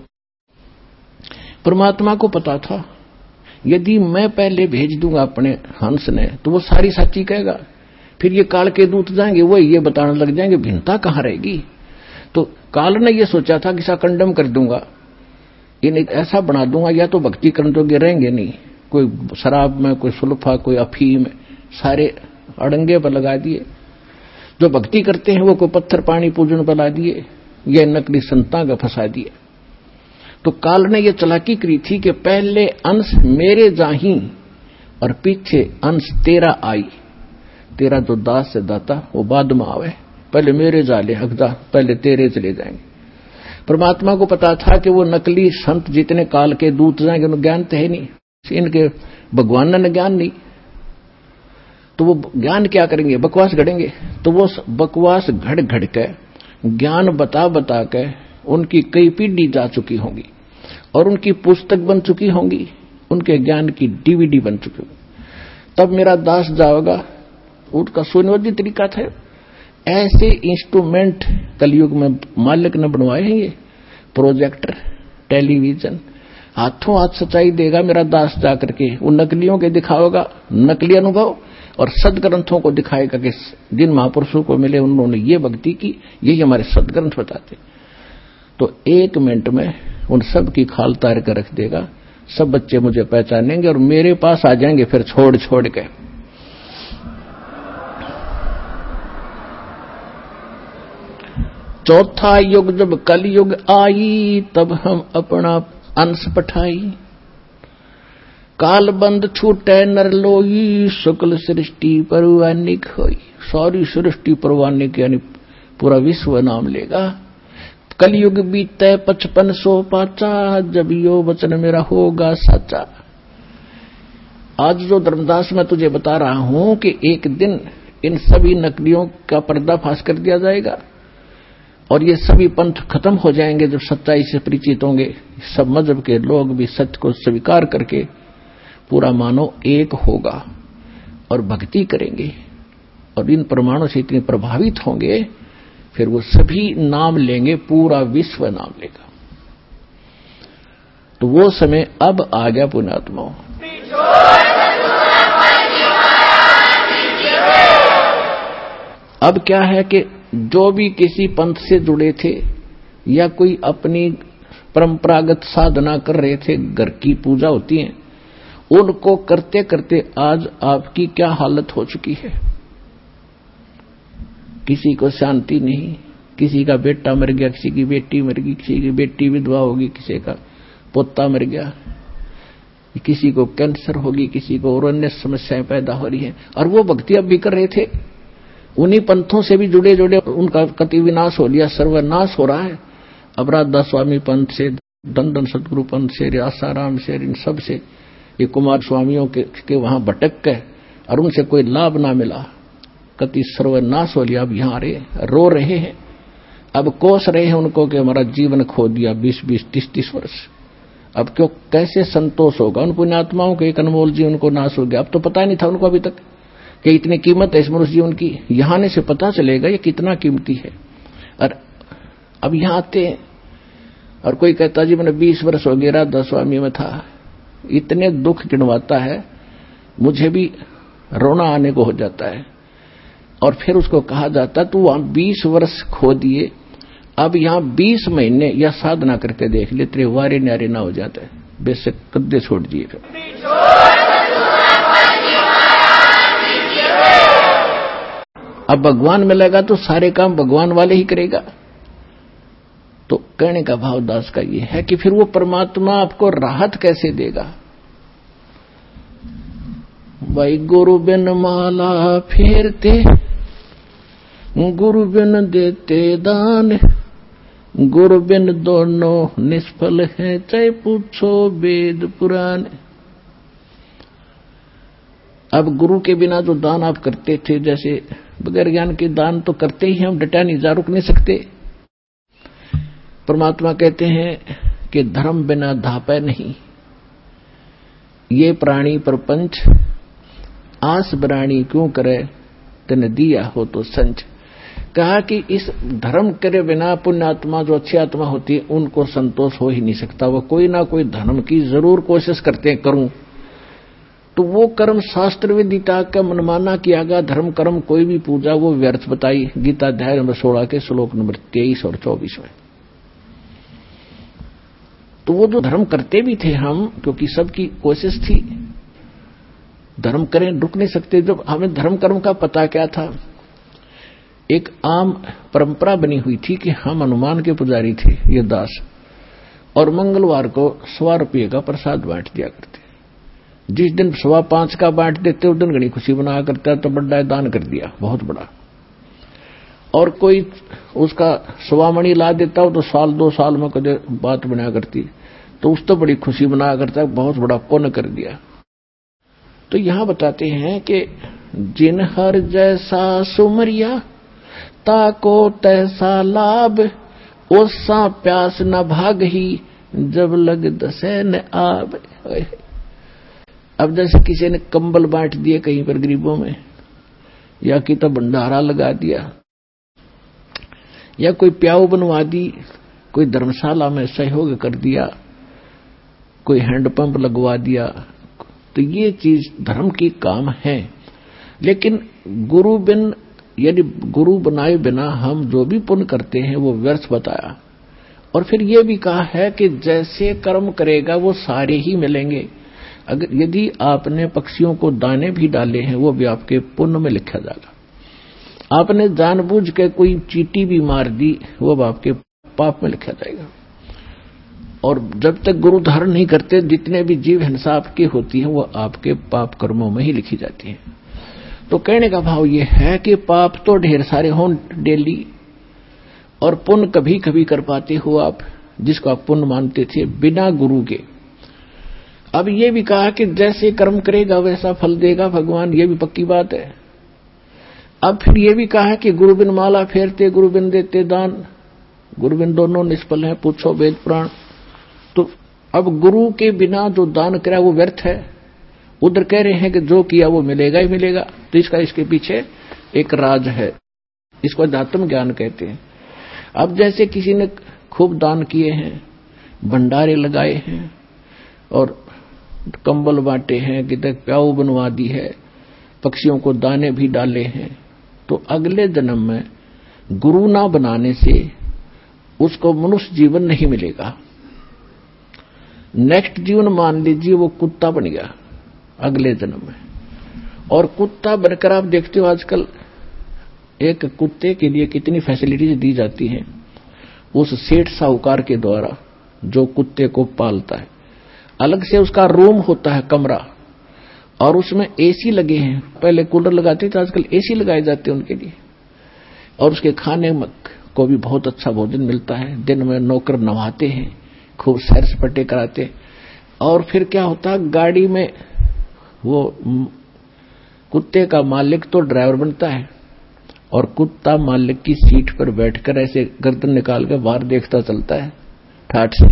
परमात्मा को पता था यदि मैं पहले भेज दूंगा अपने हंस ने तो वो सारी सच्ची कहेगा, फिर ये काल के दूत जाएंगे वो ये बताने लग जाएंगे, भिन्नता कहां रहेगी। तो काल ने ये सोचा था कि सा कंडम कर दूंगा, इन्हें ऐसा बना दूंगा या तो भक्ति करने जोगे रहेंगे नहीं, कोई शराब में, कोई सुल्फा, कोई अफीम, सारे अड़ंगे पर लगा दिए। जो भक्ति करते हैं वो कोई पत्थर पानी पूजन पर ला दिए, या नकली संता का फंसा दिए। तो काल ने यह चालाकी करी थी कि पहले अंश मेरे जाही और पीछे अंश तेरा आई। तेरा जो दास से दाता वो बाद में आवे, पहले मेरे जाले हकदा, पहले तेरे चले जाएंगे। परमात्मा को पता था कि वो नकली संत जितने काल के दूत जाएंगे उन्हें ज्ञान तो है नहीं, इनके भगवान ने ज्ञान नहीं, तो वो ज्ञान क्या करेंगे, बकवास घड़ेंगे। तो वो बकवास घड़ घड़ के ज्ञान बता बता के उनकी कई पीढ़ी जा चुकी होंगी और उनकी पुस्तक बन चुकी होंगी, उनके ज्ञान की डीवीडी बन चुकी होगी। तब मेरा दास जाएगा, उसका सुनियोजित तरीका था। ऐसे इंस्ट्रूमेंट कलयुग में मालिक ने बनवाए हैं, ये प्रोजेक्टर, टेलीविजन, हाथों हाथ सच्चाई देगा मेरा दास जाकर के, उन नकलियों के दिखाएगा नकली अनुभव और सदग्रंथों को दिखाएगा कि जिन महापुरुषों को मिले उन्होंने ये भक्ति की, यही हमारे सदग्रंथ बताते। तो एक मिनट में उन सब की खाल तार कर रख देगा, सब बच्चे मुझे पहचानेंगे और मेरे पास आ जाएंगे फिर छोड़ छोड़ के। चौथा युग जब कल युग आई तब हम अपना अंश पठाई। काल बंद छूटे नर लोई, शुक्ल सृष्टि परवानिक होई। सारी सृष्टि परवानिक यानी पूरा विश्व नाम लेगा। कलयुग बीते पचपन सौ पाचा, जब यो वचन मेरा होगा साचा। आज जो धर्मदास मैं तुझे बता रहा हूं कि एक दिन इन सभी नकलियों का पर्दाफाश कर दिया जाएगा और ये सभी पंथ खत्म हो जाएंगे जब सच्चाई से परिचित होंगे। सब मजहब के लोग भी सत्य को स्वीकार करके पूरा मानव एक होगा और भक्ति करेंगे और इन प्रमाणों से इतने प्रभावित होंगे, फिर वो सभी नाम लेंगे, पूरा विश्व नाम लेगा। तो वो समय अब आ गया पुण्यात्माओं। अब क्या है कि जो भी किसी पंथ से जुड़े थे या कोई अपनी परंपरागत साधना कर रहे थे, घर की पूजा होती है, उनको करते करते आज आपकी क्या हालत हो चुकी है। किसी को शांति नहीं, किसी का बेटा मर गया, किसी की बेटी मर गई, किसी की बेटी विधवा होगी, किसी का पोता मर गया, किसी को कैंसर होगी, किसी को और अन्य समस्याएं पैदा हो रही हैं, और वो भक्ति अब भी कर रहे थे। उन्हीं पंथों से भी जुड़े जुड़े उनका कति विनाश हो लिया, सर्वनाश हो रहा है। अब राधा स्वामी पंथ से, दंडन सतगुरु पंथ से, आसाराम से, इन सब से, ये कुमार स्वामियों के, के वहां भटक गए और उनसे कोई लाभ ना मिला, कति सर्वनाश हो लिया। अब यहां रहे, रो रहे हैं, अब कोस रहे हैं उनको कि हमारा जीवन खो दिया बीस बीस तीस तीस वर्ष। अब क्यों, कैसे संतोष होगा उन पुण्यात्माओं के, एक अनमोल जीवन को नाश हो गया। अब तो पता नहीं था उनको अभी तक कि इतनी कीमत है इस मनुष्य जीवन की, यहां आने से पता चलेगा ये कितना कीमती है। और अब यहां आते हैं और कोई कहता जी मैंने बीस वर्ष हो गया राधा स्वामी में था, इतने दुख गिनवाता है, मुझे भी रोना आने को हो जाता है। और फिर उसको कहा जाता तू वहां बीस वर्ष खो दिए, अब यहां बीस महीने या साधना करके देख ले, तेरे वारे न्यारे ना हो जाता है, बेशक कद्दे छोड़ दिए। फिर अब भगवान मिलेगा तो सारे काम भगवान वाले ही करेगा। तो कहने का भाव दास का ये है कि फिर वो परमात्मा आपको राहत कैसे देगा। भाई गुरु बिन माला फेरते, गुरु बिन देते दान, गुरु बिन दोनों निष्फल है, चाहे पूछो वेद पुराण। अब गुरु के बिना जो दान आप करते थे, जैसे बगैर ज्ञान के दान तो करते ही हम, डटा नहीं, जा रुक नहीं सकते। परमात्मा कहते हैं कि धर्म बिना धापै नहीं, ये प्राणी प्रपंच आस बराणी क्यों करे, तन दिया हो तो संच। कहा कि इस धर्म करे बिना पुण्यात्मा जो अच्छी आत्मा होती है उनको संतोष हो ही नहीं सकता। वो कोई ना कोई धर्म की जरूर कोशिश करते हैं करूं, तो वो कर्म शास्त्र विदिता का मनमाना किया गया धर्म कर्म, कोई भी पूजा वो व्यर्थ बताई। गीता अध्याय नंबर सोलह के श्लोक नंबर तेईस और चौबीस में। तो वो जो धर्म करते भी थे हम, क्योंकि सबकी कोशिश थी धर्म करें, रुक नहीं सकते। जब हमें धर्म कर्म का पता क्या था, एक आम परंपरा बनी हुई थी कि हम हनुमान के पुजारी थे ये दास, और मंगलवार को सवा रुपये का प्रसाद बांट दिया करते। जिस दिन सवा पांच का बांट देते उस दिन घनी खुशी बना करता, तो बड़ा दान कर दिया, बहुत बड़ा। और कोई उसका सवा मणि ला देता हो तो साल दो साल में कदे बात बना करती, तो उस तो बड़ी खुशी बना करता, बहुत बड़ा पुण्य कर दिया। तो यहां बताते हैं कि जिन हर जैसा सुमरिया, ताको तैसा लाभ, ओसा प्यास न भाग ही, जब लग दसे न आब। अब जैसे किसी ने कंबल बांट दिए कहीं पर गरीबों में, या कि तो भंडारा लगा दिया, या कोई प्याऊ बनवा दी, कोई धर्मशाला में सहयोग कर दिया, कोई हैंडपंप लगवा दिया, तो ये चीज धर्म की काम है। लेकिन गुरु बिन, यदि गुरु बनाए बिना हम जो भी पुण्य करते हैं वो व्यर्थ बताया। और फिर ये भी कहा है कि जैसे कर्म करेगा वो सारे ही मिलेंगे। अगर यदि आपने पक्षियों को दाने भी डाले हैं वो भी आपके पुण्य में लिखा जाएगा। आपने जानबूझ के कोई चींटी भी मार दी वो भी आपके पाप में लिखा जाएगा। और जब तक गुरु धारण नहीं करते जितने भी जीव हिंसा आपकी होती है वो आपके पाप कर्मों में ही लिखी जाती है। तो कहने का भाव ये है कि पाप तो ढेर सारे हों डेली, और पुण्य कभी कभी कर पाते हो आप, जिसको आप पुण्य मानते थे बिना गुरु के। अब ये भी कहा कि जैसे कर्म करेगा वैसा फल देगा भगवान, ये भी पक्की बात है। अब फिर ये भी कहा कि गुरु बिन माला फेरते, गुरु बिन देते दान, गुरु बिन दोनों निष्फल है, पूछो वेद पुराण। तो अब गुरु के बिना जो दान करा वो व्यर्थ है। उधर कह रहे हैं कि जो किया वो मिलेगा ही मिलेगा। तो इसका इसके पीछे एक राज है, इसको अध्यात्म ज्ञान कहते हैं। अब जैसे किसी ने खूब दान किए हैं, भंडारे लगाए हैं, और कंबल बांटे हैं, किधर प्याऊ बनवा दी है, पक्षियों को दाने भी डाले हैं, तो अगले जन्म में गुरु ना बनाने से उसको मनुष्य जीवन नहीं मिलेगा। नेक्स्ट जीवन मान लीजिए वो कुत्ता बन गया अगले जन्म में। और कुत्ता बनकर आप देखते हो आजकल एक कुत्ते के लिए कितनी फैसिलिटीज दी जाती हैं उस सेठ साहूकार के द्वारा जो कुत्ते को पालता है। अलग से उसका रूम होता है, कमरा, और उसमें एसी लगे हैं। पहले कूलर लगाते थे, आजकल एसी लगाए जाते हैं उनके लिए। और उसके खाने को भी बहुत अच्छा भोजन मिलता है। दिन में नौकर नवाते हैं, खूब सैर सपाटे कराते। और फिर क्या होता है, गाड़ी में वो कुत्ते का मालिक तो ड्राइवर बनता है और कुत्ता मालिक की सीट पर बैठकर ऐसे गर्दन निकाल के बाहर देखता चलता है ठाठ से।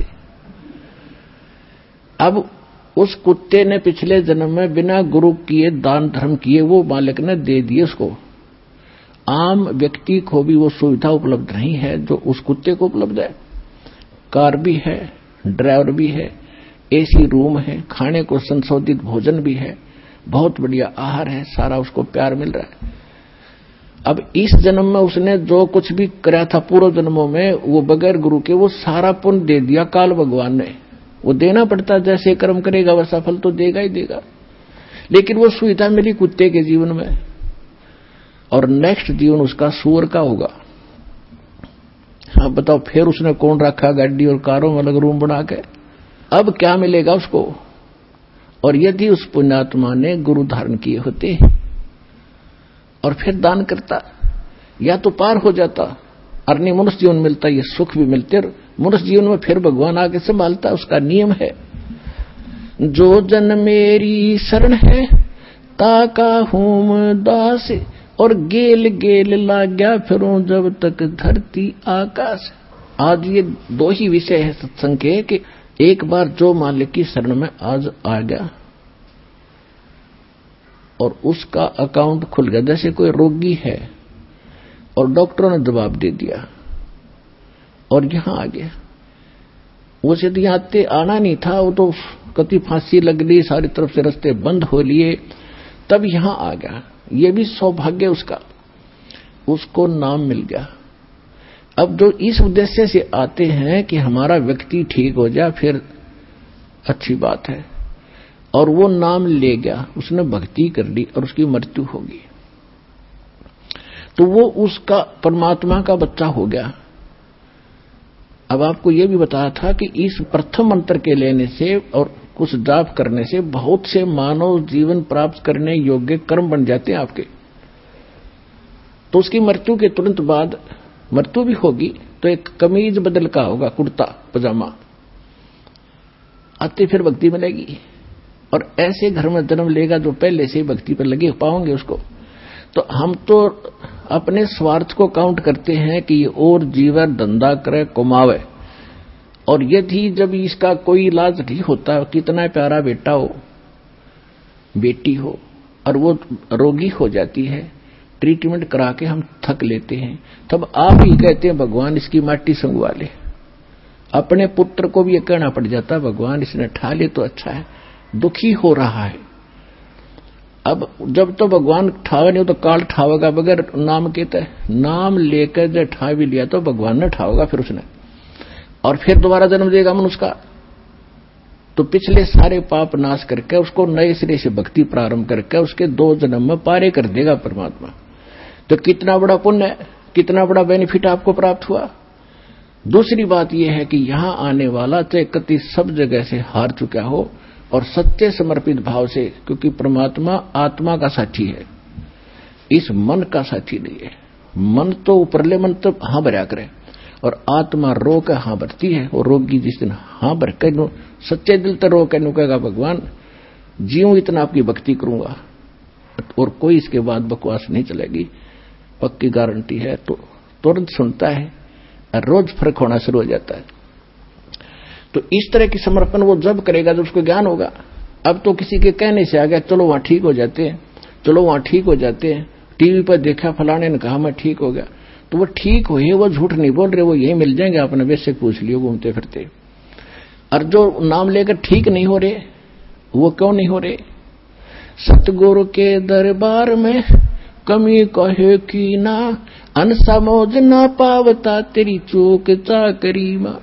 अब उस कुत्ते ने पिछले जन्म में बिना गुरु किए दान धर्म किए वो मालिक ने दे दिए उसको। आम व्यक्ति को भी वो सुविधा उपलब्ध नहीं है जो उस कुत्ते को उपलब्ध है। कार भी है, ड्राइवर भी है, एसी रूम है, खाने को संशोधित भोजन भी है, बहुत बढ़िया आहार है, सारा उसको प्यार मिल रहा है। अब इस जन्म में उसने जो कुछ भी करा था पूर्व जन्मों में, वो बगैर गुरु के वो सारा पुण्य दे दिया काल भगवान ने। वो देना पड़ता, जैसे कर्म करेगा वैसा फल तो देगा ही देगा। लेकिन वो सुविधा मिली कुत्ते के जीवन में, और नेक्स्ट जीवन उसका सूअर का होगा। हाँ बताओ, फिर उसने कौन रखा गाड़ी और कारों में अलग रूम बना के। अब क्या मिलेगा उसको। और यदि उस पुण्यात्मा ने गुरु धारण किए होते और फिर दान करता, या तो पार हो जाता, अर्नी मनुष्य जीवन मिलता, ये सुख भी मिलते, और मनुष्य जीवन में फिर भगवान आगे संभालता। उसका नियम है, जो जन मेरी शरण है ताका हूं दास, और गेल गेल लाग्या फिरूं जब तक धरती आकाश। आज ये दो ही विषय है सत्संग के, कि एक बार जो मालिक की शरण में आज आ गया और उसका अकाउंट खुल गया। जैसे कोई रोगी है और डॉक्टरों ने जवाब दे दिया और यहां आ गया। उसे तो यहां आना नहीं था, वो तो कति फांसी लग गई, सारी तरफ से रास्ते बंद हो लिए, तब यहां आ गया। ये भी सौभाग्य उसका, उसको नाम मिल गया। अब जो इस उद्देश्य से आते हैं कि हमारा व्यक्ति ठीक हो जाए, फिर अच्छी बात है, और वो नाम ले गया, उसने भक्ति कर ली और उसकी मृत्यु होगी, तो वो उसका परमात्मा का बच्चा हो गया। अब आपको यह भी बताया था कि इस प्रथम मंत्र के लेने से और कुछ जाप करने से बहुत से मानव जीवन प्राप्त करने योग्य कर्म बन जाते हैं आपके। तो उसकी मृत्यु के तुरंत बाद मृत्यु भी होगी तो एक कमीज बदल का होगा, कुर्ता पजामा, आते फिर भक्ति मिलेगी। और ऐसे घर में जन्म लेगा जो पहले से भक्ति पर लगे पाओगे उसको। तो हम तो अपने स्वार्थ को काउंट करते हैं कि ये और जीवन धंधा करे कमावे, और यदि जब इसका कोई इलाज नहीं होता, कितना प्यारा बेटा हो बेटी हो और वो रोगी हो जाती है, ट्रीटमेंट करा के हम थक लेते हैं, तब आप ही कहते हैं भगवान इसकी माटी संगवा ले। अपने पुत्र को भी ये कहना पड़ जाता, भगवान इसने ठा ले तो अच्छा है, दुखी हो रहा है। अब जब तो भगवान ठावे नहीं हो तो काल ठावेगा बगैर नाम के, तय नाम लेकर जब ठा भी लिया तो भगवान ने ठावेगा फिर उसने, और फिर दोबारा जन्म देगा मनुष्य का। तो पिछले सारे पाप नाश करके उसको नए सिरे से भक्ति प्रारंभ करके उसके दो जन्म में पारे कर देगा परमात्मा। तो कितना बड़ा पुण्य है, कितना बड़ा बेनिफिट आपको प्राप्त हुआ। दूसरी बात यह है कि यहां आने वाला चाहे कति सब जगह से हार चुका हो और सत्य समर्पित भाव से, क्योंकि परमात्मा आत्मा का साथी है, इस मन का साथी नहीं है। मन तो ऊपरले मन तो हाँ भरा करे, और आत्मा रो के हाँ भरती है। और रोगी जिस दिन हाँ भर के सच्चे दिल तो रो के नु कहेगा भगवान जीऊं इतना आपकी भक्ति करूंगा, और कोई इसके बाद बकवास नहीं चलेगी, पक्की गारंटी है। तो तुरंत सुनता है और रोज फर्क होना शुरू हो जाता है। तो इस तरह की समर्पण वो जब करेगा जब उसको ज्ञान होगा। अब तो किसी के कहने से आ गया चलो वहां ठीक हो जाते हैं, चलो वहां ठीक हो जाते हैं, टीवी पर देखा फलाने ने कहा मैं ठीक हो गया, तो वो ठीक हुए, वो झूठ नहीं बोल रहे, वो यही मिल जाएंगे, आपने वैसे पूछ लियो घूमते फिरते। और जो नाम लेकर ठीक नहीं हो रहे, वो क्यों नहीं हो रहे? सतगुरु के दरबार में कमी कहे की ना, अनसमोज ना पावता तेरी चूक चाकरी मां।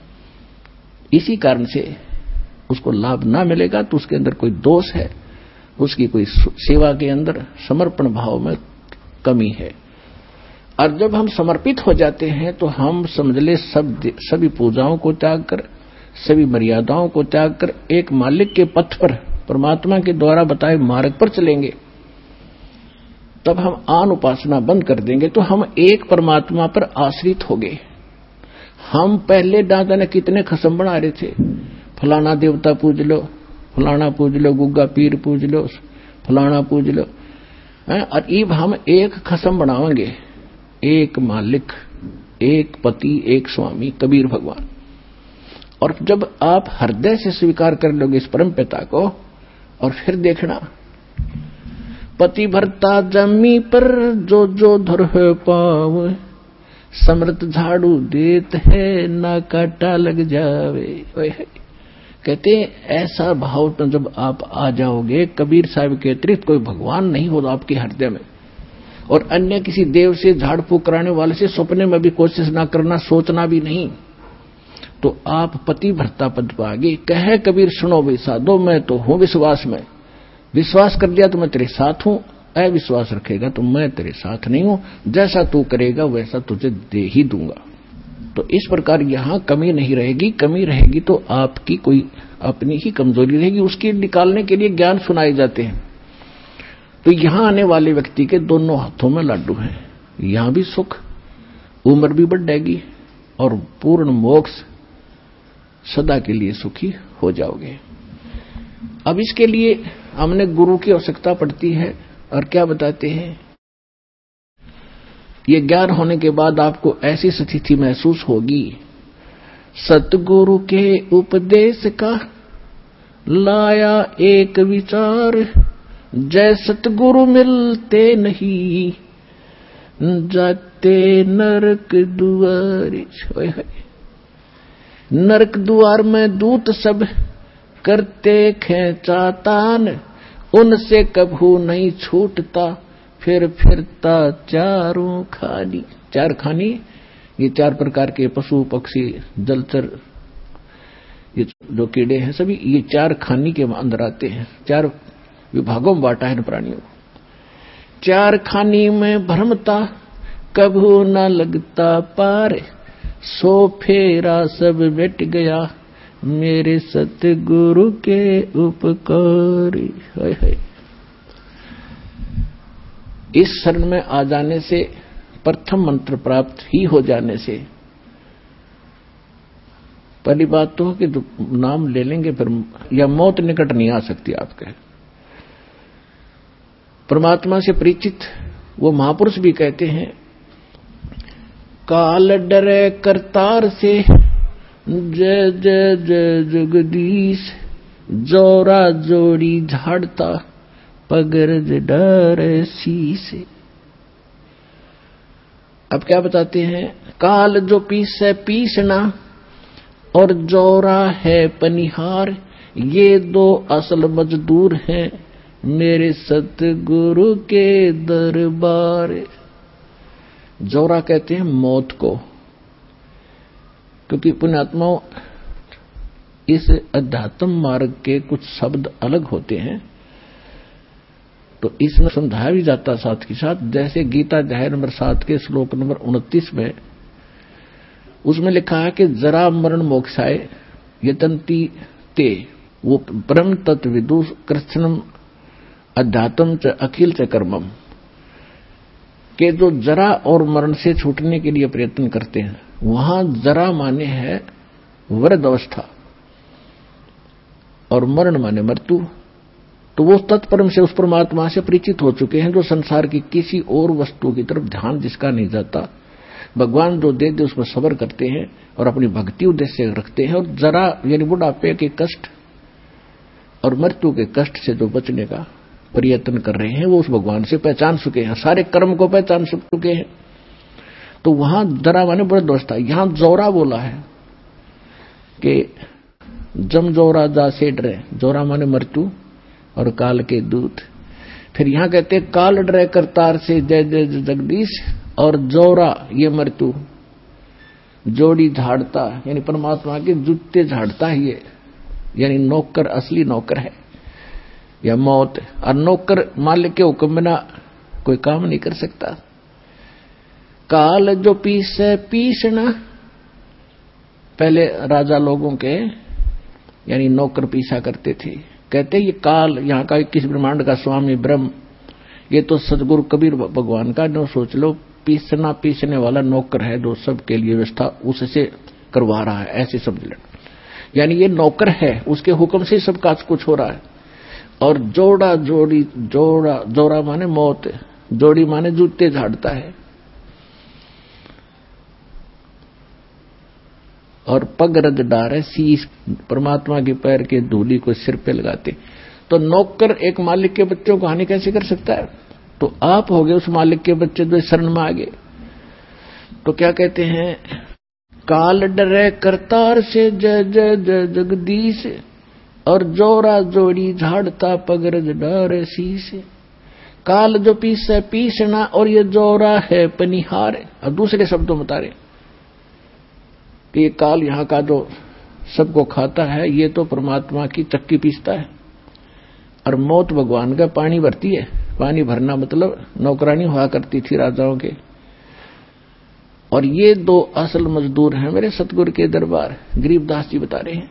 इसी कारण से उसको लाभ ना मिलेगा तो उसके अंदर कोई दोष है, उसकी कोई सेवा के अंदर समर्पण भाव में कमी है। और जब हम समर्पित हो जाते हैं तो हम समझ ले सब सभी पूजाओं को त्याग कर, सभी मर्यादाओं को त्याग कर एक मालिक के पथ पर, परमात्मा के द्वारा बताए मार्ग पर चलेंगे, तब हम आन उपासना बंद कर देंगे तो हम एक परमात्मा पर आश्रित हो गए। हम पहले दादा ने कितने खसम बना रहे थे, फलाना देवता पूज लो, फलाना पूज लो, गुग्गा पीर पूज लो, फलाना पूज लो, और अब हम एक खसम बनावेंगे, एक मालिक, एक पति, एक स्वामी, कबीर भगवान। और जब आप हृदय से स्वीकार कर लोगे इस परम पिता को, और फिर देखना, पति भरता जमी पर जो जो धर है पाव, समृत झाड़ू देत है ना काटा लग जावे। कहते ऐसा भाव तो जब आप आ जाओगे, कबीर साहब के अतिरिक्त कोई भगवान नहीं होगा आपके हृदय में, और अन्य किसी देव से झाड़ फूक कराने वाले से सपने में भी कोशिश ना करना, सोचना भी नहीं, तो आप पति भरता पद पाओगे। कहे कबीर सुनो भी साधो, मैं तो हूं विश्वास में, विश्वास कर लिया तो मैं तेरे साथ हूं, अविश्वास रखेगा तो मैं तेरे साथ नहीं हूं, जैसा तू करेगा वैसा तुझे दे ही दूंगा। तो इस प्रकार यहां कमी नहीं रहेगी, कमी रहेगी तो आपकी कोई अपनी ही कमजोरी रहेगी, उसकी निकालने के लिए ज्ञान सुनाए जाते हैं। तो यहां आने वाले व्यक्ति के दोनों हाथों में लाडू है, यहां भी सुख, उम्र भी बढ़ेगी और पूर्ण मोक्ष, सदा के लिए सुखी हो जाओगे। अब इसके लिए हमने गुरु की आवश्यकता पड़ती है, और क्या बताते हैं, ये ज्ञान होने के बाद आपको ऐसी स्थिति महसूस होगी, सतगुरु के उपदेश का लाया एक विचार, जय सतगुरु मिलते नहीं जाते नरक दुआर। नरक द्वार में दूत सब करते खेचातान, उनसे कभू नहीं छूटता, फिर फिरता चारों खानी। चार खानी, ये चार प्रकार के पशु पक्षी जलचर, ये जो कीड़े हैं सभी ये चार खानी के अंदर आते हैं। चार विभागों में बांटा है प्राणियों को। चार खानी में भ्रमता कभू न लगता पार, सो फेरा सब मिट गया मेरे सतगुरु के उपकार। हाय हाय। इस शरण में आ जाने से, प्रथम मंत्र प्राप्त ही हो जाने से, पहली बात तो कि नाम ले लेंगे फिर या मौत निकट नहीं आ सकती आपके। परमात्मा से परिचित वो महापुरुष भी कहते हैं, काल डरे करतार से जय जय जय जगदीश, जोरा जोड़ी झाड़ता पगरज डरे शीश। अब क्या बताते हैं, काल जो पीसे पीसना और जोरा है पनिहार, ये दो असल मजदूर हैं मेरे सतगुरु के दरबार। जोरा कहते हैं मौत को, क्योंकि पुण्यात्माओं इस अध्यात्म मार्ग के कुछ शब्द अलग होते हैं, तो इसमें समझाया भी जाता साथ के साथ। जैसे गीता अध्याय नंबर सात के श्लोक नंबर उनतीस में उसमें लिखा है कि जरा मरण मोक्षाय यतंती ते, वो ब्रह्म तत्व विदु कृष्णम अध्यात्म च अखिल च कर्मम, के जो जरा और मरण से छूटने के लिए प्रयत्न करते हैं। वहां जरा माने है वृद्ध अवस्था और मरण माने मृत्यु। तो वो तत्परम से उस परमात्मा से परिचित हो चुके हैं, जो संसार की किसी और वस्तु की तरफ ध्यान जिसका नहीं जाता, भगवान जो दे दे उसमें सब्र करते हैं और अपनी भक्ति उद्देश्य रखते हैं। और जरा यानी बुढ़ापे के कष्ट और मृत्यु के कष्ट से जो बचने का प्रयत्न कर रहे हैं, वो उस भगवान से पहचान चुके हैं, सारे कर्म को पहचान चुके हैं। तो वहां जरा माने बड़ा दोष था। यहां जोरा बोला है कि जम जोरा जा से डरे, जोरा माने मृत्यु और काल के दूत। फिर यहां कहते हैं काल डरे करतार से जय जय जगदीश, और जोरा ये मृत्यु, जोड़ी झाड़ता यानी परमात्मा के जूते झाड़ता है ये, यानी नौकर, असली नौकर है या मौत। और नौकर मालिक के हुक्म बिना कोई काम नहीं कर सकता। काल जो पीसे पीसना, पहले राजा लोगों के यानी नौकर पीसा करते थे। कहते ये काल, यहाँ का इक्कीस ब्रह्मांड का स्वामी ब्रह्म, ये तो सदगुरु कबीर भगवान का, जो सोच लो पीसना पीसने वाला नौकर है, जो सबके लिए व्यवस्था उससे करवा रहा है, ऐसे समझ लो। यानी ये नौकर है, उसके हुक्म से सब काज कुछ हो रहा है। और जोड़ा जोड़ी, जोड़ा जोड़ा माने मौत, जोड़ी माने जूते झाड़ता है। और पग रज डारे शीश, परमात्मा के पैर के धूली को सिर पे लगाते। तो नौकर एक मालिक के बच्चों को हानि कैसे कर सकता है? तो आप हो गए उस मालिक के बच्चे जो शरण में आ गए। तो क्या कहते हैं, काल डरे करतार से जय जय जय जगदीश, और जोरा जोड़ी झाड़ता पगरज डारे शीश। काल जो पीस है पीसना, और ये जोरा है पनिहार। और दूसरे शब्दों बता रहे कि ये काल यहाँ का जो सबको खाता है, ये तो परमात्मा की चक्की पीसता है। और मौत भगवान का पानी भरती है। पानी भरना मतलब नौकरानी हुआ करती थी राजाओं के। और ये दो असल मजदूर हैं मेरे सतगुरु के दरबार, गरीबदास जी बता रहे हैं।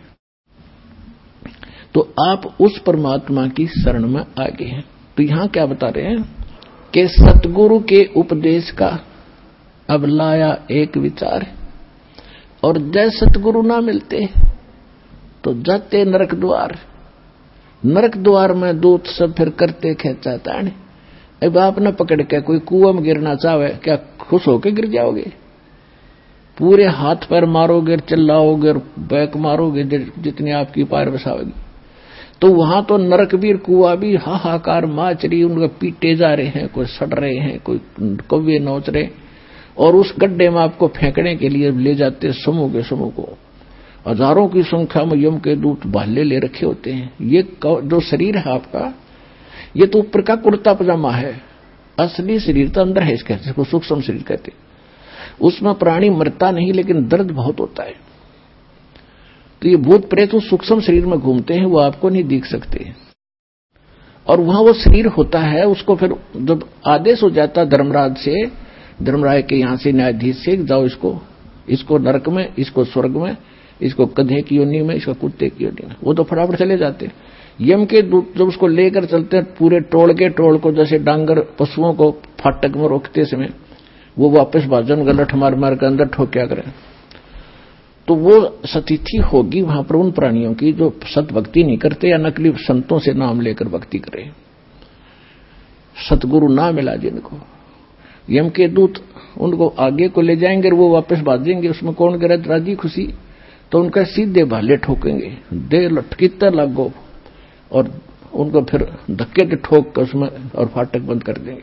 तो आप उस परमात्मा की शरण में आ गए हैं। तो यहां क्या बता रहे हैं कि सतगुरु के उपदेश का अब लाया एक विचार, और जय सतगुरु ना मिलते तो जाते नरक द्वार। नरक द्वार में दूत सब फिर करते खेचा ताने। अब आप न पकड़ के कोई कुआं में गिरना चाहे, क्या खुश होके गिर जाओगे? पूरे हाथ पैर मारोगे, चिल्लाओगे और बैक मारोगे जितनी आपकी पैर बसाओगी। तो वहां तो नरक भी कुआ भी हाहाकार माच रही, उनके पीटे जा रहे हैं, कोई सड़ रहे हैं, कोई कौवे नोच रहे, और उस गड्ढे में आपको फेंकने के लिए ले जाते समूह के समूह को। हजारों की संख्या में यम के दूत भाले ले रखे होते हैं। ये जो शरीर है आपका, ये तो ऊपर का कुर्ता पजामा है, असली शरीर तो अंदर है, इसके जिसको सूक्ष्म शरीर कहते। उसमें प्राणी मरता नहीं, लेकिन दर्द बहुत होता है। तो ये भूत प्रेत उस सूक्ष्म शरीर में घूमते हैं, वो आपको नहीं दिख सकते। और वहां वो शरीर होता है, उसको फिर जब आदेश हो जाता धर्मराज से, धर्मराज के यहां से न्यायाधीश से, जाओ इसको इसको नरक में, इसको स्वर्ग में, इसको गधे की योनि में, इसको कुत्ते की योनि में, वो तो फटाफट चले जाते। यम के दूत जब उसको लेकर चलते हैं पूरे टोल के टोल को, जैसे डांगर पशुओं को फाटक में रोकते समय वो वापस भाजन गलठ मार मार के अंदर ठोक्या करें। तो वो स्थिति होगी वहां पर उन प्राणियों की जो सत भक्ति नहीं करते या नकली संतों से नाम लेकर भक्ति करे। सतगुरु ना मिला जिनको, यम के दूत उनको आगे को ले जाएंगे और वो वापस भाजेंगे। उसमें कौन करे राजी खुशी? तो उनका सीधे भाले ठोकेंगे, दे लटकीते लागो, और उनको फिर धक्के से ठोक कर उसमें और फाटक बंद कर देंगे।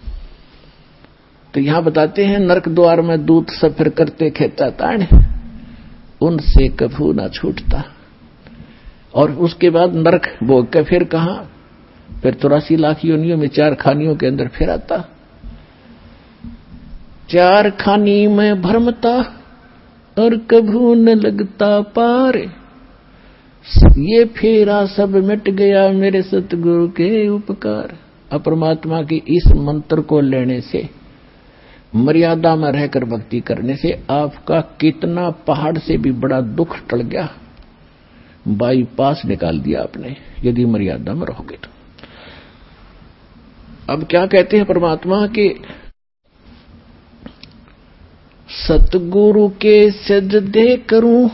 तो यहां बताते हैं नरक द्वार में दूत सब फिर करते खेचा ताण, उनसे कभू ना छूटता। और उसके बाद नरक भोग के फिर कहां? फिर चौरासी लाख योनियों में चार खानियों के अंदर फिर आता। चार खानी में भरमता और कभू न लगता पार, ये फेरा सब मिट गया मेरे सतगुरु के उपकार। अपरमात्मा की इस मंत्र को लेने से, मर्यादा में रहकर भक्ति करने से आपका कितना पहाड़ से भी बड़ा दुख टल गया, बाईपास निकाल दिया आपने, यदि मर्यादा में रहोगे तो। अब क्या कहते हैं परमात्मा के, सतगुरु के सजदे करूं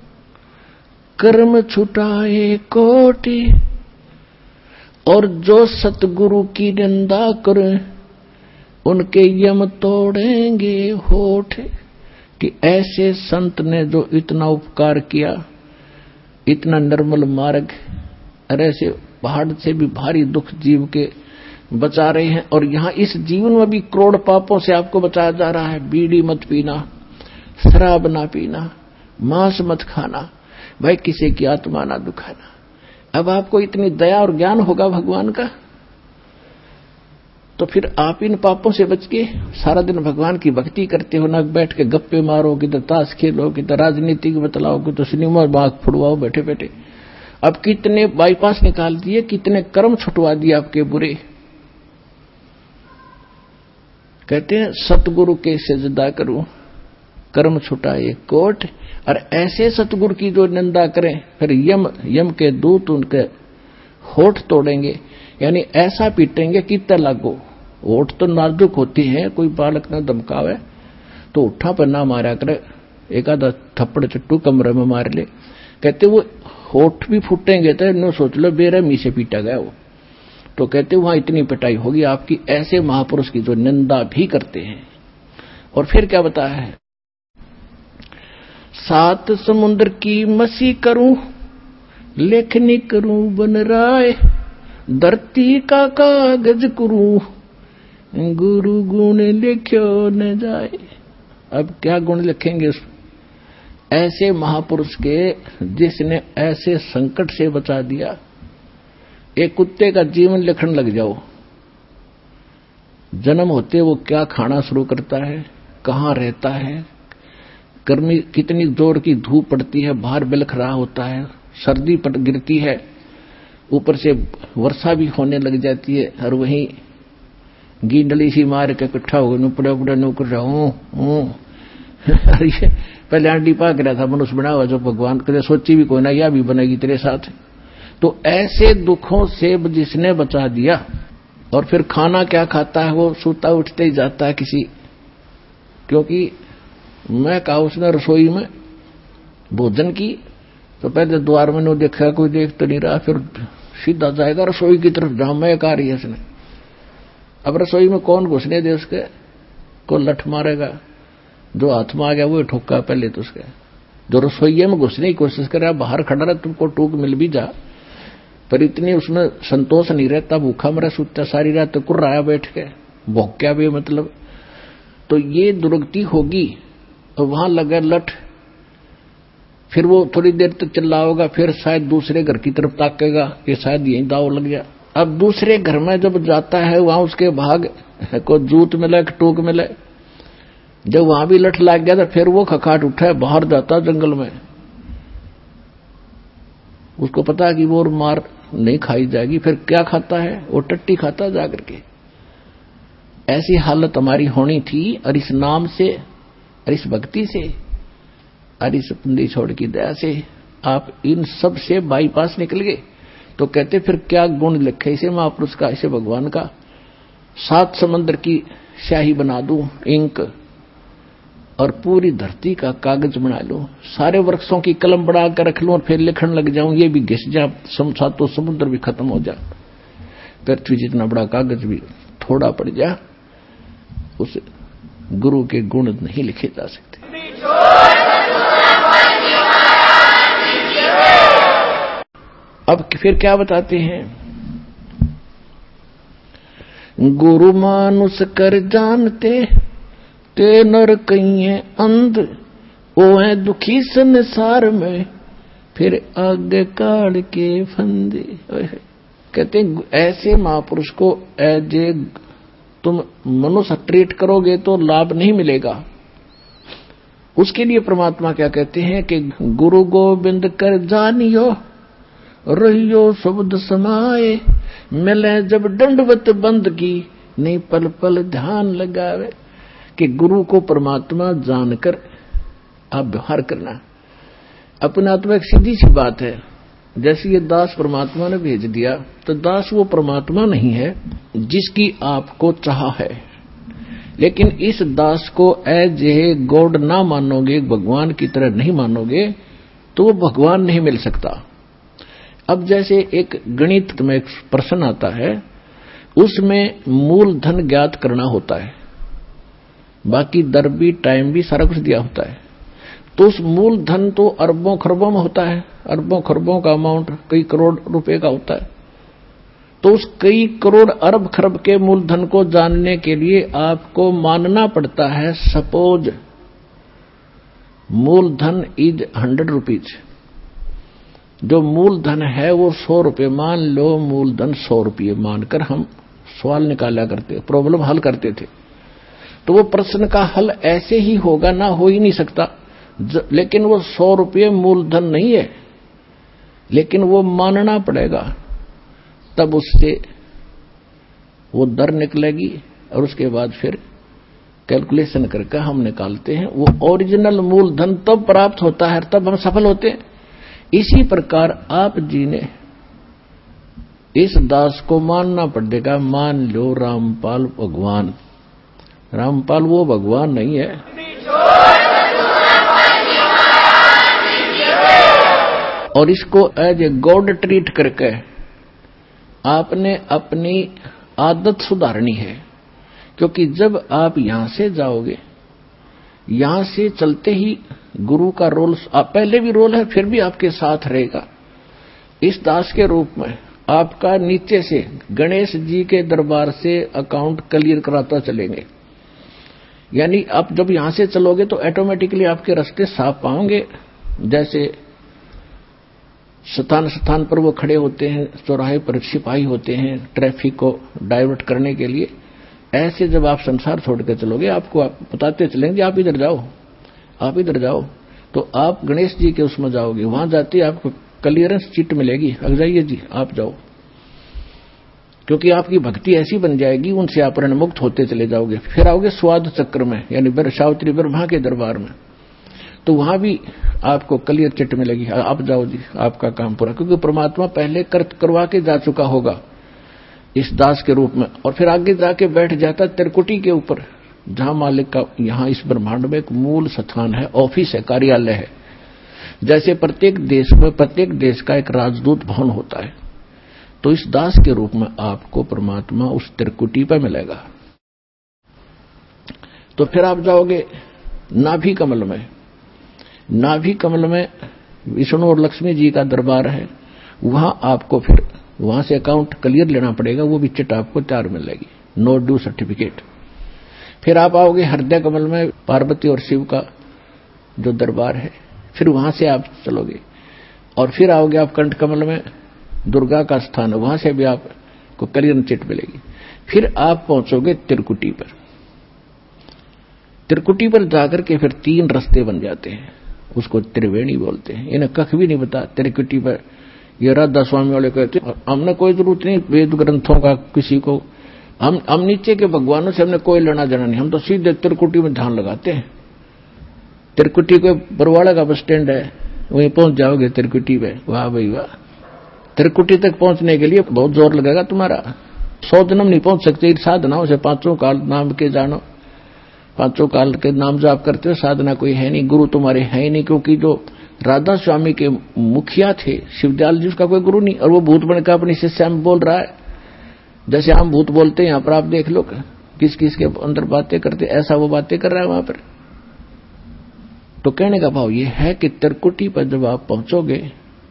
कर्म छुटाए कोटि, और जो सतगुरु की निंदा करे उनके यम तोड़ेंगे होठ। कि ऐसे संत ने जो इतना उपकार किया, इतना निर्मल मार्ग, और ऐसे पहाड़ से भी भारी दुख जीव के बचा रहे हैं। और यहां इस जीवन में भी करोड़ पापों से आपको बचाया जा रहा है। बीड़ी मत पीना, शराब ना पीना, मांस मत खाना, भाई किसी की आत्मा ना दुखाना। अब आपको इतनी दया और ज्ञान होगा भगवान का, तो फिर आप इन पापों से बच के सारा दिन भगवान की भक्ति करते हो, ना बैठ के गप्पे मारो, किधर ताश खेलो, किधर राजनीति बतलाओ, किधर सिनेमा बाग फुड़वाओ बैठे बैठे। अब कितने बाईपास निकाल दिए, कितने कर्म छुटवा दिए आपके बुरे। कहते हैं सतगुरु के सजदा करूं कर्म छुटाए कोट। और ऐसे सतगुरु की जो निंदा करें फिर यम यम के दूत उनके होठ तोड़ेंगे, यानी ऐसा पीटेंगे कि तय लागो। होठ तो नाजुक होती है, कोई बालक न धमकावे तो उठा पर ना मारा करे, एक आधा थप्पड़ चट्टू कमरे में मार ले। कहते वो होठ भी फूटेंगे तो नो सोच लो बेरहमी से पीटा गया वो। तो कहते वहां इतनी पिटाई होगी आपकी, ऐसे महापुरुष की जो निंदा भी करते हैं। और फिर क्या बताया है, सात समुद्र की मसी करूं लेखनी करूं बन राय, धरती का कागज करूं गुरु गुण लिख्यो न जाए। अब क्या गुण लिखेंगे उस ऐसे महापुरुष के जिसने ऐसे संकट से बचा दिया। एक कुत्ते का जीवन लिखने लग जाओ, जन्म होते वो क्या खाना शुरू करता है, कहां रहता है, गर्मी कितनी जोर की धूप पड़ती है, बाहर बिलख रहा होता है, सर्दी पड़ गिरती है, ऊपर से वर्षा भी होने लग जाती है, और वहीं गींडली सी मार के इकट्ठा हो गए पड़ा पड़ा नौकर रहा पहले आंटी पा गिरा था मनुष्य बना हुआ जो भगवान कदे सोची भी कोई ना, या भी बनेगी तेरे साथ। तो ऐसे दुखों से जिसने बचा दिया। और फिर खाना क्या खाता है, वो सूता उठते ही जाता है किसी, क्योंकि मैं कहा उसने रसोई में भोजन की तो पहले द्वार में नो देखा, कोई देख तो नहीं रहा, फिर सीधा जाएगा रसोई की तरफ जहां मैं आ रही है इसने। अब रसोई में कौन घुसने दे उसके, को लठ मारेगा, जो हाथ में आ गया वो ठोका पहले तो उसके। जो रसोई में घुसने की कोशिश कर रहा बाहर खड़ा रहा, तुमको टूक मिल भी जा, पर इतनी उसमें संतोष नहीं रहता, भूखा मरा सूता सारी रात तो कुर रहा बैठ के भोग क्या भी मतलब। तो ये दुर्गति होगी और वहां लगा लठ, फिर वो थोड़ी देर तक चिल्ला होगा, फिर शायद दूसरे घर की तरफ ताकेगा कि शायद यही दाव लग गया। अब दूसरे घर में जब जाता है वहां उसके भाग को जूत मिले टूक मिले, जब वहां भी लठ लाग गया तो फिर वो खखाट उठा बाहर जाता जंगल में। उसको पता है कि वो मार नहीं खाई जाएगी, फिर क्या खाता है वो टट्टी खाता जाकर के। ऐसी हालत हमारी होनी थी, और इस नाम से और इस भक्ति से और इस पुंदी छोड़ की दया से आप इन सब से बाईपास निकल गए। तो कहते फिर क्या गुण लिखे इसे महापुरुष का, इसे भगवान का। सात समंदर की स्याही बना दूं इंक, और पूरी धरती का कागज बना लूं, सारे वृक्षों की कलम बना कर रख लूं और फिर लिखने लग जाऊं, ये भी घिस जा, सातों समुद्र भी खत्म हो जा, पृथ्वी जितना बड़ा कागज भी थोड़ा पड़ जा, उस गुरु के गुण नहीं लिखे जा सकते। अब फिर क्या बताते हैं, गुरु मानुष कर जानते ते नर कहिए अंध, ओ है दुखी संसार में फिर आगे काढ़ के फंदे। कहते हैं ऐसे महापुरुष को एजे तुम मनुष्य ट्रीट करोगे तो लाभ नहीं मिलेगा। उसके लिए परमात्मा क्या कहते हैं कि गुरु गोविंद कर जानियो रहियो शब्द समाए, मिले जब दंडवत बंद की नहीं पल पल ध्यान लगावे। कि गुरु को परमात्मा जानकर आप व्यवहार करना। अपने आत्मा एक सीधी सी बात है, जैसे ये दास परमात्मा ने भेज दिया तो दास वो परमात्मा नहीं है जिसकी आपको चाह है, लेकिन इस दास को एज ए गॉड ना मानोगे, भगवान की तरह नहीं मानोगे तो वो भगवान नहीं मिल सकता। अब जैसे एक गणित में एक प्रश्न आता है, उसमें मूलधन ज्ञात करना होता है, बाकी दर भी टाइम भी सारा कुछ दिया होता है। तो उस मूलधन तो अरबों खरबों में होता है, अरबों खरबों का अमाउंट कई करोड़ रुपए का होता है। तो उस कई करोड़ अरब खरब के मूलधन को जानने के लिए आपको मानना पड़ता है सपोज मूलधन इज हंड्रेड रुपीज। जो मूलधन है वो सौ रुपये, मान लो मूलधन सौ रुपये मानकर हम सवाल निकाला करते, प्रॉब्लम हल करते थे। तो वो प्रश्न का हल ऐसे ही होगा ना, हो ही नहीं सकता। लेकिन वो सौ रुपये मूलधन नहीं है, लेकिन वो मानना पड़ेगा, तब उससे वो दर निकलेगी। और उसके बाद फिर कैलकुलेशन करके हम निकालते हैं, वो ओरिजिनल मूलधन तब प्राप्त होता है, तब हम सफल होते हैं। इसी प्रकार आप जी ने इस दास को मानना पड़ेगा। मान लो रामपाल भगवान, रामपाल वो भगवान नहीं है, और इसको एज ए गॉड ट्रीट करके आपने अपनी आदत सुधारनी है। क्योंकि जब आप यहां से जाओगे, यहां से चलते ही गुरु का रोल, आप पहले भी रोल है, फिर भी आपके साथ रहेगा। इस दास के रूप में आपका नीचे से गणेश जी के दरबार से अकाउंट क्लियर कराता चलेंगे। यानी आप जब यहां से चलोगे तो ऑटोमेटिकली आपके रास्ते साफ पाओगे। जैसे स्थान स्थान पर वो खड़े होते हैं, चौराहे पर सिपाही होते हैं ट्रैफिक को डाइवर्ट करने के लिए, ऐसे जब आप संसार छोड़ कर चलोगे आपको आप बताते चलेंगे आप इधर जाओ, आप इधर जाओ, तो आप गणेश जी के उसमें जाओगे। वहां जाते ही आपको क्लियरेंस चिट मिलेगी, अग जाइए जी आप जाओ। क्योंकि आपकी भक्ति ऐसी बन जाएगी, उनसे आप ऋणमुक्त होते चले जाओगे। फिर आओगे स्वाद चक्र में, यानी सावित्री ब्रह्मा के दरबार में, तो वहां भी आपको क्लियर चिट मिलेगी, आप जाओ जी आपका काम पूरा। क्योंकि परमात्मा पहले कर करवा के जा चुका होगा इस दास के रूप में, और फिर आगे जाके बैठ जाता त्रिकुटी के ऊपर, जहां मालिक का यहां इस ब्रह्मांड में एक मूल स्थान है, ऑफिस है, कार्यालय है। जैसे प्रत्येक देश में प्रत्येक देश का एक राजदूत भवन होता है, तो इस दास के रूप में आपको परमात्मा उस त्रिकुटी पर मिलेगा। तो फिर आप जाओगे नाभि कमल में, नाभि कमल में विष्णु और लक्ष्मी जी का दरबार है। वहां आपको फिर वहां से अकाउंट क्लियर लेना पड़ेगा, वो भी चिट आपको तैयार मिलेगी, नो ड्यू सर्टिफिकेट। फिर आप आओगे हृदय कमल में, पार्वती और शिव का जो दरबार है, फिर वहां से आप चलोगे, और फिर आओगे आप कंठ कमल में, दुर्गा का स्थान, वहां से भी आपको क्लियर चिट मिलेगी। फिर आप पहुंचोगे त्रिकुटी पर। त्रिकुटी पर जाकर के फिर तीन रास्ते बन जाते हैं, उसको त्रिवेणी बोलते हैं। इन्हें कख भी नहीं पता त्रिकुटी पर। ये राधा स्वामी वाले कहते हमने कोई जरूरत नहीं वेद ग्रंथों का किसी को, हम हम नीचे के भगवानों से हमने कोई लेना देना नहीं, हम तो सीधे त्रिकुटी में ध्यान लगाते हैं। त्रिकुटी को बरवाड़ा का बस स्टैंड है, वहीं पहुंच जाओगे त्रिकुटी पे। वाह भाई वाह, त्रिकुटी तक पहुंचने के लिए बहुत जोर लगेगा तुम्हारा। सौ जन्म नहीं पहुंच सकते, साधनाओं से पांचों काल नाम के जानो, पांचों काल के नाम जाप करते हो, साधना कोई है नहीं, गुरु तुम्हारे है ही नहीं। क्योंकि जो राधा स्वामी के मुखिया थे शिवदयाल जी, उसका कोई गुरु नहीं, और वो भूत बनकर अपनी शिष्या में बोल रहा है। जैसे हम भूत बोलते हैं यहां पर, आप देख लो किस किस के अंदर बातें करते, ऐसा वो बातें कर रहा है वहां पर। तो कहने का भाव ये है कि त्रिकुटी पर जब आप पहुंचोगे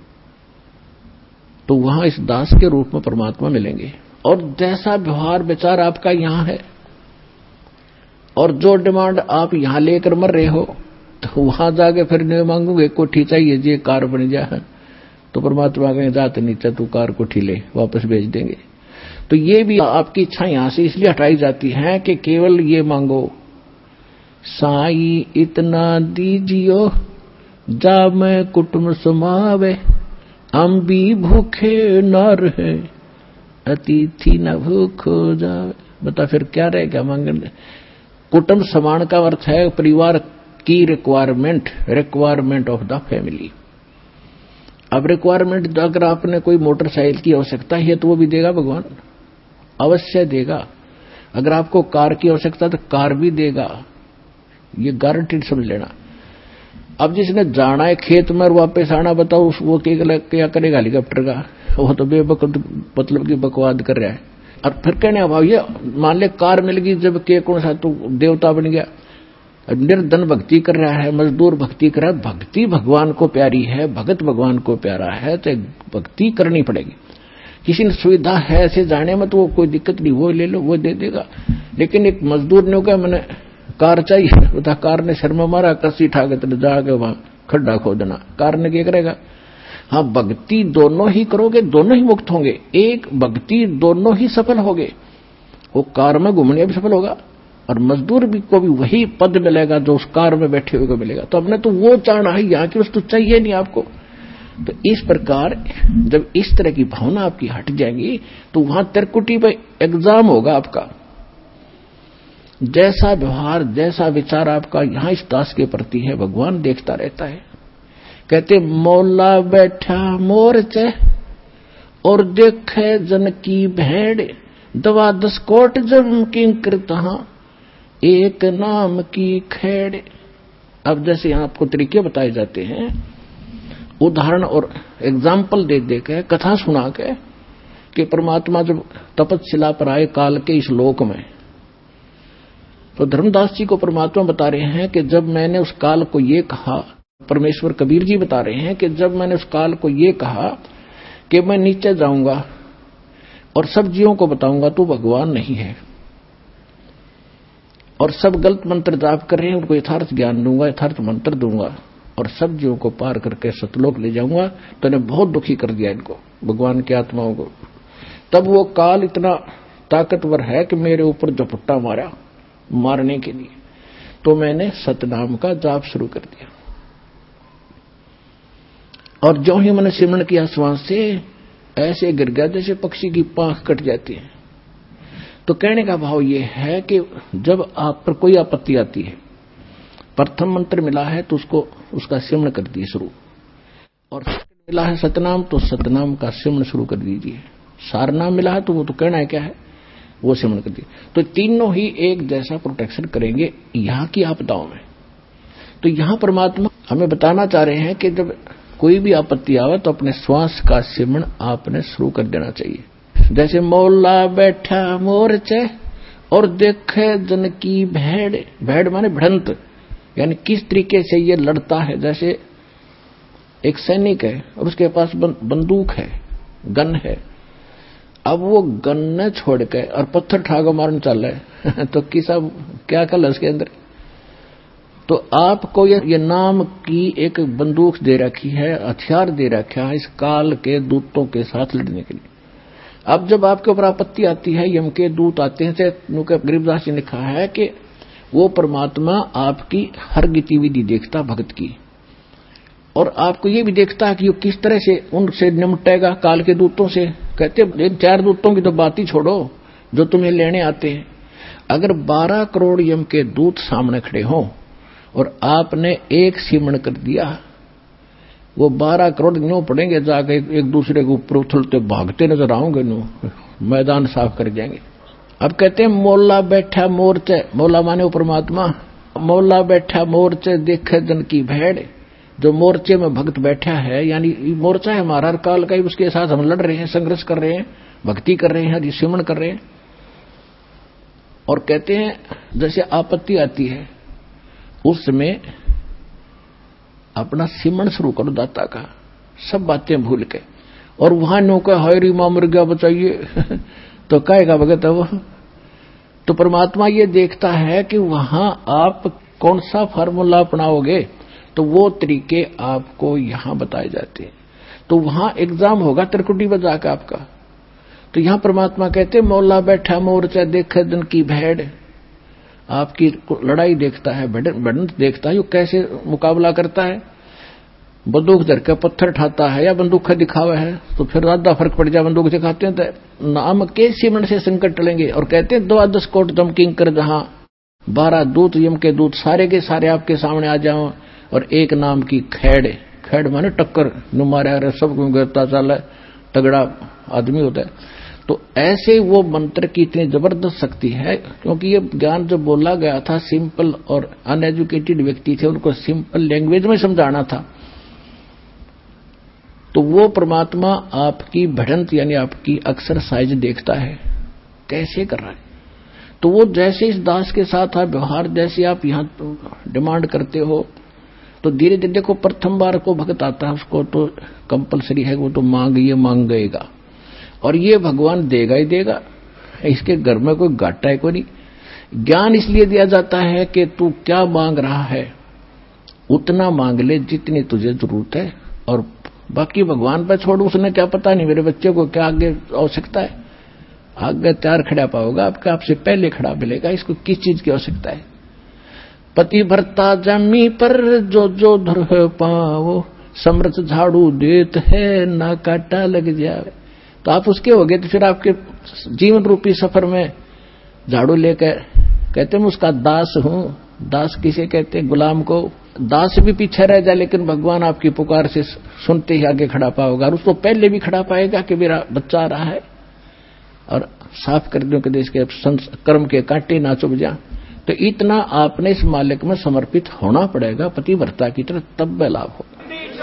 तो वहां इस दास के रूप में परमात्मा मिलेंगे, और जैसा व्यवहार विचार आपका यहां है और जो डिमांड आप यहां लेकर मर रहे हो, तो वहां जाके फिर नहीं मांगोगे कोठी चाहिए जी, कार बन जाए, तो परमात्मा कहें जाते नीचे तू कार कोठी ले, वापस भेज देंगे। तो ये भी आपकी इच्छा यहां से इसलिए हटाई जाती है कि केवल ये मांगो, साई इतना दीजियो जा मैं कुटुंब समावे, हम भी भूखे न रहे अतिथि न भूख हो जावे। बता फिर क्या रहेगा मांगने। कुटुंब समान का अर्थ है परिवार की requirement, requirement of the family. अब रिक्वायरमेंट अगर आपने कोई मोटरसाइकिल की आवश्यकता है तो वो भी देगा भगवान, अवश्य देगा। अगर आपको कार की आवश्यकता तो कार भी देगा, ये गारंटीड समझ लेना। अब जिसने जाना है खेत में और वापस आना, बताओ वो क्या करेगा हेलीकॉप्टर का, वो तो बेबक मतलब की बकवाद कर रहा है। और फिर कहने भाव ये मान ले कार मिल गई जब के कौन सा तो देवता बन गया, निर्धन भक्ति कर रहा है, मजदूर भक्ति कर रहा है। भक्ति भगवान को प्यारी है, भगत भगवान को प्यारा है, तो भक्ति करनी पड़ेगी। किसी ने सुविधा है ऐसे जाने में तो वो कोई दिक्कत नहीं, वो ले लो वो दे देगा। लेकिन एक मजदूर ने कहा मैंने कार चाहिए, बता कार ने शर्मा मारा, कसी उठा के तो जाके वहां खड्डा खोदना, कार ने क्या करेगा। हाँ भक्ति दोनों ही करोगे, दोनों ही मुक्त होंगे। एक भक्ति दोनों ही सफल होगे, वो कार में घूमने भी सफल होगा और मजदूर भी को भी वही पद मिलेगा जो उस कार में बैठे हुए को मिलेगा। तो हमने तो वो चाहना है, यहाँ की वस्तु चाहिए नहीं आपको। तो इस प्रकार जब इस तरह की भावना आपकी हट जाएगी तो वहां त्रिकुटी पर एग्जाम होगा आपका। जैसा व्यवहार, जैसा विचार आपका यहां इस दास के प्रति है, भगवान देखता रहता है। कहते मौला बैठा मोरचे और देखे जन की भेड़, दवा दस कोट जम किंकर तहां एक नाम की खेड़। अब जैसे यहां आपको तरीके बताए जाते हैं, उदाहरण और एग्जाम्पल दे दे के, कथा सुना के, कि परमात्मा जब तपस्शिला पर आए काल के इस लोक में, तो धर्मदास जी को परमात्मा बता रहे हैं कि जब मैंने उस काल को ये कहा, परमेश्वर कबीर जी बता रहे हैं कि जब मैंने उस काल को ये कहा कि मैं नीचे जाऊंगा और सब जीवों को बताऊंगा तो भगवान नहीं है, और सब गलत मंत्र जाप कर रहे हैं, उनको यथार्थ ज्ञान दूंगा, यथार्थ मंत्र दूंगा और सब जीवों को पार करके सतलोक ले जाऊंगा, तो इन्हें बहुत दुखी कर दिया इनको, भगवान की आत्माओं को। तब वो काल इतना ताकतवर है कि मेरे ऊपर झपट्टा मारा मारने के लिए, तो मैंने सतनाम का जाप शुरू कर दिया। और जो ही मैंने सिमरण किया श्वास से, ऐसे गिर गया जैसे पक्षी की पांख कट जाती है। तो कहने का भाव यह है कि जब आप पर कोई आपत्ति आती है, प्रथम मंत्र मिला है तो उसको उसका सिमरण कर दिए शुरू, और मिला है सतनाम तो सतनाम का सिमरण शुरू कर दीजिए। सारनाम मिला है तो वो तो कहना है क्या है, वो सिमरण कर दिए। तो तीनों ही एक जैसा प्रोटेक्शन करेंगे यहां की आपदाओं में। तो यहां परमात्मा हमें बताना चाह रहे हैं कि जब कोई भी आपत्ति आवे तो अपने श्वास का सिमरण आपने शुरू कर देना चाहिए। जैसे मौला बैठा मोरचे और देखे जन की भेड़, भेड़ माने भिड़ंत, यानी किस तरीके से ये लड़ता है। जैसे एक सैनिक है और उसके पास बंदूक है, गन है, अब वो गन न छोड़ के और पत्थर ठाको मारने चल रहा है तो किसा क्या कल उसके अंदर। तो आपको ये, ये नाम की एक बंदूक दे रखी है, हथियार दे रखा है इस काल के दूतों के साथ लड़ने के लिए। अब जब आपके ऊपर आपत्ति आती है, यम के दूत आते हैं, से गरीबदास जी ने लिखा है कि वो परमात्मा आपकी हर गतिविधि देखता भक्त की, और आपको ये भी देखता है कि वो किस तरह से उनसे निपटेगा काल के दूतों से। कहते चार दूतों की तो बात ही छोड़ो जो तुम्हें लेने आते हैं, अगर बारह करोड़ यम के दूत सामने खड़े हों और आपने एक सिमरण कर दिया, वो बारह करोड़ न्यू पड़ेंगे, जाके एक दूसरे के ऊपर उछलते भागते नजर आओगे, न्यू मैदान साफ कर जाएंगे। अब कहते हैं मौला बैठा मोरचे, मौला माने वो परमात्मा, मौला बैठा मोरचे देखे जन की भेड़, जो मोर्चे में भक्त बैठा है, यानी मोर्चा है हमारा काल का ही, उसके साथ हम लड़ रहे हैं, संघर्ष कर रहे हैं, भक्ति कर रहे हैं, सिमरण कर रहे हैं। और कहते हैं जैसे आपत्ति आती है उस समय अपना सिमरण शुरू करो दाता का, सब बातें भूल के, और वहां नौका हायरी मां मर गया बचाइए तो कहेगा भगत है वो। तो परमात्मा ये देखता है कि वहां आप कौन सा फार्मूला अपनाओगे, तो वो तरीके आपको यहां बताए जाते हैं। तो वहां एग्जाम होगा त्रिकुटी बजा का आपका। तो यहां परमात्मा कहते मौला बैठा मोर्चा देखे दिन की भेड़, आपकी लड़ाई देखता है, भिड़ंत देखता है, यो कैसे मुकाबला करता है, बंदूक धर के पत्थर ठाता है या बंदूक दिखावा है, तो फिर ज्यादा फर्क पड़ जाए। बंदूक दिखाते हैं तो नाम के सिमरण से संकट टलेंगे। और कहते हैं दो दस कोट दम किंग कर, जहां बारह दूत यम के दूत सारे के सारे आपके सामने आ जाओ, और एक नाम की खेड़, खेड़ माने टक्कर नु मारे सब गिरता चल तगड़ा आदमी होता है। तो ऐसे वो मंत्र की इतनी जबरदस्त शक्ति है, क्योंकि ये ज्ञान जो बोला गया था सिंपल और अनएजुकेटेड व्यक्ति थे, उनको सिंपल लैंग्वेज में समझाना था। तो वो परमात्मा आपकी भिड़ंत यानी आपकी एक्सरसाइज देखता है कैसे कर रहा है। तो वो जैसे इस दास के साथ आप व्यवहार जैसे आप यहां तो डिमांड करते हो, तो धीरे धीरे देखो प्रथम बार को भक्त आता है उसको तो कंपलसरी है, वो तो मांगिए मांगेगा, और ये भगवान देगा ही देगा, इसके घर में कोई घाटा है कोई नहीं। ज्ञान इसलिए दिया जाता है कि तू क्या मांग रहा है उतना मांग ले जितनी तुझे जरूरत है, और बाकी भगवान पर छोड़, उसने क्या पता नहीं मेरे बच्चे को क्या आगे आवश्यकता है, आगे तैयार खड़ा पाओगा आपका, आपसे पहले खड़ा मिलेगा, इसको किस चीज की आवश्यकता है। पति भरता जमी पर जो जो धर पाओ, समृत झाड़ू देत है ना काटा लग जाए। तो आप उसके हो गए, तो फिर आपके जीवन रूपी सफर में झाड़ू लेकर कहते मैं उसका दास हूं। दास किसे कहते? गुलाम को। दास भी पीछे रह जाए लेकिन भगवान आपकी पुकार से सुनते ही आगे खड़ा पाओगा, और उसको पहले भी खड़ा पाएगा कि मेरा बच्चा आ रहा है, और साफ कर दो कि देश के कर्म के कांटे ना चुभ जा। तो इतना आपने इस मालिक में समर्पित होना पड़ेगा पतिव्रता की तरह, तब वह लाभ होगा।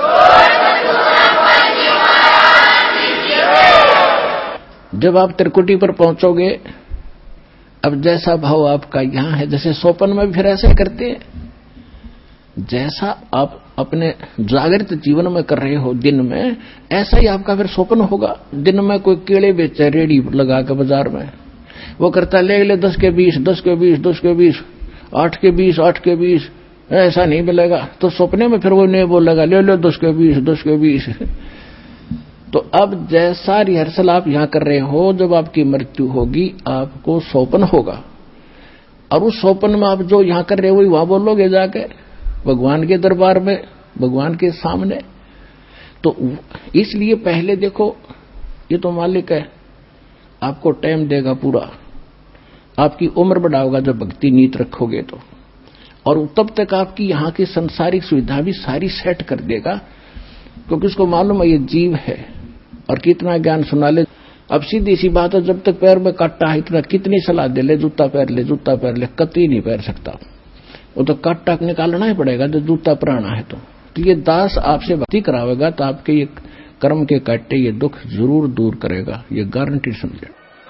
जब आप त्रिकुटी पर पहुंचोगे, अब जैसा भाव आपका यहां है, जैसे सोपन में भी फिर ऐसे करते हैं, जैसा आप अपने जागृत जीवन में कर रहे हो दिन में, ऐसा ही आपका फिर सोपन होगा। दिन में कोई केले बेचे रेडी लगा के बाजार में, वो करता ले ले दस के बीस, दस के बीस, दस के बीस, आठ के बीस, आठ के बीस, ऐसा नहीं मिलेगा। तो सपने में फिर वो नहीं बोलेगा ले लो दस के बीस, दस के बीस। तो अब जैसा रिहर्सल आप यहां कर रहे हो, जब आपकी मृत्यु होगी आपको सोपन होगा, और उस सोपन में आप जो यहां कर रहे हो वही वहां बोलोगे जाके भगवान के दरबार में, भगवान के सामने। तो इसलिए पहले देखो, ये तो मालिक है, आपको टाइम देगा पूरा, आपकी उम्र बढ़ाओगा जब भक्ति नीत रखोगे तो, और तब तक आपकी यहां की संसारिक सुविधा भी सारी सेट कर देगा, क्योंकि उसको मालूम है ये जीव है और कितना ज्ञान सुना ले। अब सीधी सी बात है, जब तक पैर में काटा है इतना कितनी सलाह दे ले, जूता पहन ले, जूता पहन ले, कतई नहीं पहन सकता, वो तो काटा निकालना ही पड़ेगा जब जूता पुराना है। तो, तो ये दास आपसे भक्ति करावेगा तो आपके ये कर्म के काटे ये दुख जरूर दूर करेगा, ये गारंटी समझे।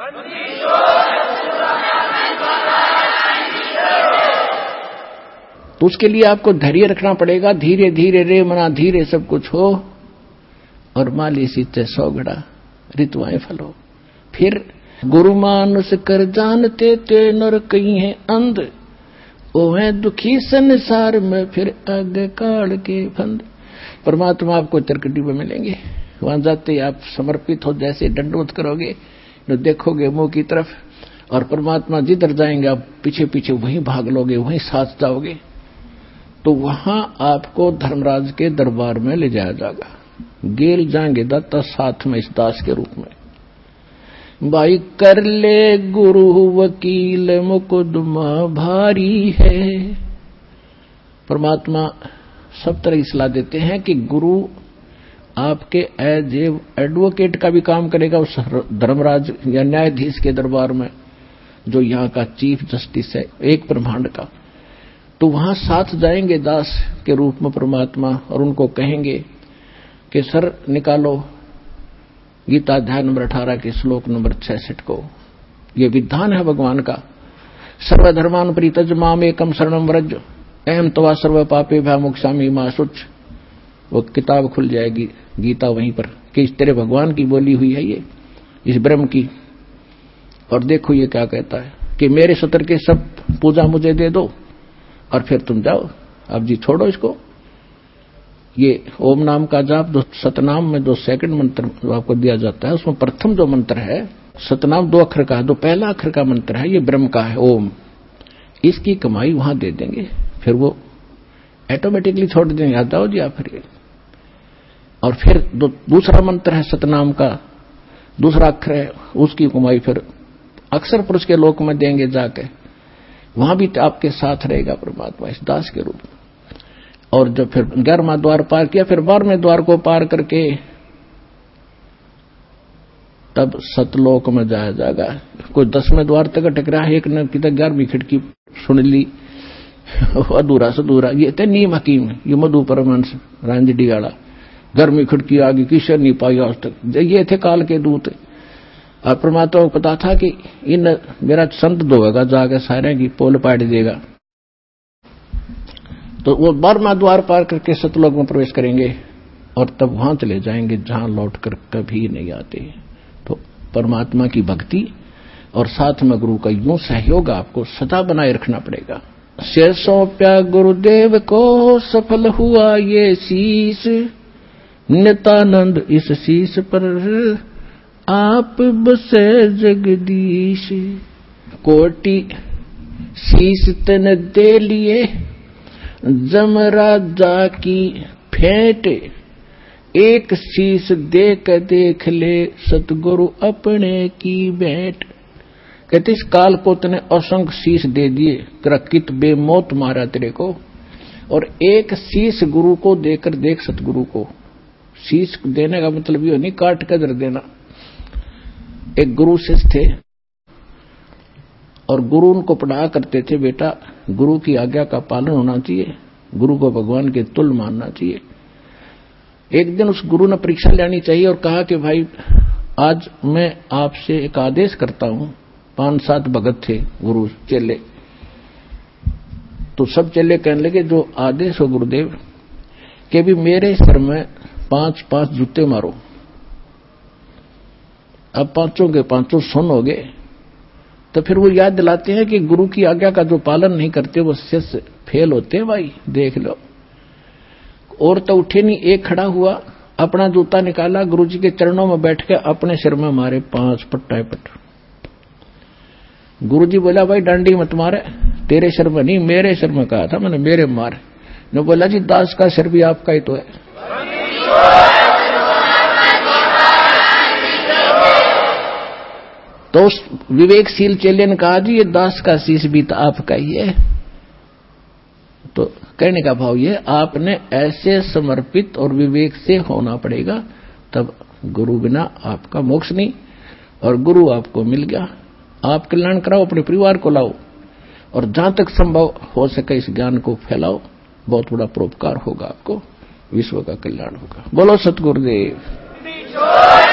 तो उसके लिए आपको धैर्य रखना पड़ेगा, धीरे धीरे रे मना धीरे सब कुछ हो, और माली सीते सौगड़ा ऋतुआएं फलो। फिर गुरु मानुष कर जानते ते नर कहीं है अंध, ओ है दुखी संसार में फिर आगे काल के फंद। परमात्मा आपको त्रिकुटी में मिलेंगे, वहां जाते आप समर्पित हो, जैसे दंडवत करोगे तो देखोगे मुंह की तरफ, और परमात्मा जिधर जाएंगे आप पीछे पीछे वहीं भाग लोगे, वहीं साथ जाओगे। तो वहां आपको धर्मराज के दरबार में ले जाया जाएगा, गेल जाएंगे दत्ता साथ में इस दास के रूप में। भाई कर ले गुरु वकील मुकदमा भारी है। परमात्मा सब तरह की सलाह देते हैं कि गुरु आपके एज ए एडवोकेट का भी काम करेगा उस धर्मराज या न्यायाधीश के दरबार में, जो यहाँ का चीफ जस्टिस है एक ब्रह्मांड का। तो वहां साथ जाएंगे दास के रूप में परमात्मा, और उनको कहेंगे कि सर निकालो गीता अध्याय नंबर अठारह के श्लोक नंबर छियासठ को, ये विधान है भगवान का, सर्वधर्मान परित्यज माम एकम शरणम व्रज अहम तवा सर्व पापे भय मोक्षामि मा शुच। वो किताब खुल जाएगी गीता वहीं पर कि इस तेरे भगवान की बोली हुई है ये, इस ब्रह्म की। और देखो ये क्या कहता है कि मेरे सत्र के सब पूजा मुझे दे दो और फिर तुम जाओ, अब जी छोड़ो इसको। ये ओम नाम का जाप दो सतनाम में दो सेकंड मंत्र जो आपको दिया जाता है, उसमें प्रथम जो मंत्र है सतनाम दो अक्षर का है, दो पहला अक्षर का मंत्र है, ये ब्रह्म का है ओम। इसकी कमाई वहां दे देंगे, फिर वो ऑटोमेटिकली छोड़ देंगे, आ जाओ जी आप फिर। और फिर दो दूसरा मंत्र है सतनाम का, दूसरा अक्षर है, उसकी कमाई फिर अक्षर पुरुष के लोक में देंगे जाके, वहां भी आपके साथ रहेगा परमात्मा इस दास के रूप में। और जब फिर ग्यारहवां द्वार पार किया, फिर बारहवें द्वार को पार करके तब सतलोक में जाया जाएगा। कोई दसवें द्वार तक अटक रहा है, एक ने की ग्यारहवीं खिड़की सुन ली अधूरा सधूरा, ये थे नीम हकीम, ये मधु परमहंस रांझडी वाला, ग्यारहवीं खिड़की आगे किसे नहीं पाई आज तक, ये थे काल के दूत। और परमात्मा को पता था कि इन मेरा संत धोएगा जाकर सारे की पोल पाट देगा। तो वो बारहवां द्वार पार करके सतलोक में प्रवेश करेंगे और तब वहां चले जाएंगे जहां लौटकर कभी नहीं आते। तो परमात्मा की भक्ति और साथ में गुरु का यूं सहयोग आपको सदा बनाए रखना पड़ेगा। से सौंप्या गुरुदेव को सफल हुआ ये शीश, नित्यानंद इस शीश पर आप बसे जगदीश। कोटि शीश तन दे लिए जमराजा की फेंट, एक शीश देख देख ले सतगुरु अपने की भेंट। कहते इस काल को तने असंख्य शीश दे दिए, कित बेमौत मारा तेरे को। और एक शीश गुरु को देकर देख सतगुरु को। शीश देने का मतलब ये नहीं काट कर दर देना। एक गुरु शिष्य थे और गुरु उनको पढ़ा करते थे, बेटा गुरु की आज्ञा का पालन होना चाहिए, गुरु को भगवान के तुल्य मानना चाहिए। एक दिन उस गुरु ने परीक्षा लेनी चाहिए और कहा कि भाई आज मैं आपसे एक आदेश करता हूं। पांच सात भगत थे गुरु चेले, तो सब चेले कहने लगे जो आदेश हो गुरुदेव, कि भी मेरे सिर में पांच पांच जूते मारो। अब पांचों के पांचों सुन हो गए। तो फिर वो याद दिलाते हैं कि गुरु की आज्ञा का जो पालन नहीं करते वो शिष्य फेल होते हैं। भाई देख लो। और तो उठे नहीं, एक खड़ा हुआ, अपना जूता निकाला, गुरुजी के चरणों में बैठ के अपने सिर में मारे पांच पट्टा पट। गुरुजी बोला भाई डांडी मत मारे, तेरे सिर में नहीं मेरे सिर में कहा था मैंने, मेरे मार। ने बोला जी दास का सिर भी आपका ही तो है। तो उस विवेकशील चेले ने कहा जी ये दास का शीश भी तो आपका ही है। तो कहने का भाव ये, आपने ऐसे समर्पित और विवेक से होना पड़ेगा, तब गुरु बिना आपका मोक्ष नहीं। और गुरु आपको मिल गया, आप कल्याण कराओ, अपने परिवार को लाओ और जहां तक संभव हो सके इस ज्ञान को फैलाओ। बहुत बड़ा परोपकार होगा आपको, विश्व का कल्याण होगा। बोलो सतगुरुदेव।